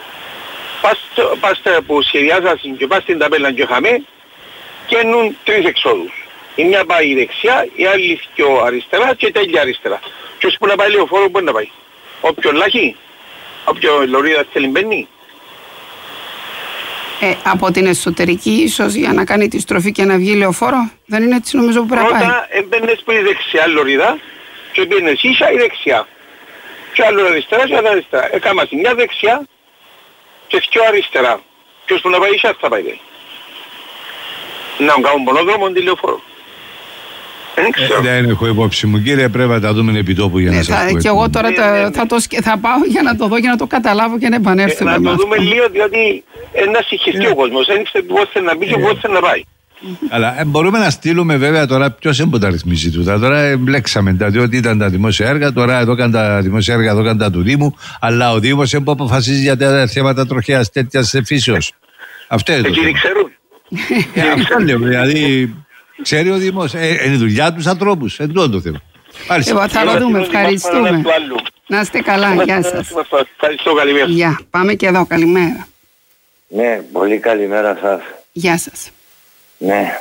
Πας που σχεδιάζασαν και πας στην ταπέλα και χαμέ, και ενούν 3 εξόδους. Η μια πάει δεξιά, η άλλη πιο αριστερά και τέλεια αριστερά. Και ώσπου να πάει λεωφόρο μπορεί να πάει. Όποιο λάχει, όποιο λωρίδα θέλει μπαίνει. Από την εσωτερική ίσως για να κάνει τη στροφή και να βγει λεωφόρο. Δεν είναι έτσι νομίζω που πρέπει να πάει. Πρώτα έμπαινες που είναι δεξιά λωρίδα και έμπαινες ίσα ή δεξιά. Και άλλο αριστερά και άλλο αριστερά. Έκαμα τη μια δεξιά και πιο αριστερά. Και ώσπου να πάει ίσα θα πάει. Να κάνουν μονόδρομο τη λεωφόρο. Δεν έχω υπόψη μου, κύριε, πρέπει να τα δούμε επί τόπου για να σας πω. Και εγώ τώρα θα πάω για να το δω, για να το καταλάβω και να επανέλθουμε. Να το δούμε λίγο, διότι ένα συγχυστεί ο κόσμος. Δεν ξέρει πώς θέλει να μπει και πώς θέλει να πάει. Αλλά μπορούμε να στείλουμε βέβαια τώρα ποιος δεν μπορεί να ρυθμίσει τούτα. Τώρα εμπλέξαμε τα, διότι ήταν τα δημόσια έργα, τώρα εδώ κάνουν τα δημόσια έργα, εδώ κάνουν τα του Δήμου, αλλά ο Δήμος δεν αποφασίζει για τα θέματα τροχέας τέτοιας φύσεως. Αυτό είναι το θέμα. Εκείνοι ξέρουν. Αυτό λέω, δηλαδή. Ξέρει ο Δήμος, είναι η δουλειά τους ανθρώπους, εντός το θέμα. Εγώ θα το δούμε, ευχαριστούμε. Να είστε καλά, γεια σας. Ευχαριστώ, καλημέρα. Γεια, πάμε και εδώ, καλημέρα. Ναι, πολύ καλημέρα σας. Γεια σας. Ναι,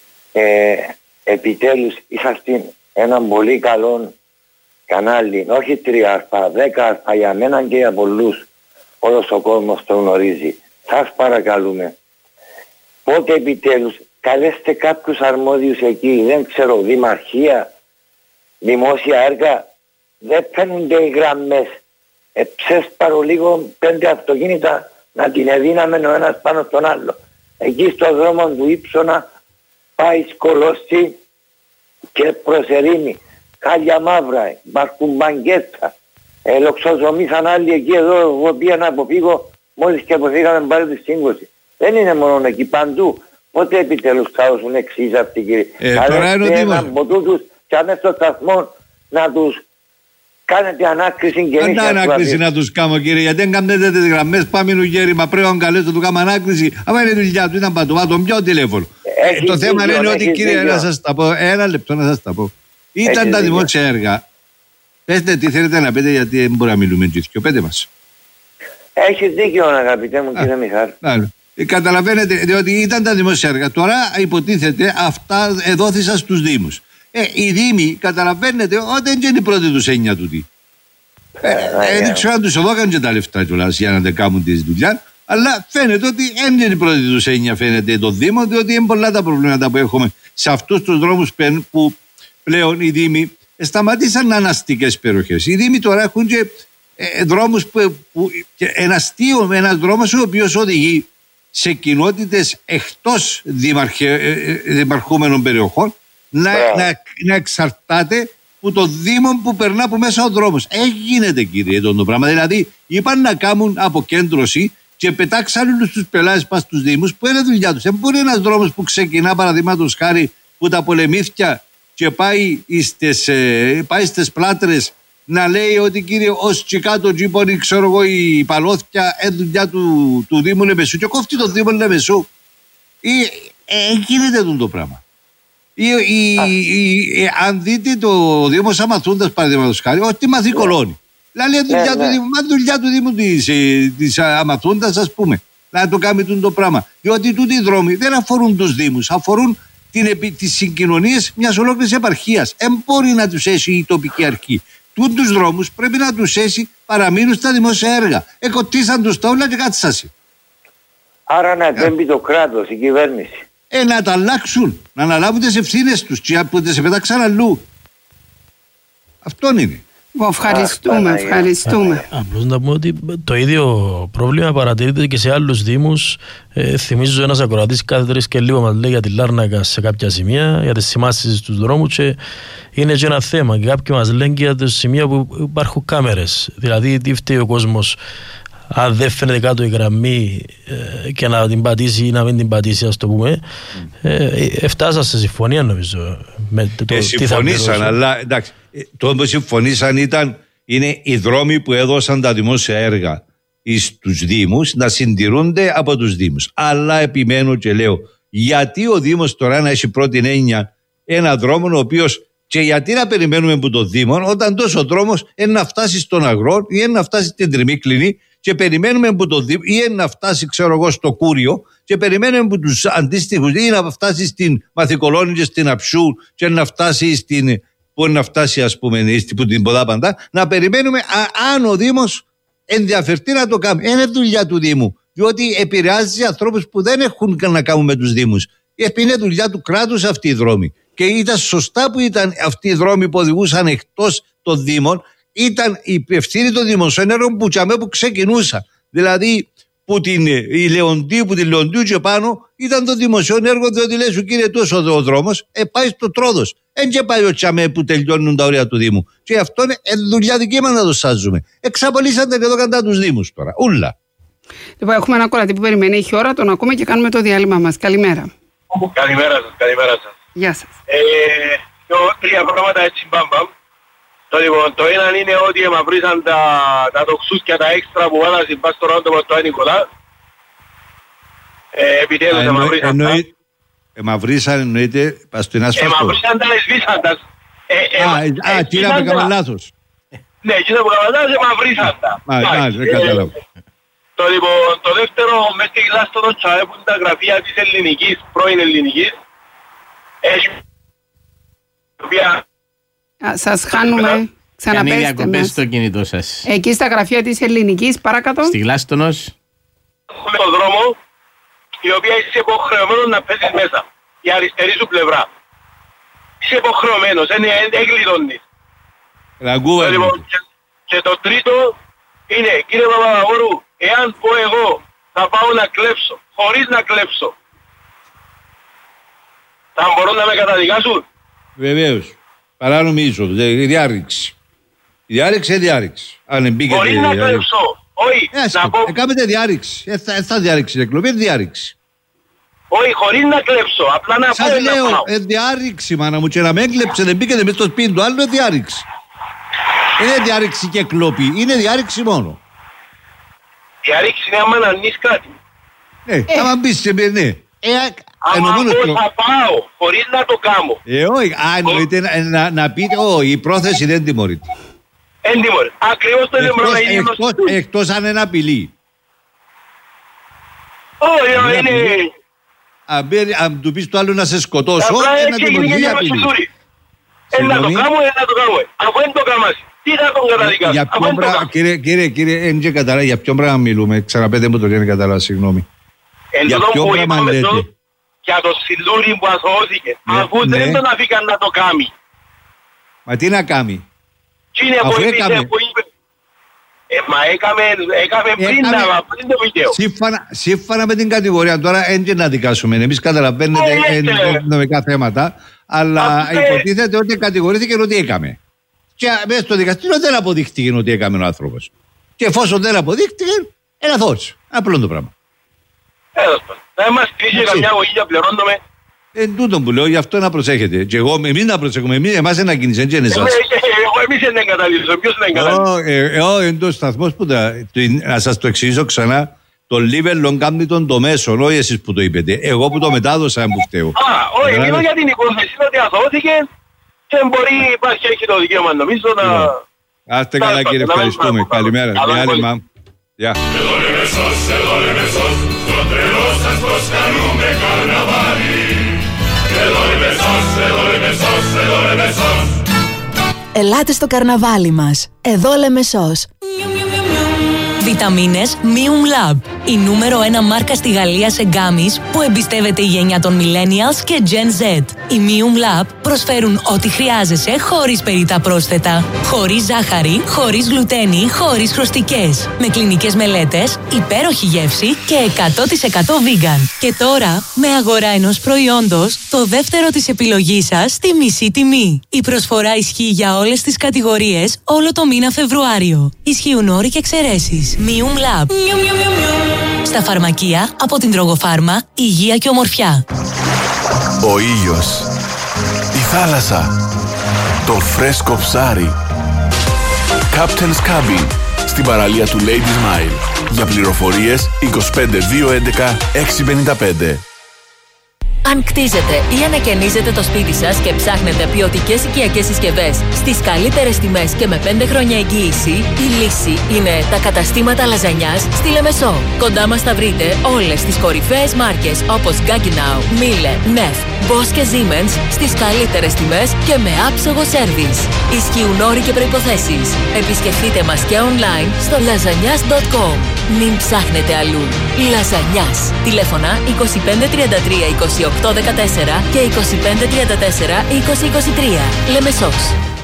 επιτέλους είσαστε έναν πολύ καλό κανάλι, όχι 3α, 10α για μένα και για πολλούς. Όλος ο κόσμος το γνωρίζει. Σας παρακαλούμε, πότε επιτέλους καλέστε κάποιους αρμόδιους εκεί, δεν ξέρω, δημαρχία, δημόσια έργα, δεν φαίνονται οι γραμμές. Ψέσπαρω λίγο 5 αυτοκίνητα να την εδίναμε ο ένας πάνω στον άλλο. Εκεί στο δρόμο του Ήψωνα πάει σκολώστη και προσερήνει. Χάλια μαύρα, υπάρχουν μπαγκέτα. Λοξοζωμήσαν άλλοι εκεί εδώ, εγώ πήγα να αποφύγω μόλις και αποφύγαμε πάλι τη σύγκρουση. Δεν είναι μόνο εκεί, παντού. Πότε επιτέλους θα δώσουν εξής αυτοί κύριοι. Τώρα είναι ο Δήμος. Από τούτους και αμέσως στο σταθμό να τους κάνετε ανάκριση και εμείς. Αν ανάκριση να τους κάνω κύριε, γιατί δεν κάνετε τις γραμμές, πάμε νουγέρι, μα πρέπει να καλέσω του κάνω ανάκριση. Αλλά είναι δουλειά του, ήταν παντού, τον πιω τηλέφωνο. Το θέμα είναι ότι κύριε, να σας τα πω, ένα λεπτό να σας τα πω. Ήταν τα δημόσια έργα. Πετε τι θέλετε να πείτε, γιατί δεν μπορεί να μιλούμε και πετε μας. Έχεις δίκιο αγαπητέ μου κύριε Μιχάλη. Καταλαβαίνετε, διότι ήταν τα δημόσια έργα. Τώρα υποτίθεται αυτά εδόθησαν στους Δήμους. Οι Δήμοι, καταλαβαίνετε, όταν είναι η πρώτη τους έννοια τούτη. Δεν ξέρω αν τους εδώκαν και τα λεφτά κιόλας για να τα κάνουν τη δουλειά, Αλλά φαίνεται ότι δεν είναι η πρώτη τους έννοια, φαίνεται το Δήμο, διότι είναι πολλά τα προβλήματα που έχουμε σε αυτούς τους δρόμους που πλέον οι Δήμοι σταματήσαν να είναι αστικές περιοχές. Οι Δήμοι τώρα έχουν και δρόμους ένας δρόμος ο οποίος οδηγεί σε κοινότητες εκτός δημαρχούμενων περιοχών να εξαρτάται που το Δήμο που περνά από μέσα ο δρόμος. Γίνεται, κύριε, το πράγμα. Δηλαδή είπαν να κάνουν αποκέντρωση και πετάξαν όλους τους πελάτες πας στους Δήμους που είναι δουλειά τους. Δεν μπορεί ένας δρόμος που ξεκινά, παραδείγματος χάρη, που τα πολεμήθια και πάει στις Πλάτρες να λέει ότι, κύριε, ως και κάτω τζίπονι, ξέρω εγώ, η Παλώθια δουλειά του Δήμου Λεμεσού και κόφτει το Δήμο Λεμεσού. Γίνεται το πράγμα. Αν δείτε το Δήμο Αμαθούντας, παραδείγματος χάρη, ότι μαθεί κολόνι. Δηλαδή δουλειά του Δήμου της Αμαθούντας, ας πούμε, να το κάνει το πράγμα. Διότι τούτοι οι δρόμοι δεν αφορούν τους Δήμους, αφορούν τις συγκοινωνίες μιας ολόκληρης επαρχίας. Δεν μπορεί να τους έχει η τοπική αρχή. Τούτους δρόμους πρέπει να τους έχει, παραμείνουν στα δημόσια έργα. Εκοτίσαν τους τα όλα και κάτσασαι. Άρα να επέμβει το κράτος, η κυβέρνηση. Να τα αλλάξουν, να αναλάβουν τις ευθύνες τους και που τις επετάξαν αλλού. Αυτόν είναι. Ευχαριστούμε. Απλώς να πούμε ότι το ίδιο πρόβλημα παρατηρείται και σε άλλους δήμους. Θυμίζω ένας ακροατής κάθε 3 και λίγο μας λέει για τη Λάρνακα σε κάποια σημεία, για τις σημάσεις στους δρόμους, και είναι και ένα θέμα. Και κάποιοι μας λένε και για τα σημεία που υπάρχουν κάμερες. Δηλαδή τι φταίει ο κόσμος αν δεν φαίνεται κάτω η γραμμή και να την πατήσει ή να μην την πατήσει, ας το πούμε. Φτάσαν σε συμφωνία, νομίζω. Συμφωνήσαν, αλλά εντάξει. Το που συμφωνήσαν είναι οι δρόμοι που έδωσαν τα δημόσια έργα στους Δήμους να συντηρούνται από τους Δήμους. Αλλά επιμένω και λέω, γιατί ο Δήμος τώρα να έχει πρώτη έννοια ένα δρόμο ο οποίος, και γιατί να περιμένουμε από το Δήμο όταν τόσο δρόμος είναι να φτάσει στον αγρό ή είναι να φτάσει στην Τριμίκλινη και περιμένουμε από το Δήμο ή είναι να φτάσει, ξέρω εγώ, στο Κούριο και περιμένουμε από τους αντίστοιχους ή να φτάσει στην Μαθηκολόνη και στην Αψού και να φτάσει στην. Μπορεί να φτάσει, ας πούμε, που την Ποδάπαντα, να περιμένουμε αν ο Δήμος ενδιαφερθεί να το κάνει. Είναι δουλειά του Δήμου, διότι επηρεάζει ανθρώπους που δεν έχουν να κάνουν με τους Δήμους. Είναι δουλειά του κράτους αυτή η δρόμη. Και ήταν σωστά που ήταν αυτοί οι δρόμοι που οδηγούσαν εκτός των Δήμων, ήταν η ευθύνη των δημοσίων έργων που ξεκινούσαν. Δηλαδή, που την Λεοντίου και πάνω ήταν το δημοσίων έργο, διότι λέει σου, κύριε, τόσο ο δρόμος πάει στο Τρόδος. Δεν και πάει ο τσαμέ που τελειώνουν τα όρια του Δήμου. Και αυτό είναι δουλειά δική μας να το σάζουμε. Εξαπολύσατε εδώ κατά τους Δήμους τώρα. Ούλα. Λοιπόν, έχουμε ένα κορατή που περιμένει, έχει ώρα, τον ακούμε και κάνουμε το διάλειμμα μας. Καλημέρα. Καλημέρα σας. Γεια σας. 3 πράγματα έτσι μπαμπαμ. Το ένα είναι ότι εμαυρίσαν τα τοξούσκια, τα έξτρα που βάλασαν πας στο ρόντο του Νικολά. Επιτέλους εμαυρίσαν τα. Εμαυρίσαν, εννοείται, πας στην ασφαλτό. Εμαυρίσαν τα, εσβήσαν τα. Κύριε, έκανα λάθος. Ναι, κύριε, που έκανα λάθος, εμαυρίσαν τα. Δεν καταλάβω. Το δεύτερο, μες στη Γλάστονο τσαέ που είναι τα γραφεία της ελληνικής, πρώην ελληνικής, έχει σας χάνουμε, ξαναπέστε μας. Το κινητό σας. Εκεί στα γραφεία της ελληνικής, παρακάτω. Στη Γλάστονος. Με τον δρόμο, η οποία είσαι υποχρεωμένος να πέσεις μέσα, η αριστερή σου πλευρά. Είσαι υποχρεωμένος, δεν γλιτώνεις. Και το τρίτο είναι, κύριε Παπαδαγόρου, εάν πω εγώ θα πάω να κλέψω, χωρίς να κλέψω, θα μπορούν να με καταδικάσουν? Βεβαίως. Παράνομη είσοδο, διάρρηξη. Η διάρρηξη είναι διάρρηξη. Αν μπήκε. Χωρίς να κλέψω. Όχι, να πω. Κάνετε διάρρηξη. Θα διάρρηξη εκλογή, διάρρηξη. Όχι, χωρίς να κλέψω. Απλά να πω. Σας λέω, διάρρηξη, μάνα μου, και να με έκλεψε, δεν μπήκετε μέσα στο σπίτι του άλλου, διάρρηξη. Είναι διάρρηξη και κλοπή, είναι διάρρηξη μόνο. Διάρρηξη είναι άμα να αρνείς κάτι. Ναι, άμα μπεις σε ναι. Άμα θα πάω, χωρίς να το κάνω. Όχι, εννοείται να πείτε, η πρόθεση δεν τιμωρείται. Δεν τιμωρείται. Ακριβώς το ίδιο. Εκτός αν είναι απειλή. Όχι, είναι. Αν του πεις το άλλο να σε σκοτώσω, να τιμωρηθεί απειλή. Να το κάνω, να το κάνω. Αφού δεν το κάμασαι, τι Τι θα τον καταδικάσουν? Κύριε, δεν καταλάβει για ποιον πράγμα μιλούμε. Ξαναπέτε μου το λένε κατάλαβα, συγγνώμη. Για ποιον πράγμα λέτε? Για το Σιλούρι που αθωώθηκε. Αφού δεν τον αφήκαν να το κάνει. Μα τι να κάνει? Αφού έκαμε. Μα έκαμε πριν το βίντεο. Σύμφωνα με την κατηγορία, τώρα δεν να δικάσουμε. Εμείς καταλαβαίνετε νομικά θέματα, αλλά υποτίθεται ότι κατηγορήθηκε ότι έκαμε. Και μέσα στο δικαστήριο δεν αποδείχτηκε ότι έκαμε ο άνθρωπος. Και εφόσον δεν αποδείχτηκε, είναι αθώος. Απλό το πράγμα. Δεν μας κλείσει καμιά γωγή, πληρώνουμε. Τούτο που λέω, γι' αυτό να προσέχετε. Και εμείς να προσέχουμε, εμάς να κινήσεις, έτσι είναι εσάς. Εμείς δεν εγκαταλείσουμε, ποιος δεν εγκαταλείσουμε. Εντός σταθμός που να σας το εξηγήσω ξανά, το level κάνει το μέσο, όχι εσείς που το είπετε. Εγώ που το μετάδοσα που φταίω. Όχι, μιλώ για την υπόθεση ότι αθώθηκε και μπορεί υπάρχει έχει το δικαίωμα νομίζω να... Άστε καλά κύριε, ευχαριστούμε. Καλημέρα. Διάλειμμα. Γεια. Ελάτε στο καρναβάλι μας. Εδώ Λεμεσός. Βιταμίνες Mium Lab. Η νούμερο 1 μάρκα στη Γαλλία σε γκάμις που εμπιστεύεται η γενιά των Millennials και Gen Z. Οι Mium Lab προσφέρουν ό,τι χρειάζεσαι χωρίς περιττά πρόσθετα. Χωρίς ζάχαρη, χωρίς γλουτένη, χωρίς χρωστικές. Με κλινικές μελέτες, υπέροχη γεύση και 100% vegan. Και τώρα, με αγορά ενός προϊόντος, το δεύτερο της επιλογής σας στη μισή τιμή. Η προσφορά ισχύει για όλες τις κατηγορίες όλο το μήνα Φεβρουάριο. Ισχύουν όροι και εξαιρέσεις. Mium Lab. Στα φαρμακεία από την Τρογοφάρμα, Υγεία και Ομορφιά. Ο ήλιος, η θάλασσα, το φρέσκο ψάρι. Captain's Cabin, στην παραλία του Lady Smile. Για πληροφορίες 25211 655. Αν κτίζετε ή ανακαινίζετε το σπίτι σας και ψάχνετε ποιοτικές οικιακές συσκευές στις καλύτερες τιμές και με 5 χρόνια εγγύηση, η λύση είναι τα καταστήματα λαζανιάς στη Λεμεσό. Κοντά μας θα βρείτε όλες τις κορυφαίες μάρκες όπως Gaggenau, Miele, Neff, Bosch και Siemens στις καλύτερες τιμές και με άψογο σέρβις. Ισχύουν όροι και προϋποθέσεις. Επισκεφτείτε μας και online στο lasagnas.com. Μην ψάχνετε αλλού. Λαζανιάς. Τηλέφωνα 2533 2814 και 2534 2023. Λεμεσός.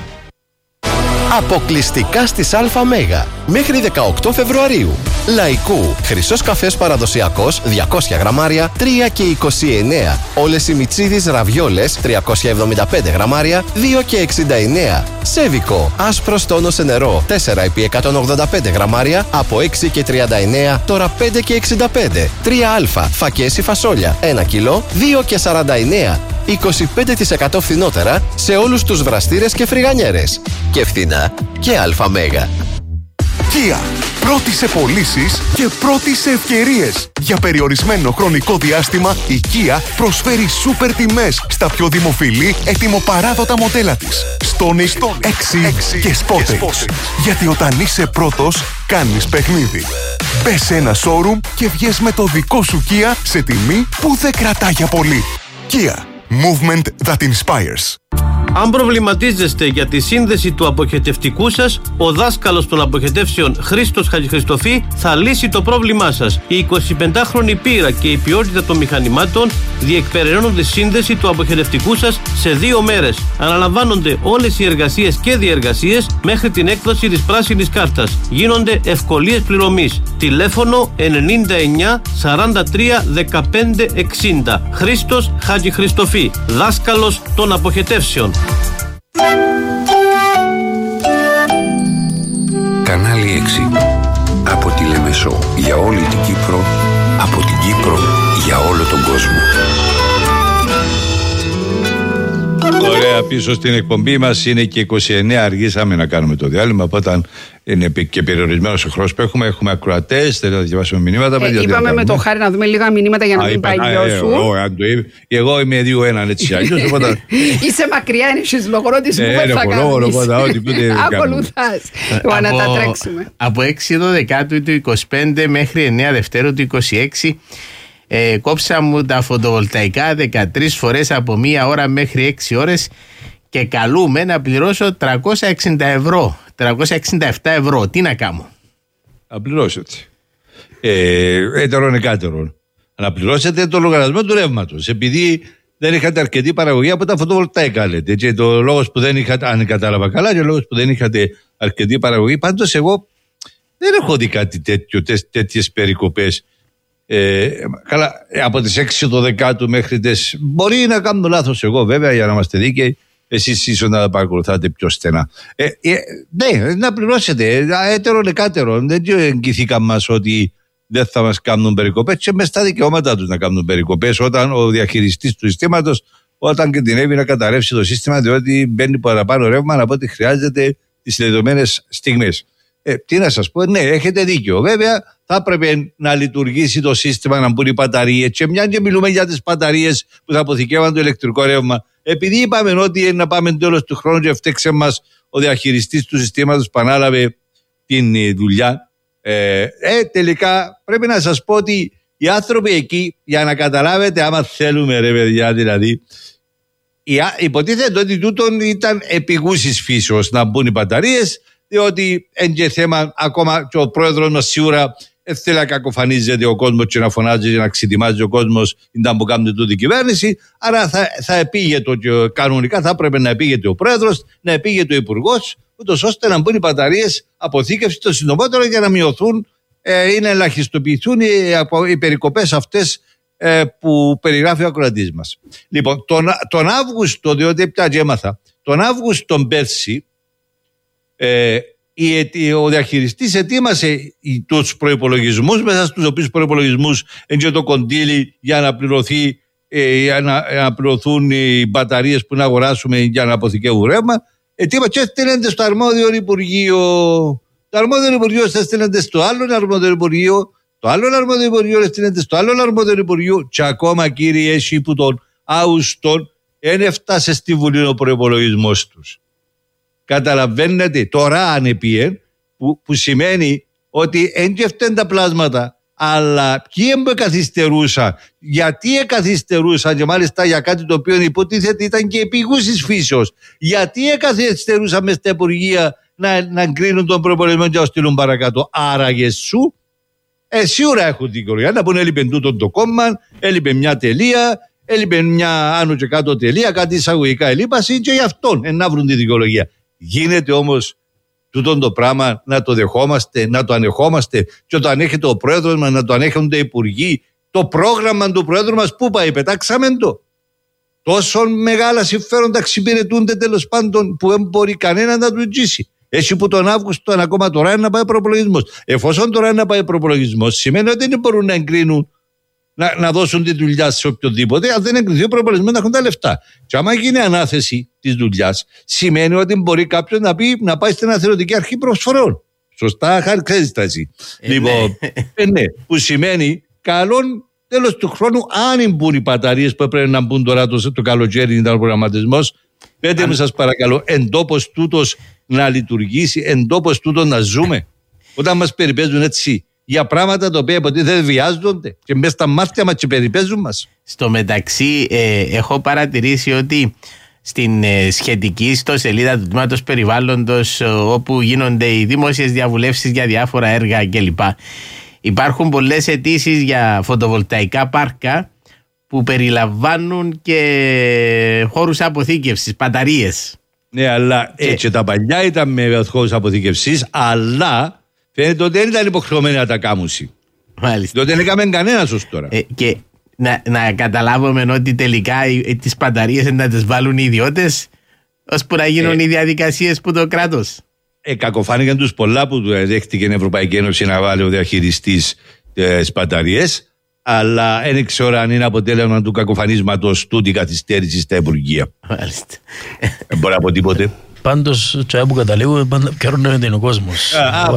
Αποκλειστικά στις ΑΜ μέχρι 18 Φεβρουαρίου. Λαϊκού. Χρυσός καφές παραδοσιακός 200 γραμμάρια 3 και 29. Όλες οι μιτσίδεις ραβιόλες 375 γραμμάρια 2 και 69. Σέβικο. Άσπρος τόνος σε νερό 4 επί 185 γραμμάρια από 6 και 39 τώρα 5 και 65. 3α. Φακές ή φασόλια 1 κιλό 2 και 49. 25% φθηνότερα σε όλους τους βραστήρες και φρυγανιέρες. Και φθηνά και ΑΜΕΓΑ. Kia. Πρώτη σε πωλήσεις και πρώτη σε ευκαιρίες. Για περιορισμένο χρονικό διάστημα, η Kia προσφέρει σούπερ τιμές στα πιο δημοφιλή ετοιμοπαράδοτα μοντέλα της. Stonic, Exit και Sportage. Γιατί όταν είσαι πρώτος, κάνεις παιχνίδι. Μπες σε ένα showroom και βγες με το δικό σου Kia σε τιμή που δεν κρατά για πολύ. Kia. Movement that inspires. Αν προβληματίζεστε για τη σύνδεση του αποχετευτικού σας, ο δάσκαλος των αποχετεύσεων Χρήστος Χατζηχριστοφή θα λύσει το πρόβλημά σας. Η 25χρονη πείρα και η ποιότητα των μηχανημάτων διεκπεραιώνουν τη σύνδεση του αποχετευτικού σας σε 2 μέρες. Αναλαμβάνονται όλες οι εργασίες και διεργασίες μέχρι την έκδοση της πράσινης κάρτας. Γίνονται ευκολίες πληρωμής. Τηλέφωνο 99 43 15 60. Χρήστος Χατζηχριστοφή, δάσκαλος των αποχετεύσεων. Κανάλι 6. Από τη Λεμεσό για όλη την Κύπρο, από την Κύπρο για όλο τον κόσμο. Ωραία, πίσω στην εκπομπή μας είναι και 29, αργήσαμε να κάνουμε το διάλειμμα, οπότε είναι και περιορισμένος ο χρόνος που έχουμε. Έχουμε ακροατές, θέλετε να διαβάσουμε μηνύματα. Είπαμε με τον Χάρη να δούμε λίγα μηνύματα για να μην πάει γιο σου. Εγώ είμαι 2-1 έτσι αλλιώς. Είσαι μακριά, είναι λογορώτης που δεν θα κάνεις. Ακολουθάς. Να τα τρέξουμε. Από 6 Δεκάτου του 25 μέχρι 9 Δευτέρου του 26 κόψα μου τα φωτοβολταϊκά 13 φορές από 1 ώρα μέχρι 6 ώρες και καλούμε να πληρώσω 360 ευρώ, 367 ευρώ. Τι να κάνω? Να πληρώσετε. Έτερον εκάτερον. Να πληρώσετε το λογαριασμό του ρεύματος. Επειδή δεν είχατε αρκετή παραγωγή από τα φωτοβολταϊκά, λέτε. Και το λόγος που δεν είχατε, αν κατάλαβα καλά, και ο λόγος που δεν είχατε αρκετή παραγωγή. Πάντως, εγώ δεν έχω δει κάτι τέτοιο, τέτοιες περικοπές. Καλά, από τις 6 το δεκάτου μέχρι τις. Μπορεί να κάνω λάθος εγώ, βέβαια, για να είμαστε δίκαιοι. Εσείς ίσως να τα παρακολουθάτε πιο στενά. Ναι, να πληρώσετε. Έτερον εκάτερον. Δεν εγγυηθήκαμε μας ότι δεν θα μας κάνουν περικοπές, και μες στα δικαιώματά τους να κάνουν περικοπές όταν ο διαχειριστής του συστήματος, όταν κινδυνεύει να καταρρεύσει το σύστημα, διότι μπαίνει παραπάνω ρεύμα από ό,τι χρειάζεται τις δεδομένες στιγμές. Τι να σας πω, ναι, έχετε δίκιο. Βέβαια, θα έπρεπε να λειτουργήσει το σύστημα, να μπουν οι μπαταρίες. Και μια και μιλούμε για τις μπαταρίες που θα αποθηκεύαν το ηλεκτρικό ρεύμα, επειδή είπαμε ότι να πάμε τέλος του χρόνου και φταίξε μας ο διαχειριστής του συστήματος που ανάλαβε την δουλειά. Τελικά πρέπει να σας πω ότι οι άνθρωποι εκεί, για να καταλάβετε, άμα θέλουμε, ρε παιδιά, δηλαδή, υποτίθεται ότι τούτον ήταν επιγούσης φύσεως να μπουν οι μπαταρίες, διότι και θέμα, ακόμα και ο πρόεδρος μας σίγουρα θέλει να κακοφανίζεται ο κόσμος και να φωνάζει και να ξετοιμάζει ο κόσμος, ήταν που κάνετε τούτη η κυβέρνηση. Άρα θα επήγεται, κανονικά θα έπρεπε να επήγεται ο πρόεδρος, να επήγεται ο υπουργός, ούτως ώστε να μπουν οι μπαταρίες αποθήκευση το συντομότερο για να μειωθούν ή να ελαχιστοποιηθούν οι περικοπές αυτές που περιγράφει ο ακροατής μας. Λοιπόν, τον Αύγουστο, διότι πια και έμαθα, τον Αύγουστο πέρσι, ο διαχειριστής ετοίμασε τους προϋπολογισμούς, μέσα στους οποίους προϋπολογισμούς είναι το κοντήλι για να πληρωθεί, για να πληρωθούν οι μπαταρίες που να αγοράσουμε για να αποθηκεύουν ρεύμα. Ετοίμασε και έστειλενται στο αρμόδιο Υπουργείο. Το αρμόδιο Υπουργείο έστειλενται στο άλλο αρμόδιο Υπουργείο. Το άλλο αρμόδιο Υπουργείο έστειλενται στο άλλο αρμόδιο Υπουργείο. Και ακόμα, κύριε, εσύ που τον Αύγουστον δεν έφτασε στη Βουλή ο προϋπολογισμός τους. Καταλαβαίνετε, τώρα ανεπίεν, που σημαίνει ότι δεν τα πλάσματα, αλλά ποιοι καθυστερούσαν, γιατί καθυστερούσαν, και μάλιστα για κάτι το οποίο υποτίθεται ήταν και επίγουσης φύσεως, γιατί καθυστερούσαν μες στα υπουργεία να κρίνουν τον προπολογισμό και να στείλουν παρακάτω. Άραγε σου, σίγουρα έχουν δικαιολογία να πούνε έλειπε τούτο το κόμμα, έλειπε μια τελεία, έλειπε μια άνω και κάτω τελεία, κάτι εισαγωγικά ελείπαση, και γι' αυτόν να βρουν τη δικαιολογία. Γίνεται όμως τούτο το πράγμα να το δεχόμαστε, να το ανεχόμαστε, και το ανέχεται ο πρόεδρος μας, να το ανέχονται οι υπουργοί? Το πρόγραμμα του πρόεδρου μας πού πάει? Πετάξαμε το. Τόσο μεγάλα συμφέροντα εξυπηρετούνται, τέλος πάντων, που δεν μπορεί κανένα να του ζήσει. Έτσι που τον Αύγουστο ακόμα τώρα είναι να πάει προπολογισμός. Εφόσον τώρα είναι να πάει προπολογισμός, σημαίνει ότι δεν μπορούν να εγκρίνουν, να δώσουν τη δουλειά σε οποιοδήποτε, αν δεν εγκριθεί ο προπολογισμός να έχουν τα λεφτά. Και άμα γίνει ανάθεση της δουλειάς, σημαίνει ότι μπορεί κάποιος να πάει στην Αθηνωτική Αρχή Προσφορών. Σωστά, ξέρεις τα εσύ. Λοιπόν, ναι, που σημαίνει καλόν τέλος του χρόνου, αν μπουν οι μπαταρίες που πρέπει να μπουν τώρα το καλοκαίρι, ήταν ο προγραμματισμός, πέτε μου σας παρακαλώ, εν τόπος τούτος να λειτουργήσει, εν τόπος τούτος να ζούμε. Όταν μας περιπέζουν έτσι για πράγματα τα οποία υποτίθεται βιάζονται και μέσα στα μάτια μας και περιπέζουν μας. Στο μεταξύ, έχω παρατηρήσει ότι στην σχετική ιστοσελίδα του Τμήματος Περιβάλλοντος, όπου γίνονται οι δημόσιες διαβουλεύσεις για διάφορα έργα κλπ., υπάρχουν πολλές αιτήσεις για φωτοβολταϊκά πάρκα που περιλαμβάνουν και χώρους αποθήκευσης, μπαταρίες. Ναι, αλλά έτσι τα παλιά ήταν με χώρους αποθήκευσης, αλλά φαίνεται ότι δεν ήταν υποχρεωμένοι να τα κάνουν. Μάλιστα. Διότι δεν έκαμε κανένα ως τώρα. Και να καταλάβουμε ότι τελικά τις μπαταρίες να τις βάλουν οι ιδιώτες, ώσπου να γίνουν οι διαδικασίες που το κράτος. Κακοφάνηκαν τους πολλά που δέχτηκε η Ευρωπαϊκή Ένωση να βάλει ο διαχειριστής τις μπαταρίες, αλλά δεν ξέρω αν είναι αποτέλεσμα του κακοφανίσματος τούτη καθυστέρηση στα Υπουργεία. Μάλιστα. Δεν μπορεί να πω τίποτε. Πάντως, τσάι που καταλήγω, πιέρνουν ο κόσμος.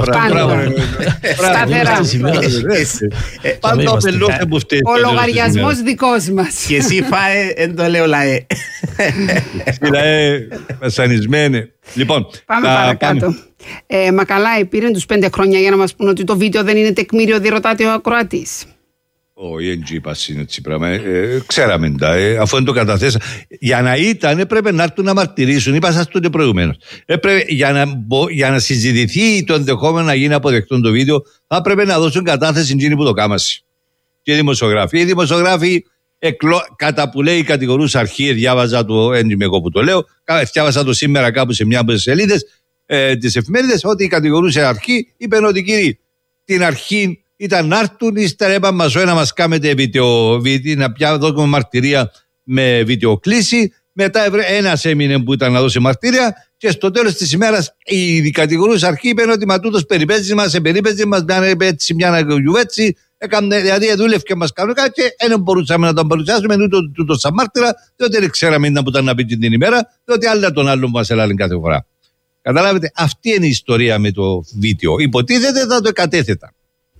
Σταθερά. Πάντα ο πελός που φταίει. Ο λογαριασμός δικός μας. Και εσύ φάε, εν το λέω λαέ. Λαέ, βασανισμένε. Λοιπόν, πάμε παρακάτω. Μακαλάι πήραν τους 5 χρόνια για να μας πούν ότι το βίντεο δεν είναι τεκμήριο, διερωτάται ο ακροατής. Όχι, δεν είπα έτσι πράγμα. Ξέραμε τα. Αφού δεν το καταθέσα. Για να ήταν, έπρεπε να έρθουν να μαρτυρήσουν. Είπα σας τότε προηγουμένως. Για να συζητηθεί το ενδεχόμενο να γίνει αποδεκτό το βίντεο, θα έπρεπε να δώσουν κατάθεση εκείνοι που το κάμασε. Και οι δημοσιογράφοι. Οι δημοσιογράφοι, κατά που λέει η κατηγορούσα αρχή, διάβαζα το έντυπο εγώ που το λέω, διάβαζα το σήμερα κάπου σε μια από τις σελίδες τις εφημερίδες, ότι η κατηγορούσα αρχή είπε ότι κύριοι, την αρχή ήταν να έρθουν, ύστερα είπαν μας να μας κάνετε να δώσουμε μαρτυρία με βιντεοκλήση. Μετά ένας έμεινε που ήταν να δώσει μαρτυρία και στο τέλος της ημέρας η κατηγορούσα αρχή είπε ότι μα τούτος περιπέζει μας, μια γιουβέτσι, δηλαδή δούλευε και μας κανονικά και δεν μπορούσαμε να τον παρουσιάσουμε τούτο σαν μάρτυρα, διότι δεν ξέραμε που ήταν να πει την ημέρα, διότι άλλα τον άλλον μας έλαβαν κάθε φορά. Καταλάβετε, αυτή είναι η ιστορία με το βίντεο. Υποτίθεται θα το εκατέθετα.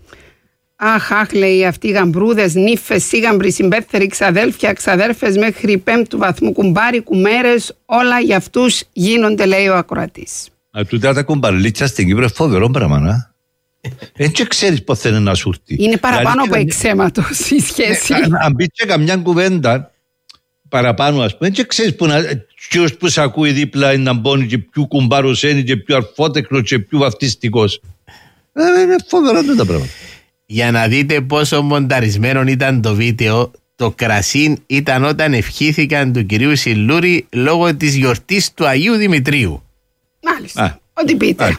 Αχ, λέει αυτοί οι γαμπρούδες, νύφες, σύγαμπροι, συμπέθεροι, ξαδέλφια, ξαδέρφες μέχρι 5ου βαθμού, κουμπάρι, κουμέρες, όλα για αυτούς γίνονται, λέει ο ακροατής. Τούτα τα κουμπαρλίτσια στην Κύπρο φοβερό πράγμα, να. Έτσι ξέρεις πώς θέλει να σου έρθει. Είναι παραπάνω από εξαίματος η σχέση. Αν μπει και καμιά κουβέντα παραπάνω, ας πούμε, έτσι ξέρεις ποιος που σε ακούει δίπλα είναι να μπώνει και ποιο κουμπάρος είναι και ποιο αρφότεχνο και ποιο βαφτιστικός. Είναι φοβερό τα πράγματα. Για να δείτε πόσο μονταρισμένο ήταν το βίντεο, το κρασί ήταν όταν ευχήθηκαν του κυρίου Σιλούρη λόγω της γιορτής του Αγίου Δημητρίου. Μάλιστα, ό,τι πείτε.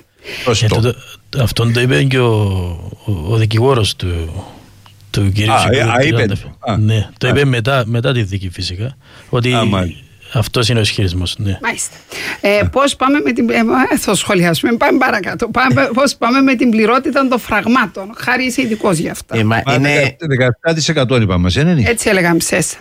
Αυτόν το είπε και ο δικηγόρος του κυρίου Σιλούρη. Ναι, το είπε μετά τη δίκη φυσικά, ότι αυτός είναι ο ισχυρισμός. Μάλιστα. Πώς πάμε με την... θα σχολιάσουμε, πάμε παρακάτω. Πώς πάμε με την πληρότητα των φραγμάτων. Χάρη είσαι ειδικός γι' αυτά. Είναι 17% είπαμε, έτσι έλεγα ψέσα.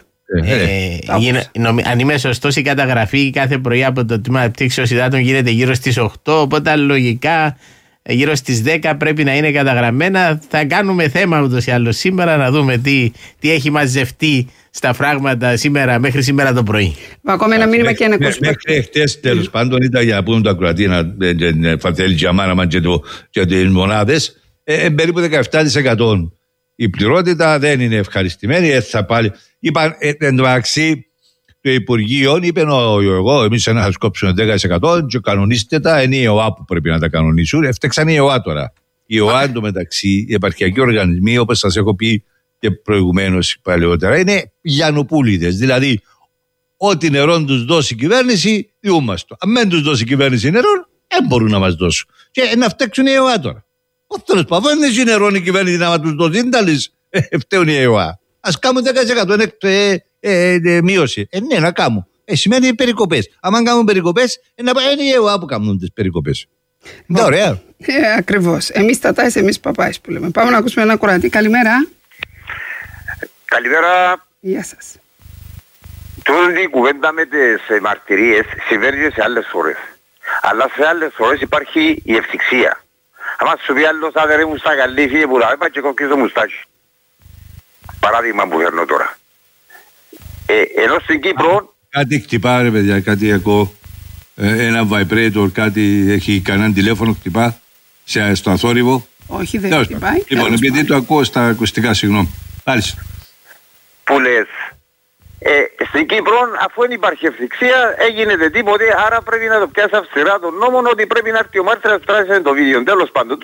Αν είμαι σωστός, η καταγραφή κάθε πρωί από το τμήμα πτύξεως υδάτων γίνεται γύρω στις 8, οπότε λογικά γύρω στις 10 πρέπει να είναι καταγραμμένα. Θα κάνουμε θέμα ούτως ή άλλως σήμερα να δούμε τι έχει μαζευτεί στα φράγματα μέχρι σήμερα το πρωί. Ακόμα ένα μήνυμα και ένα κόσμο. Μέχρι χτες τέλος πάντων ήταν για να πούμε το ακροατή να θέλει και αμάνα και τις μονάδες περίπου 17%. Η πληρότητα δεν είναι ευχαριστημένη, έτσι θα πάλι. Είπαν εντωμεταξύ το Υπουργείο, είπε εγώ, εμείς να σας κόψουμε 10% και κανονίστε τα, είναι η ΕΟΑ που πρέπει να τα κανονίσουν. Έφταξαν η ΕΟΑ τώρα. Η ΕΟΑ εντωμεταξύ, οι επαρχιακοί οργανισμοί, όπως σας έχω πει και προηγουμένως παλαιότερα, είναι λιανοπούλιδες. Δηλαδή, ό,τι νερό τους δώσει η κυβέρνηση, διούμαστο. Αν δεν τους δώσει η κυβέρνηση νερό, δεν μπορούν να μας δώσουν. Και να φταίξουν η ΕΟΑ τώρα. Όχι τέλος πάντων, δεν έχει νερό η κυβέρνηση να τους δώσει, δεν τα λες, φταίουν η ΕΟΑ. Ας κάνουν 10% μείωση. Ναι, να κάνουν. Σημαίνει περικοπές. Αν κάνουν περικοπές, είναι η ΕΟΑ που κάνουν τις περικοπές. Είναι ωραία. Ακριβώς. Εμείς τατάες, εμείς παπάες που λέμε. Πάμε να ακούσουμε ένα κουρατή. Καλημέρα. Καλημέρα. Γεια σας. Τούτη η κουβέντα με τις μαρτυρίες συμβαίνει σε άλλες φορές. Αλλά σε άλλες φορές υπάρχει η ευθυξία. Άμα σου πει άλλος άδερε μου στα καλή φύγε που τα έπα και κόκκιζε μουστάκι. Παράδειγμα που φέρνω τώρα. Ενώ στην Κύπρο... Κάτι χτυπά ρε παιδιά, κάτι ακούω. Ένα vibrator, κάτι έχει κανένα τηλέφωνο χτυπά στο αθόρυβο. Όχι, δεν χτυπάει. Λοιπόν, επειδή το ακούω στα ακουστικά, συγγνώμη. Άρχισε. Που λες. Στην Κύπρο, αφού δεν υπάρχει ευθυξία, έγινε τίποτε, άρα πρέπει να το πιάσει αυστηρά τον νόμο ότι πρέπει να έρθει ο μάρτυρας πράσινε το βίντεο. Τέλος πάντων,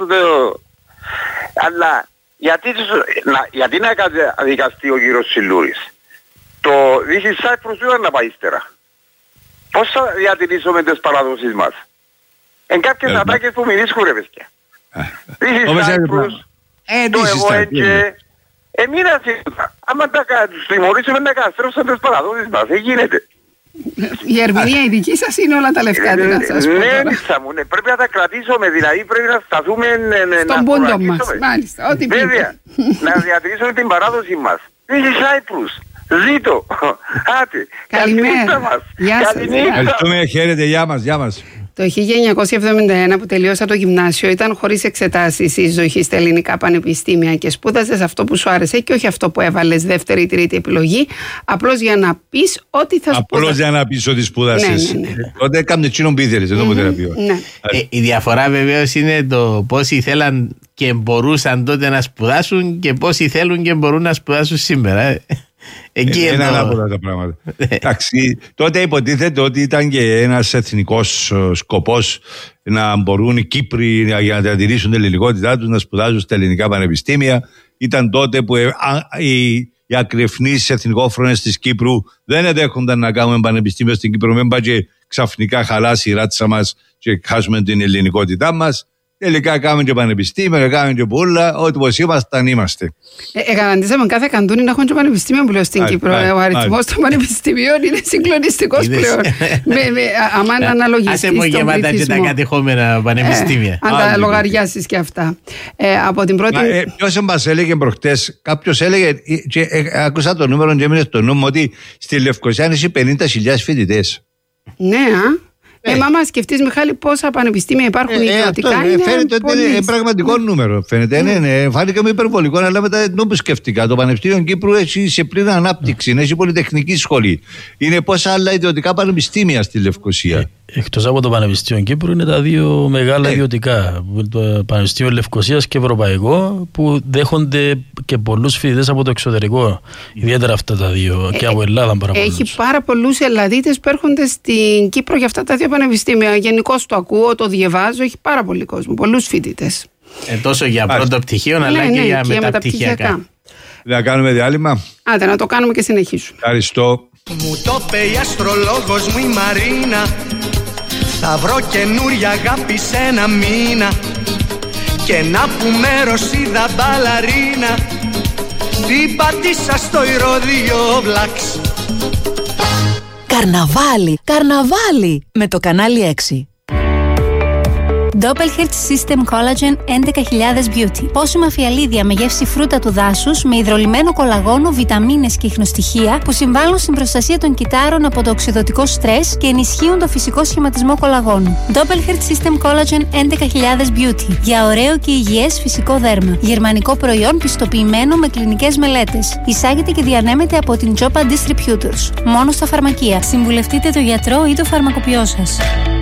αλλά γιατί να δικαστεί ο κύριος Σιλούρης. Το This is Cyprus ήταν να πάει ύστερα. Πώς θα διατηρήσουμε τις παραδόσεις μας. Εν κάποιες ατάκες που μην ρίσκουν ρε παιδιά. This is Cyprus, το εγώ έτσι. Εμείς άμα τους τιμωρήσουμε να καταστρέψουν τις παραδόσεις μας, δεν γίνεται. Η ερμηνεία η δική σας είναι όλα τα λεφτά, τι να σας πω τώρα. Πρέπει να τα κρατήσουμε, δηλαδή πρέπει να σταθούμε στον πόντο μας, μάλιστα, ό,τι πείτε. Βέβαια, να διατηρήσουμε την παράδοση μας. This is Cyprus. Ζήτω. Άτε. Καλημέρα. Γεια σας. Ευχαριστούμε, χαίρετε, γεια μας. Το 1971 που τελείωσα το γυμνάσιο ήταν χωρίς εξετάσεις η ζωή στα ελληνικά πανεπιστήμια και σπούδαζες αυτό που σου άρεσε και όχι αυτό που έβαλες δεύτερη ή τρίτη επιλογή, απλώς για να πεις ότι θα σπούδασες. Απλώς για να πεις ότι σπούδασες. Τότε έκαμε εκείνον που ήθελες, εδώ που θέλει να πει. Η διαφορά βεβαίως είναι το πώς ήθελαν και μπορούσαν τότε να σπουδάσουν και πόσοι θέλουν και μπορούν να σπουδάσουν σήμερα. Εκεί ένα από τα πράγματα. Εντάξει, τότε υποτίθεται ότι ήταν και ένας εθνικός σκοπός να μπορούν οι Κύπροι για να διατηρήσουν την ελληνικότητά τους να σπουδάζουν στα ελληνικά πανεπιστήμια. Ήταν τότε που οι ακρεφνείς εθνικόφρονες της Κύπρου δεν εδέχονταν να κάνουμε πανεπιστήμιο στην Κύπρο. Μην πάει και ξαφνικά χαλάσει η ράτσα μας και χάσουμε την ελληνικότητά μας. Τελικά κάνουμε και πανεπιστήμια, κάνουμε και πουλά, ό,τι πως ήμασταν είμαστε. Εγαραντήσαμε κάθε καντούνι να έχουν και πανεπιστήμιο πλέον στην Κύπρο. Ο αριθμός των πανεπιστημίων είναι συγκλονιστικός πλέον. Αμάν αναλογιστείς τον πληθυσμό. Άσε μου γεμάτα και τα κατεχόμενα πανεπιστήμια. Αν τα λογαριάσεις και αυτά. Από την πρώτη... Ποιος μας έλεγε προχτές, κάποιος έλεγε, και άκουσα το νούμερο και έμεινε στο νου μου, ότι στη Λευκοσία είναι 50.000 φοιτητές. Ναι, μα άμα σκεφτείς, Μιχάλη, πόσα πανεπιστήμια υπάρχουν ιδιωτικά, φαίνεται ότι είναι πραγματικό νούμερο. Φαίνεται, φάνηκε με υπερβολικό, αλλά μετά νόμου σκεφτικά. Το Πανεπιστήμιο Κύπρου έχει σε πλήρη ανάπτυξη, έχει πολυτεχνική σχολή. Είναι πόσα άλλα ιδιωτικά πανεπιστήμια στη Λευκοσία. Εκτός από το Πανεπιστήμιο Κύπρου είναι τα δύο μεγάλα ιδιωτικά, το Πανεπιστήμιο Λευκοσίας και Ευρωπαϊκό, που δέχονται και πολλούς φοιτητές από το εξωτερικό. Ιδιαίτερα αυτά τα δύο, και από Ελλάδα πάρα πολλούς. Έχει πάρα πολλούς Ελλαδίτες που έρχονται στην Κύπρο για αυτά τα δύο πανεπιστήμια. Γενικώς το ακούω, το διαβάζω, έχει πάρα πολύ κόσμο, πολλούς φοιτητές. Τόσο για πρώτο πτυχίο, αλλά και για μεταπτυχιακά. Να κάνουμε διάλειμμα. Άντε, να το κάνουμε και συνεχίσουμε. Ευχαριστώ. Μου το είπε η αστρολόγος μου η Μαρίνα, θα βρω καινούρια αγάπη σε ένα μήνα, και να που μέρος είδα μπαλαρίνα, την πατήσα στο ηρωδείο Βλάξ. Καρναβάλι, καρναβάλι με το κανάλι 6. Doppelherz System Collagen 11.000 Beauty. Πόσιμα φιαλίδια με γεύση φρούτα του δάσους, με υδρολυμμένο κολαγόνο, βιταμίνες και ιχνοστοιχεία που συμβάλλουν στην προστασία των κυτάρων από το οξυδωτικό στρες και ενισχύουν το φυσικό σχηματισμό κολαγόνου. Doppelherz System Collagen 11.000 Beauty. Για ωραίο και υγιές φυσικό δέρμα. Γερμανικό προϊόν πιστοποιημένο με κλινικές μελέτες. Εισάγεται και διανέμεται από την Jopa Distributors. Μόνο στα φαρμακεία. Συμβουλευτείτε τον γιατρό ή το φαρμακοποιό σας.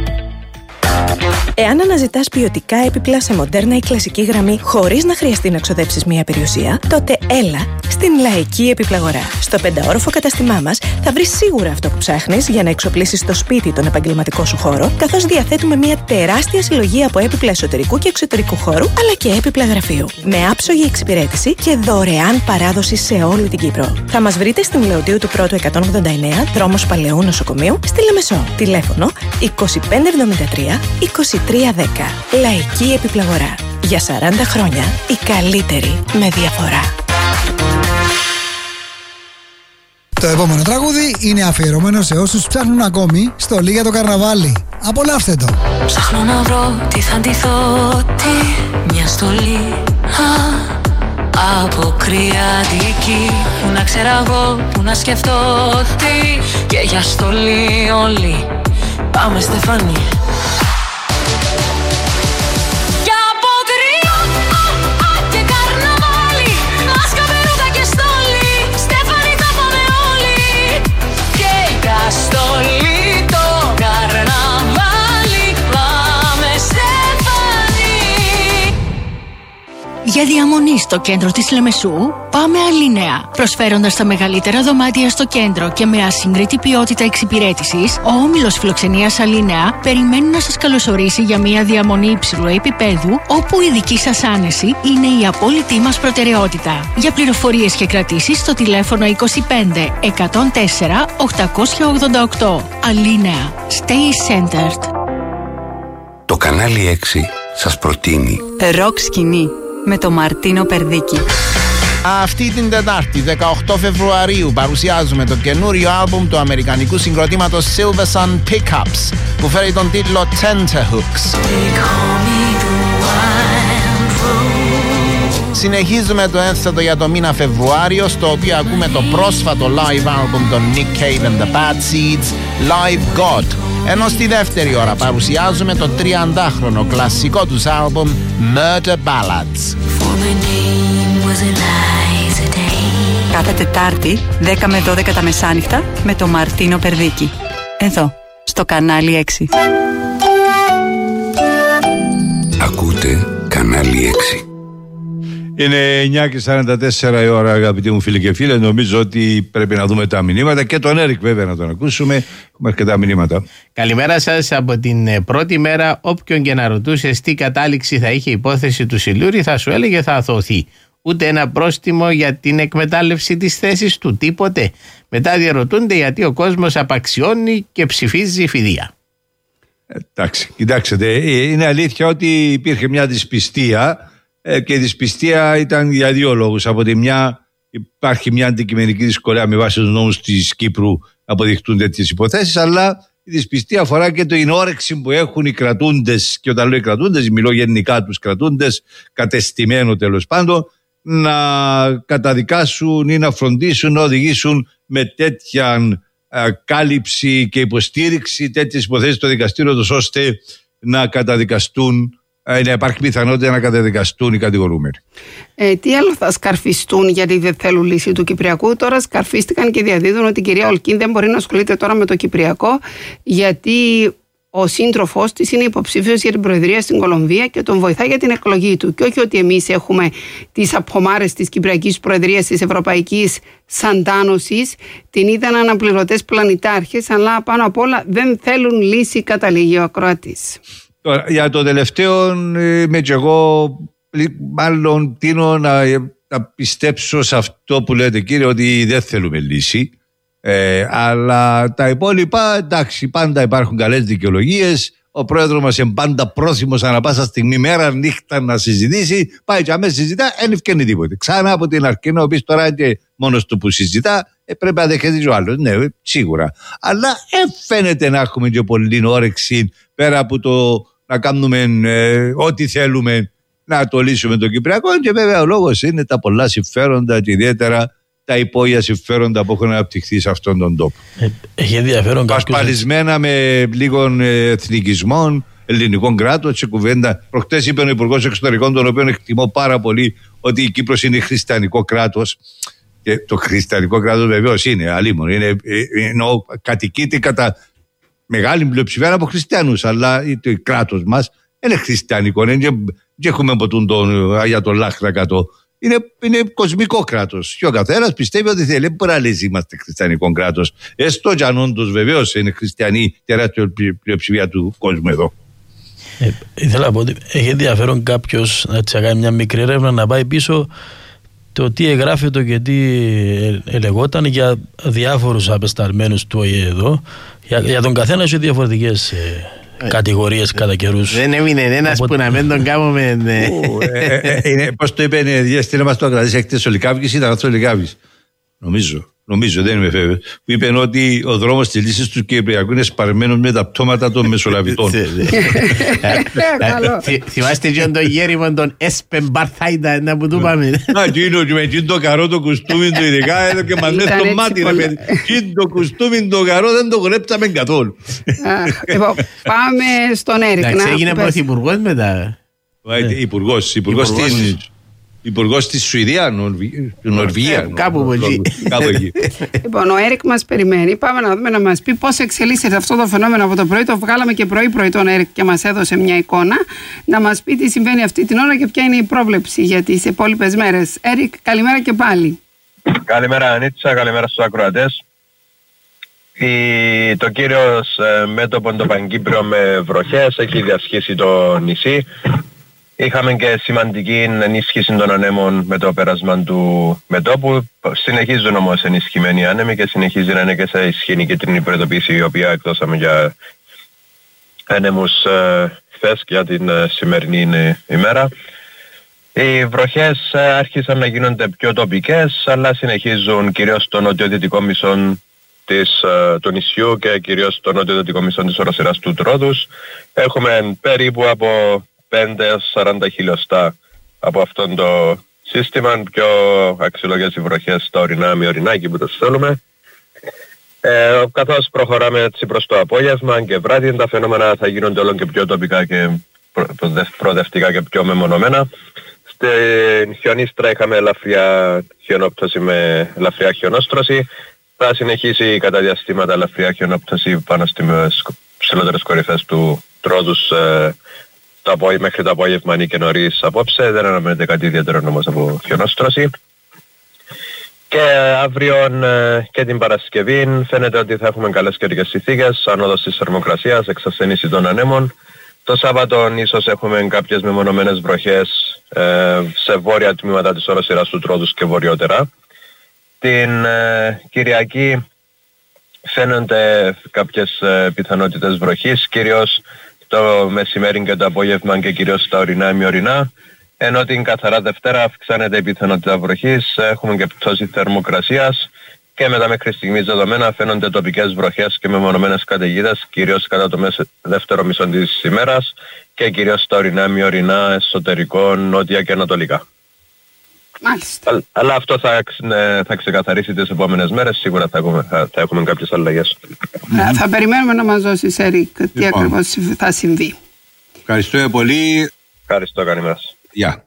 Εάν αναζητάς ποιοτικά έπιπλα σε μοντέρνα ή κλασική γραμμή χωρίς να χρειαστεί να ξοδέψεις μία περιουσία, τότε έλα στην Λαϊκή Επιπλαγορά. Στο 5όροφο καταστημά μας θα βρεις σίγουρα αυτό που ψάχνεις για να εξοπλίσεις στο σπίτι τον επαγγελματικό σου χώρο, καθώς διαθέτουμε μία τεράστια συλλογή από έπιπλα εσωτερικού και εξωτερικού χώρου, αλλά και έπιπλα γραφείου. Με άψογη εξυπηρέτηση και δωρεάν παράδοση σε όλη την Κύπρο. Θα μας βρείτε στην Λεωδίου του Πρώτου 189, δρόμος Παλαιού Νοσοκομείου, στη Λεμεσό. Τηλέφωνο 2573 2310. Λαϊκή Επιπλαγορά. Για 40 χρόνια η καλύτερη με διαφορά. Το επόμενο τραγούδι είναι αφιερωμένο σε όσους ψάχνουν ακόμη στολή για το καρναβάλι. Απολαύστε το. Ψάχνω να βρω τι θα ντυθώ, μια στολή αποκριατική, που να ξέρω εγώ, που να σκεφτώ τι, και για στολή όλοι πάμε Στεφανή. Για διαμονή στο κέντρο της Λεμεσού, πάμε Αλίνεα. Προσφέροντας τα μεγαλύτερα δωμάτια στο κέντρο και με ασύγκριτη ποιότητα εξυπηρέτησης, ο όμιλος φιλοξενίας Αλίνεα περιμένει να σας καλωσορίσει για μια διαμονή υψηλού επίπεδου, όπου η δική σας άνεση είναι η απόλυτη μας προτεραιότητα. Για πληροφορίες και κρατήσεις στο τηλέφωνο 25 104 888. Αλίνεα. Stay centered. Το κανάλι 6 σας προτείνει Ροκ σκηνή με το Μαρτίνο Περδίκη. Αυτή την Τετάρτη, 18 Φεβρουαρίου, παρουσιάζουμε το καινούριο άλμπουμ του αμερικανικού συγκροτήματος Silver Sun Pickups, που φέρει τον τίτλο Tenterhooks. Συνεχίζουμε το ένθετο για το μήνα Φεβρουάριο, στο οποίο ακούμε το πρόσφατο live album των Nick Cave and the Bad Seeds, Live God. Ενώ στη δεύτερη ώρα παρουσιάζουμε το 30χρονο κλασικό τους άλμπουμ Murder Ballads. Κάθε Τετάρτη 10 με 12 τα μεσάνυχτα με το Μαρτίνο Περδίκη. Εδώ, στο κανάλι 6. Ακούτε κανάλι 6. Είναι 9:44 η ώρα, αγαπητοί μου φίλοι και φίλες. Νομίζω ότι πρέπει να δούμε τα μηνύματα και τον Έρικ βέβαια να τον ακούσουμε. Έχουμε αρκετά μηνύματα. Καλημέρα σας. Από την πρώτη μέρα, όποιον και να ρωτούσες τι κατάληξη θα είχε η υπόθεση του Σιλούρη, θα σου έλεγε θα αθωωθεί. Ούτε ένα πρόστιμο για την εκμετάλλευση της θέσης του, τίποτε. Μετά διαρωτούνται γιατί ο κόσμος απαξιώνει και ψηφίζει φιδία. Εντάξει, κοιτάξτε, είναι αλήθεια ότι υπήρχε μια δυσπιστία και η δυσπιστία ήταν για δύο λόγους. Από τη μια υπάρχει μια αντικειμενική δυσκολία με βάση τους νόμους της Κύπρου να αποδειχτούν τέτοιες υποθέσεις, αλλά η δυσπιστία αφορά και την όρεξη που έχουν οι κρατούντες, και όταν λέω οι κρατούντες μιλώ γενικά τους κρατούντες, κατεστημένο τέλος πάντων, να καταδικάσουν ή να φροντίσουν να οδηγήσουν με τέτοια κάλυψη και υποστήριξη τέτοιες υποθέσεις στο δικαστήριο τους, ώστε να καταδικαστούν, να υπάρχει πιθανότητα να καταδικαστούν οι κατηγορούμενοι. Τι άλλο θα σκαρφιστούν γιατί δεν θέλουν λύση του Κυπριακού? Τώρα σκαρφίστηκαν και διαδίδουν ότι η κυρία Ολκίν δεν μπορεί να ασχολείται τώρα με το Κυπριακό, γιατί ο σύντροφός της είναι υποψήφιος για την Προεδρία στην Κολομβία και τον βοηθά για την εκλογή του. Και όχι ότι εμείς έχουμε τις απομάρες της Κυπριακής Προεδρίας της Ευρωπαϊκής Σαντάνωσης, την είδαν αναπληρωτές πλανητάρχες, αλλά πάνω απ' όλα δεν θέλουν λύση, καταλήγει ο ακροατής. Τώρα, για το τελευταίο είμαι και εγώ μάλλον τείνω να πιστέψω σε αυτό που λέτε, κύριε, ότι δεν θέλουμε λύση. Αλλά τα υπόλοιπα, εντάξει, πάντα υπάρχουν καλές δικαιολογίες. Ο πρόεδρος μας είναι πάντα πρόθυμος ανά πάσα στιγμή, μέρα νύχτα, να συζητήσει. Πάει και αμέσως συζητά, δεν ευκαινεί τίποτε. Ξανά από την αρχή, να πει τώρα και μόνος του που συζητά, πρέπει να δεχεται ο άλλος. Ναι, σίγουρα. Αλλά φαίνεται να έχουμε και πολύ όρεξη πέρα από το να κάνουμε ό,τι θέλουμε να το λύσουμε το Κυπριακό. Και βέβαια ο λόγος είναι τα πολλά συμφέροντα και ιδιαίτερα τα υπόγεια συμφέροντα που έχουν αναπτυχθεί σε αυτόν τον τόπο. Έχει ενδιαφέρον πασπαλισμένα με λίγων εθνικισμών, ελληνικών κράτος σε κουβέντα. Προχτές είπε ο Υπουργός Εξωτερικών, τον οποίο εκτιμώ πάρα πολύ, ότι η Κύπρος είναι χριστιανικό κράτος. Και το χριστιανικό κράτος βεβαίως είναι αλίμονο. Ενώ κατοικείται κατά μεγάλη πλειοψηφία από χριστιανούς, αλλά το κράτος μας είναι χριστιανικό. Δεν έχουμε ποτούν τον Αγιατολάχ να κάτω. Είναι κοσμικό κράτος. Και ο καθένας πιστεύει ότι θέλει. Δεν μπορεί να λέει είμαστε χριστιανικό κράτος. Έστω κι αν όντως βεβαίως είναι χριστιανή τεράστια πλειοψηφία του κόσμου εδώ. Ήθελα να πω ότι έχει ενδιαφέρον κάποιος να κάνει μια μικρή έρευνα, να πάει πίσω το τι εγγράφεται και τι ελεγόταν για διάφορους απεσταλμένους του ΟΗΕ εδώ. Για τον καθένα έχει διαφορετικές κατηγορίες κατά καιρούς. Δεν έμεινε ένας που να μην τον κάνουμε. Πώς το είπε, διέστειλε μας το ακρατής έκτης ο Λικάβικης, ήταν αυτός ο Λικάβικης. Νομίζω, δεν είμαι βέβαιος. Που είπε ότι ο δρόμος της λύσης του Κυπριακού είναι σπαρμένος με τα πτώματα των Μεσολαβητών. Θυμάστε και τον γέριμον τον Έσπεν Μπαρθάιντα, να που του πάμε. Και το καρό το κουστούμι του ειδικά εδώ και μας μέσα στο μάτι. Και το κουστούμι το καρό δεν το γρέψαμε καθόλου. Πάμε στον Έρικ. Έγινε πρωθυπουργός μετά. Υπουργός της Σουηδία, Νορβηγία. Κάπου εκεί. Λοιπόν, ο Έρικ μας περιμένει. Πάμε να δούμε, να μας πει πώς εξελίσσεται αυτό το φαινόμενο από το πρωί. Το βγάλαμε και πρωί τον Έρικ και μας έδωσε μια εικόνα. Να μας πει τι συμβαίνει αυτή την ώρα και ποια είναι η πρόβλεψη για τις υπόλοιπες μέρες. Έρικ, καλημέρα και πάλι. Καλημέρα Ανίτσα, καλημέρα στους ακροατές. Το κύριο μέτωπο το Παγκύπριο με βροχές έχει διασχίσει το νησί. Είχαμε και σημαντική ενίσχυση των ανέμων με το πέρασμα του μετώπου. Συνεχίζουν όμως ενισχυμένοι άνεμοι και συνεχίζει να είναι και σε ισχυρή κίτρινη προειδοποίηση, η οποία εκδώσαμε για άνεμους χθες για την σημερινή ημέρα. Οι βροχές άρχισαν να γίνονται πιο τοπικές, αλλά συνεχίζουν κυρίως στο νοτιοδυτικό μισό του νησιού και κυρίως στο νοτιοδυτικό μισό της οροσειράς του Τρόδους. Έχουμε περίπου από 5-40 χιλιοστά από αυτό το σύστημα, πιο αξιολογές οι βροχές στα ορεινά με ορεινάκι που το θέλουμε. Καθώς προχωράμε έτσι προς το απόγευμα και βράδυ, τα φαινόμενα θα γίνονται όλο και πιο τοπικά και προοδευτικά και πιο μεμονωμένα. Στην χιονίστρα είχαμε ελαφριά χιονόπτωση με ελαφριά χιονόστρωση. Θα συνεχίσει κατά διαστήματα ελαφριά χιονόπτωση πάνω στις ψηλότερες κορυφές του Τρόδους μέχρι το απόγευμα ή και νωρίς απόψε. Δεν αναμένεται κάτι ιδιαίτερο όμως από χιονόστρωση. Και αύριο και την Παρασκευή φαίνεται ότι θα έχουμε καλές καιρικές συνθήκες, ανόδος της θερμοκρασίας, εξασθένιση των ανέμων. Το Σάββατο ίσως έχουμε κάποιες μεμονωμένες βροχές σε βόρεια τμήματα της οροσειράς του Τρόδους και βορειότερα. Την Κυριακή φαίνονται κάποιες πιθανότητες βροχής, κυρίως το μεσημέρι και το απόγευμα και κυρίως στα ορεινά ημιορεινά, ενώ την καθαρά Δευτέρα αυξάνεται η πιθανότητα βροχής, έχουμε και πτώση θερμοκρασίας και με τα μέχρι στιγμής δεδομένα φαίνονται τοπικές βροχές και μεμονωμένες καταιγίδες, κυρίως κατά το δεύτερο μισό της ημέρας και κυρίως στα ορεινά ημιορεινά, εσωτερικό, νότια και ανατολικά. Μάλιστα. Αλλά αυτό θα ξεκαθαρίσει τις επόμενες μέρες, σίγουρα θα έχουμε κάποιες αλλαγές. Θα περιμένουμε να μας δώσεις, Έρικ, τι ακριβώς θα συμβεί. Ευχαριστώ πολύ. Ευχαριστώ, καλημέρα. Γεια.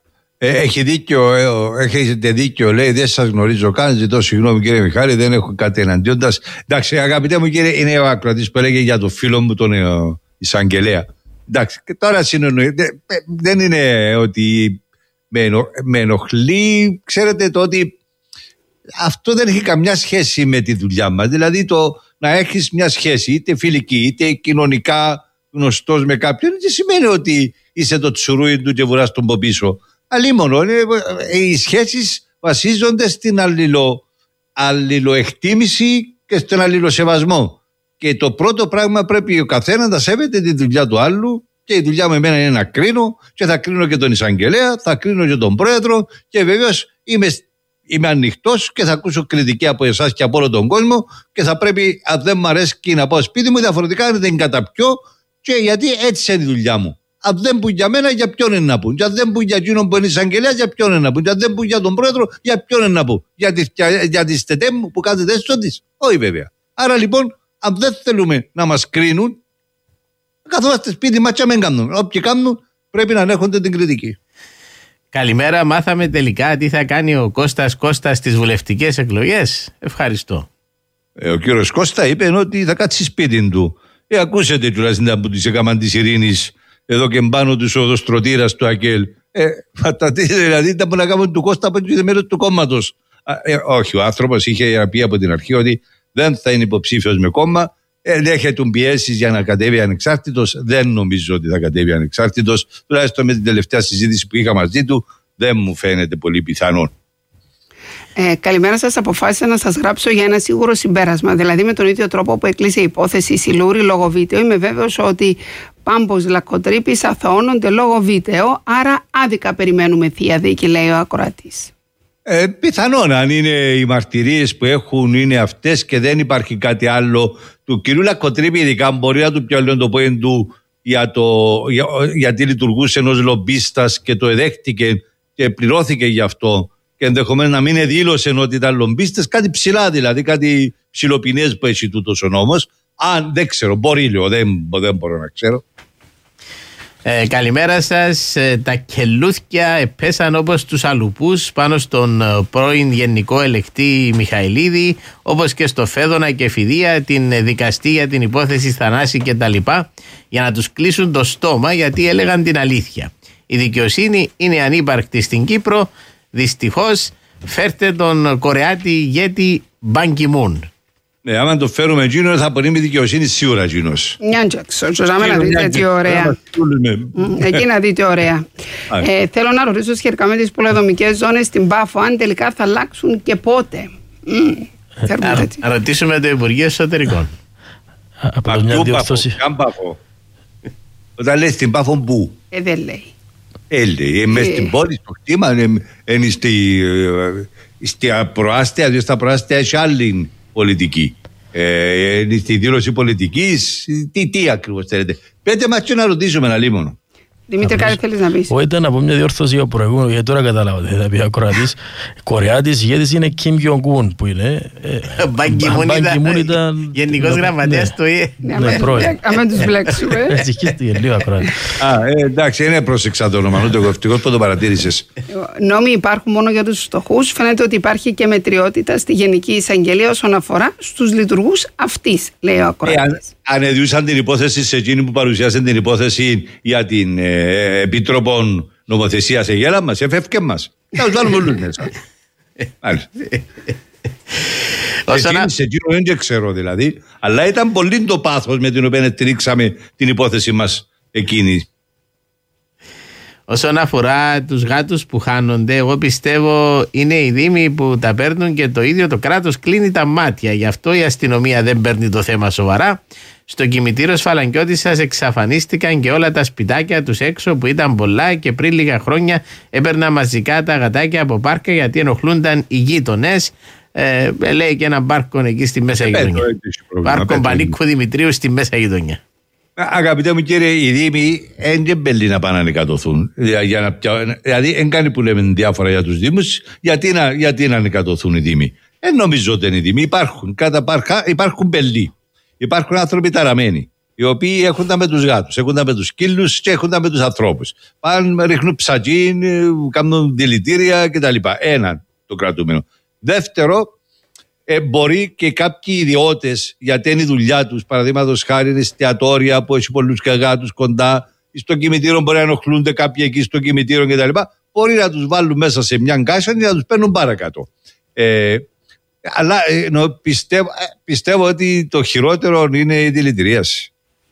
Έχετε δίκιο, λέει, δεν σας γνωρίζω καν, ζητώ συγγνώμη κύριε Μιχάλη, δεν έχω κάτι εναντίον σας. Εντάξει, αγαπητέ μου κύριε, είναι ο ακροατής που έλεγε για το φίλο μου τον εισαγγελέα. Εντάξει, και τώρα συνεννοείται, δεν είναι ότι με ενοχλεί, ξέρετε το ότι αυτό δεν έχει καμιά σχέση με τη δουλειά μας. Δηλαδή το να έχεις μια σχέση είτε φιλική είτε κοινωνικά γνωστός με κάποιον δεν σημαίνει ότι είσαι το τσουρούι του και βουράς τον από πίσω. Αλλήμωνο, οι σχέσεις βασίζονται στην αλληλοεκτίμηση και στον αλληλοσεβασμό. Και το πρώτο πράγμα πρέπει ο καθένας να σέβεται τη δουλειά του άλλου. Και η δουλειά μου εμένα είναι να κρίνω και θα κρίνω και τον εισαγγελέα, θα κρίνω και τον πρόεδρο και βεβαίως είμαι ανοιχτός και θα ακούσω κριτική από εσάς και από όλο τον κόσμο και θα πρέπει, αν δεν μου αρέσει και να πάω σπίτι μου, διαφορετικά να την καταπιώ και γιατί έτσι είναι η δουλειά μου. Αν δεν πούν για μένα, για ποιον είναι να πούν. Και αν δεν πούν για εκείνον που είναι εισαγγελέα, για ποιον είναι να πούν. Και αν δεν πούν για τον πρόεδρο, για ποιον είναι να πούν. Για τη στετέμ που κάθεται έστω της. Όχι βέβαια. Άρα λοιπόν, αν δεν θέλουμε να μας κρίνουν, καθόμαστε σπίτι μας και μην κάνουν. Όποιοι κάνουν πρέπει να ανέχονται την κριτική. Καλημέρα, μάθαμε τελικά τι θα κάνει ο Κώστας στις βουλευτικές εκλογές. Ευχαριστώ. Ο κύριος Κώστα είπε ότι θα κάτσει σπίτι του. Ακούσατε τουλάχιστον που της έκαναν της ειρήνης εδώ και πάνω τους οδοστρωτήρας του ΑΚΕΛ. Δηλαδή ήταν που να κάνουν του Κώστα από το μέρος του κόμματος. Όχι, ο άνθρωπος είχε πει από την αρχή ότι δεν θα είναι υποψήφιος με κόμμα. Δέχεται πιέσεις για να κατέβει ανεξάρτητος. Δεν νομίζω ότι θα κατέβει ανεξάρτητος. Τουλάχιστον με την τελευταία συζήτηση που είχα μαζί του, δεν μου φαίνεται πολύ πιθανόν. Καλημέρα σας. Αποφάσισα να σας γράψω για ένα σίγουρο συμπέρασμα. Δηλαδή, με τον ίδιο τρόπο που έκλεισε η υπόθεση Σιλούρη λόγω βίντεο, είμαι βέβαιος ότι Πάμπος Λακκοτρίπης αθωώνονται λόγω βίντεο. Άρα, άδικα περιμένουμε θεία δίκη, λέει ο ακροατής. Πιθανόν, αν είναι οι μαρτυρίες που έχουν είναι αυτές και δεν υπάρχει κάτι άλλο του κυρίου Λακκοτρίπη, ειδικά μπορεί να του πιω το πόεν του γιατί λειτουργούσε ενός λομπίστας και το εδέχτηκε και πληρώθηκε γι' αυτό και ενδεχομένως να μην δήλωσε ότι ήταν λομπίστας, κάτι ψηλά δηλαδή, κάτι ψηλοπινές που έχει τούτος ο νόμος. Αν δεν ξέρω, μπορεί λέω, δεν μπορώ να ξέρω. Καλημέρα σας. Τα κελούθια επέσαν όπως τους αλουπούς πάνω στον πρώην Γενικό Ελεκτή Μιχαηλίδη, όπως και στο Φέδωνα και Φιδία, την δικαστή για την υπόθεση Θανάση κτλ. Για να τους κλείσουν το στόμα γιατί έλεγαν την αλήθεια. Η δικαιοσύνη είναι ανύπαρκτη στην Κύπρο. Δυστυχώς φέρτε τον Κορεάτη ηγέτη Μπαν Κι Μουν. Ναι, άμα το φέρουμε εκείνο θα απονείμει δικαιοσύνη σίγουρα εκείνος. Νιάντζαξο, να δείτε τι ωραία. Εκεί να δείτε ωραία. Θέλω να ρωτήσω σχετικά με τις πολεοδομικές ζώνες στην Πάφο, αν τελικά θα αλλάξουν και πότε. Να ρωτήσουμε το Υπουργείο Εσωτερικών. Απλώς μια διορθώση. Όταν λέει στην Πάφο πού? Δεν λέει. Λέει, μες στην πόλη, στο χτήμα, είναι στα προάστια, στα προάστια έχει άλλη πολιτική. Στη δήλωση πολιτικής, τι ακριβώς θέλετε. Πέτε μας και να ρωτήσουμε ένα λίμωνο. Δημήτρη, κάτι θέλεις να πεις? Όχι, ήταν να πω μια διόρθωση για προηγούμενο, γιατί τώρα κατάλαβα ότι θα πει ακροατής. Κορεάτης ηγέτης είναι Κιμ Γιονγκούν που είναι. Μπαν Κι Μουν ήταν γενικός γραμματέας του ΙΕ. Ναι, πρόεδρε. Αν τους βλέξουμε. Ησυχήστηκε λίγο ακροατής. Εντάξει, είναι πρόσεξα το όνομα, ούτε εγώ ευτυχώς που το παρατήρησες. Νόμοι υπάρχουν μόνο για τους φτωχούς. Φαίνεται ότι υπάρχει και μετριότητα στη Γενική Εισαγγελία όσον αφορά στους λειτουργούς αυτής, λέει ο ακροατής. ανεδιούσαν την υπόθεση σε εκείνη που παρουσιάσαν την υπόθεση για την Επίτροπο Νομοθεσίας Αιγέλα μας, εφεύκε μας. Θα τους βάλουμε όλους μέσα. Σε εκείνο δεν ξέρω δηλαδή, αλλά ήταν πολύ το πάθος με την οποία τρίξαμε την υπόθεση μας εκείνη. Όσον αφορά τους γάτους που χάνονται, εγώ πιστεύω είναι οι δήμοι που τα παίρνουν και το ίδιο το κράτος κλείνει τα μάτια. Γι' αυτό η αστυνομία δεν παίρνει το θέμα σοβαρά. Στο κημητήριο Σφαλανκιώτισσας εξαφανίστηκαν και όλα τα σπιτάκια τους έξω που ήταν πολλά και πριν λίγα χρόνια έπαιρναν μαζικά τα γατάκια από πάρκα γιατί ενοχλούνταν οι γείτονες. Λέει και ένα πάρκο εκεί στη Μέσα Γειτονιά. Πάρκο Πανίκου Δημητρίου στη Μέσα Γειτονιά. Αγαπητέ μου κύριε, οι Δήμοι δεν μπελεί να πάνε να ανεκατοθούν. Δηλαδή, δεν κάνει που λέμε διάφορα για τους Δήμους, γιατί να ανεκατοθούν οι Δήμοι. Δεν νομίζω ότι είναι οι Δήμοι. Υπάρχουν μπελοί. Υπάρχουν άνθρωποι ταραμένοι, οι οποίοι έχονταν με τους γάτους, έχονταν με τους σκύλους και έχονταν με τους ανθρώπους. Πάνε, ρίχνουν ψατζίν, κάνουν δηλητήρια κτλ. Έναν το κρατούμενο. Δεύτερο, μπορεί και κάποιοι ιδιώτες, γιατί είναι η δουλειά τους, παραδείγματος χάρη είναι εστιατόρια που έχει πολλούς γάτους κοντά, στο κημητήριο μπορεί να ενοχλούνται κάποιοι εκεί στο κημητήριο κτλ. Μπορεί να τους βάλουν μέσα σε μια γκάσα και να τους παίρνουν παρακάτω. Αλλά πιστεύω ότι το χειρότερο είναι η δηλητηρίαση.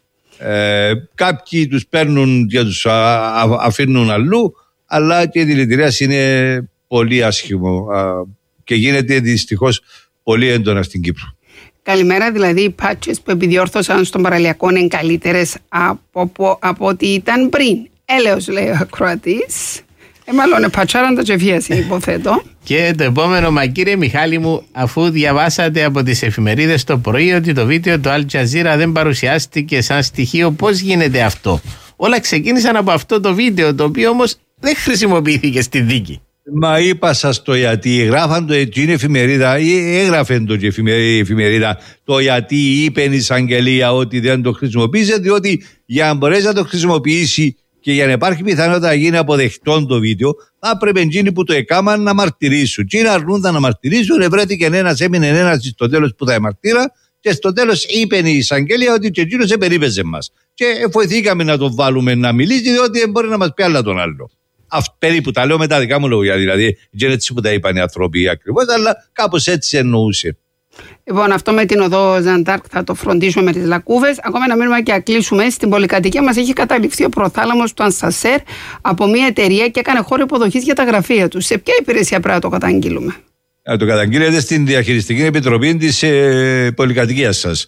Κάποιοι τους παίρνουν και τους αφήνουν αλλού, αλλά και η δηλητηρίαση είναι πολύ άσχημο και γίνεται δυστυχώς πολύ έντονα στην Κύπρο. Καλημέρα, δηλαδή οι πάτσες που επιδιόρθωσαν στον παραλιακό είναι καλύτερες από ό,τι ήταν πριν. Έλεος, λέει ο ακροατής. Μάλλον πατσάραν τα τσεφίαση, υποθέτω. Και το επόμενο, μα κύριε Μιχάλη μου, αφού διαβάσατε από τις εφημερίδες το πρωί ότι το βίντεο του Al Jazeera δεν παρουσιάστηκε σαν στοιχείο, πώς γίνεται αυτό? Όλα ξεκίνησαν από αυτό το βίντεο, το οποίο όμως δεν χρησιμοποιήθηκε στη δίκη. Μα είπα σας το γιατί, γράφαν το εκείνη εφημερίδα ή έγραφε το και η εφημερίδα το γιατί είπε η εισαγγελία ότι δεν το χρησιμοποίησε, διότι για να μπορέσει να το χρησιμοποιήσει και για να υπάρχει πιθανότητα να γίνει αποδεκτό το βίντεο, θα έπρεπε εκείνοι που το έκαναν να μαρτυρήσουν. Και να αρνούνταν να μαρτυρήσουν, βρέθηκε ένας, έμεινε ένας στο τέλος που θα εμαρτύρα, και στο τέλος είπε η εισαγγελία ότι και εκείνος επερίπεζε μας. Και βοηθήκαμε να τον βάλουμε να μιλήσει, διότι δεν μπορεί να μας πει άλλα τον άλλο. Περίπου τα λέω με τα δικά μου λόγια, δηλαδή δεν έτσι που τα είπαν οι άνθρωποι ακριβώς, αλλά κάπως έτσι εννοούσε. Λοιπόν, αυτό με την οδό Ζαντάρκ θα το φροντίσουμε με τις λακκούβες. Ακόμα να μείνουμε και να κλείσουμε. Στην πολυκατοικία μας έχει καταληφθεί ο προθάλαμος του Ανσασέρ από μια εταιρεία και έκανε χώρο υποδοχής για τα γραφεία του. Σε ποια υπηρεσία πρέπει να το καταγγείλουμε? Το καταγγείλετε στην Διαχειριστική Επιτροπή της πολυκατοικίας σας.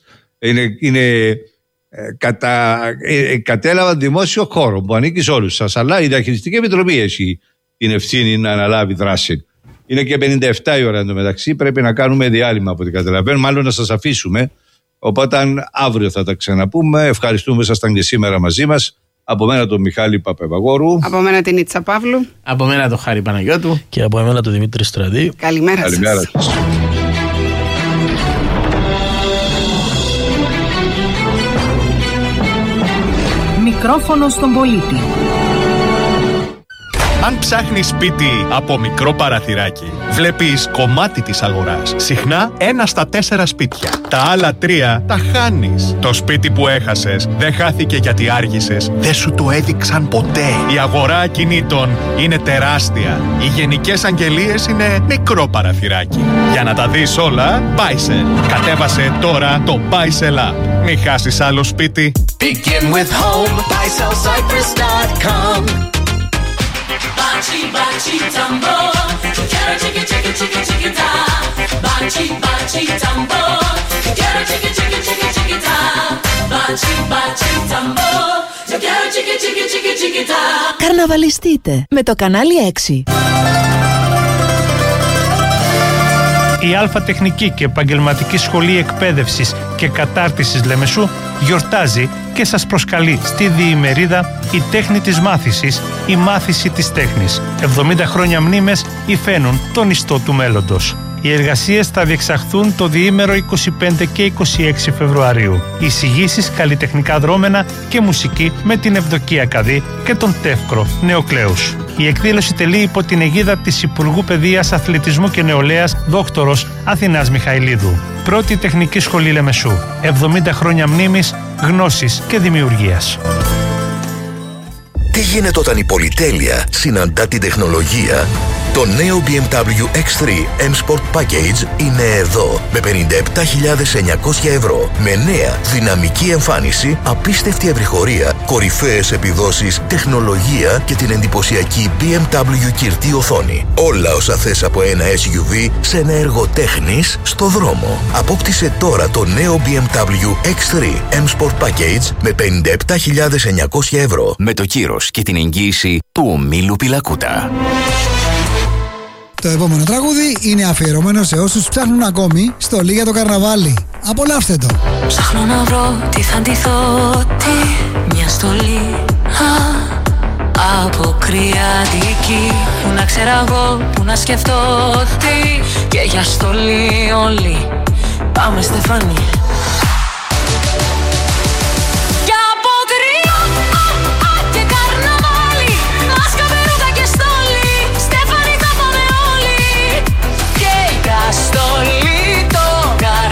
Κατέλαβαν δημόσιο χώρο που ανήκει σε όλους σας, αλλά η Διαχειριστική Επιτροπή έχει την ευθύνη να αναλάβει δράση. Είναι και 57 η ώρα εντωμεταξύ, πρέπει να κάνουμε διάλειμμα από ό,τι καταλαβαίνω, μάλλον να σας αφήσουμε, οπότε αύριο θα τα ξαναπούμε. Ευχαριστούμε που ήσασταν και σήμερα μαζί μας. Από μένα τον Μιχάλη Παπευαγόρου. Από μένα την Ίτσα Παύλου. Από μένα τον Χάρη Παναγιώτου. Και από μένα τον Δημήτρη Στραδί. Καλημέρα σας. Μικρόφωνο στον πολίτη. Αν ψάχνεις σπίτι από μικρό παραθυράκι, βλέπεις κομμάτι της αγοράς. Συχνά 1 στα 4 σπίτια. Τα άλλα 3 τα χάνεις. Το σπίτι που έχασες δεν χάθηκε γιατί άργησες. Δεν σου το έδειξαν ποτέ. Η αγορά ακινήτων είναι τεράστια. Οι γενικές αγγελίες είναι μικρό παραθυράκι. Για να τα δεις όλα, Buysell. Κατέβασε τώρα το Buysell App. Μην χάσεις άλλο σπίτι. Begin with home. BuySellCyprus.com. Bachi bachi tambo, quiero chiqui chiqui chiqui chiqui ta. Bachi bachi tambo, quiero chiqui chiqui chiqui chiqui ta. Bachi bachi tambo, quiero chiqui chiqui chiqui chiqui ta. Καρναβαλιστείτε με το κανάλι 6. Η Αλφα Τεχνική και Επαγγελματική Σχολή Εκπαίδευσης και Κατάρτισης Λεμεσού γιορτάζει και σας προσκαλεί στη διημερίδα «Η τέχνη της μάθησης, η μάθηση της τέχνης». 70 χρόνια μνήμες υφαίνουν τον ιστό του μέλλοντος. Οι εργασίες θα διεξαχθούν το διήμερο 25 και 26 Φεβρουαρίου. Εισηγήσεις, καλλιτεχνικά δρόμενα και μουσική με την Ευδοκία Καδί και τον Τεύκρο Νεοκλέους. Η εκδήλωση τελεί υπό την αιγίδα της Υπουργού Παιδείας, Αθλητισμού και Νεολαίας Δόκτωρος Αθηνάς Μιχαηλίδου. Πρώτη Τεχνική Σχολή Λεμεσού. 70 χρόνια μνήμης, γνώσης και δημιουργίας. Τι γίνεται όταν η πολυτέλεια συναντά την τεχνολογία? Το νέο BMW X3 M Sport Package είναι εδώ με 57.900 ευρώ. Με νέα δυναμική εμφάνιση, απίστευτη ευρυχωρία, κορυφαίες επιδόσεις, τεχνολογία και την εντυπωσιακή BMW κυρτή οθόνη. Όλα όσα θες από ένα SUV σε ένα έργο τέχνης στο δρόμο. Απόκτησε τώρα το νέο BMW X3 M Sport Package με 57.900 ευρώ. Με το κύρος και την εγγύηση του ομίλου Πιλακούτα. Το επόμενο τραγούδι είναι αφιερωμένο σε όσους ψάχνουν ακόμη στολή για το καρναβάλι. Απολαύστε το. Ψάχνω να βρω τι θα ντυθώ, μια στολή αποκριατική, που να ξέρω εγώ, που να σκεφτώ τι, και για στολή όλοι πάμε Στεφανή.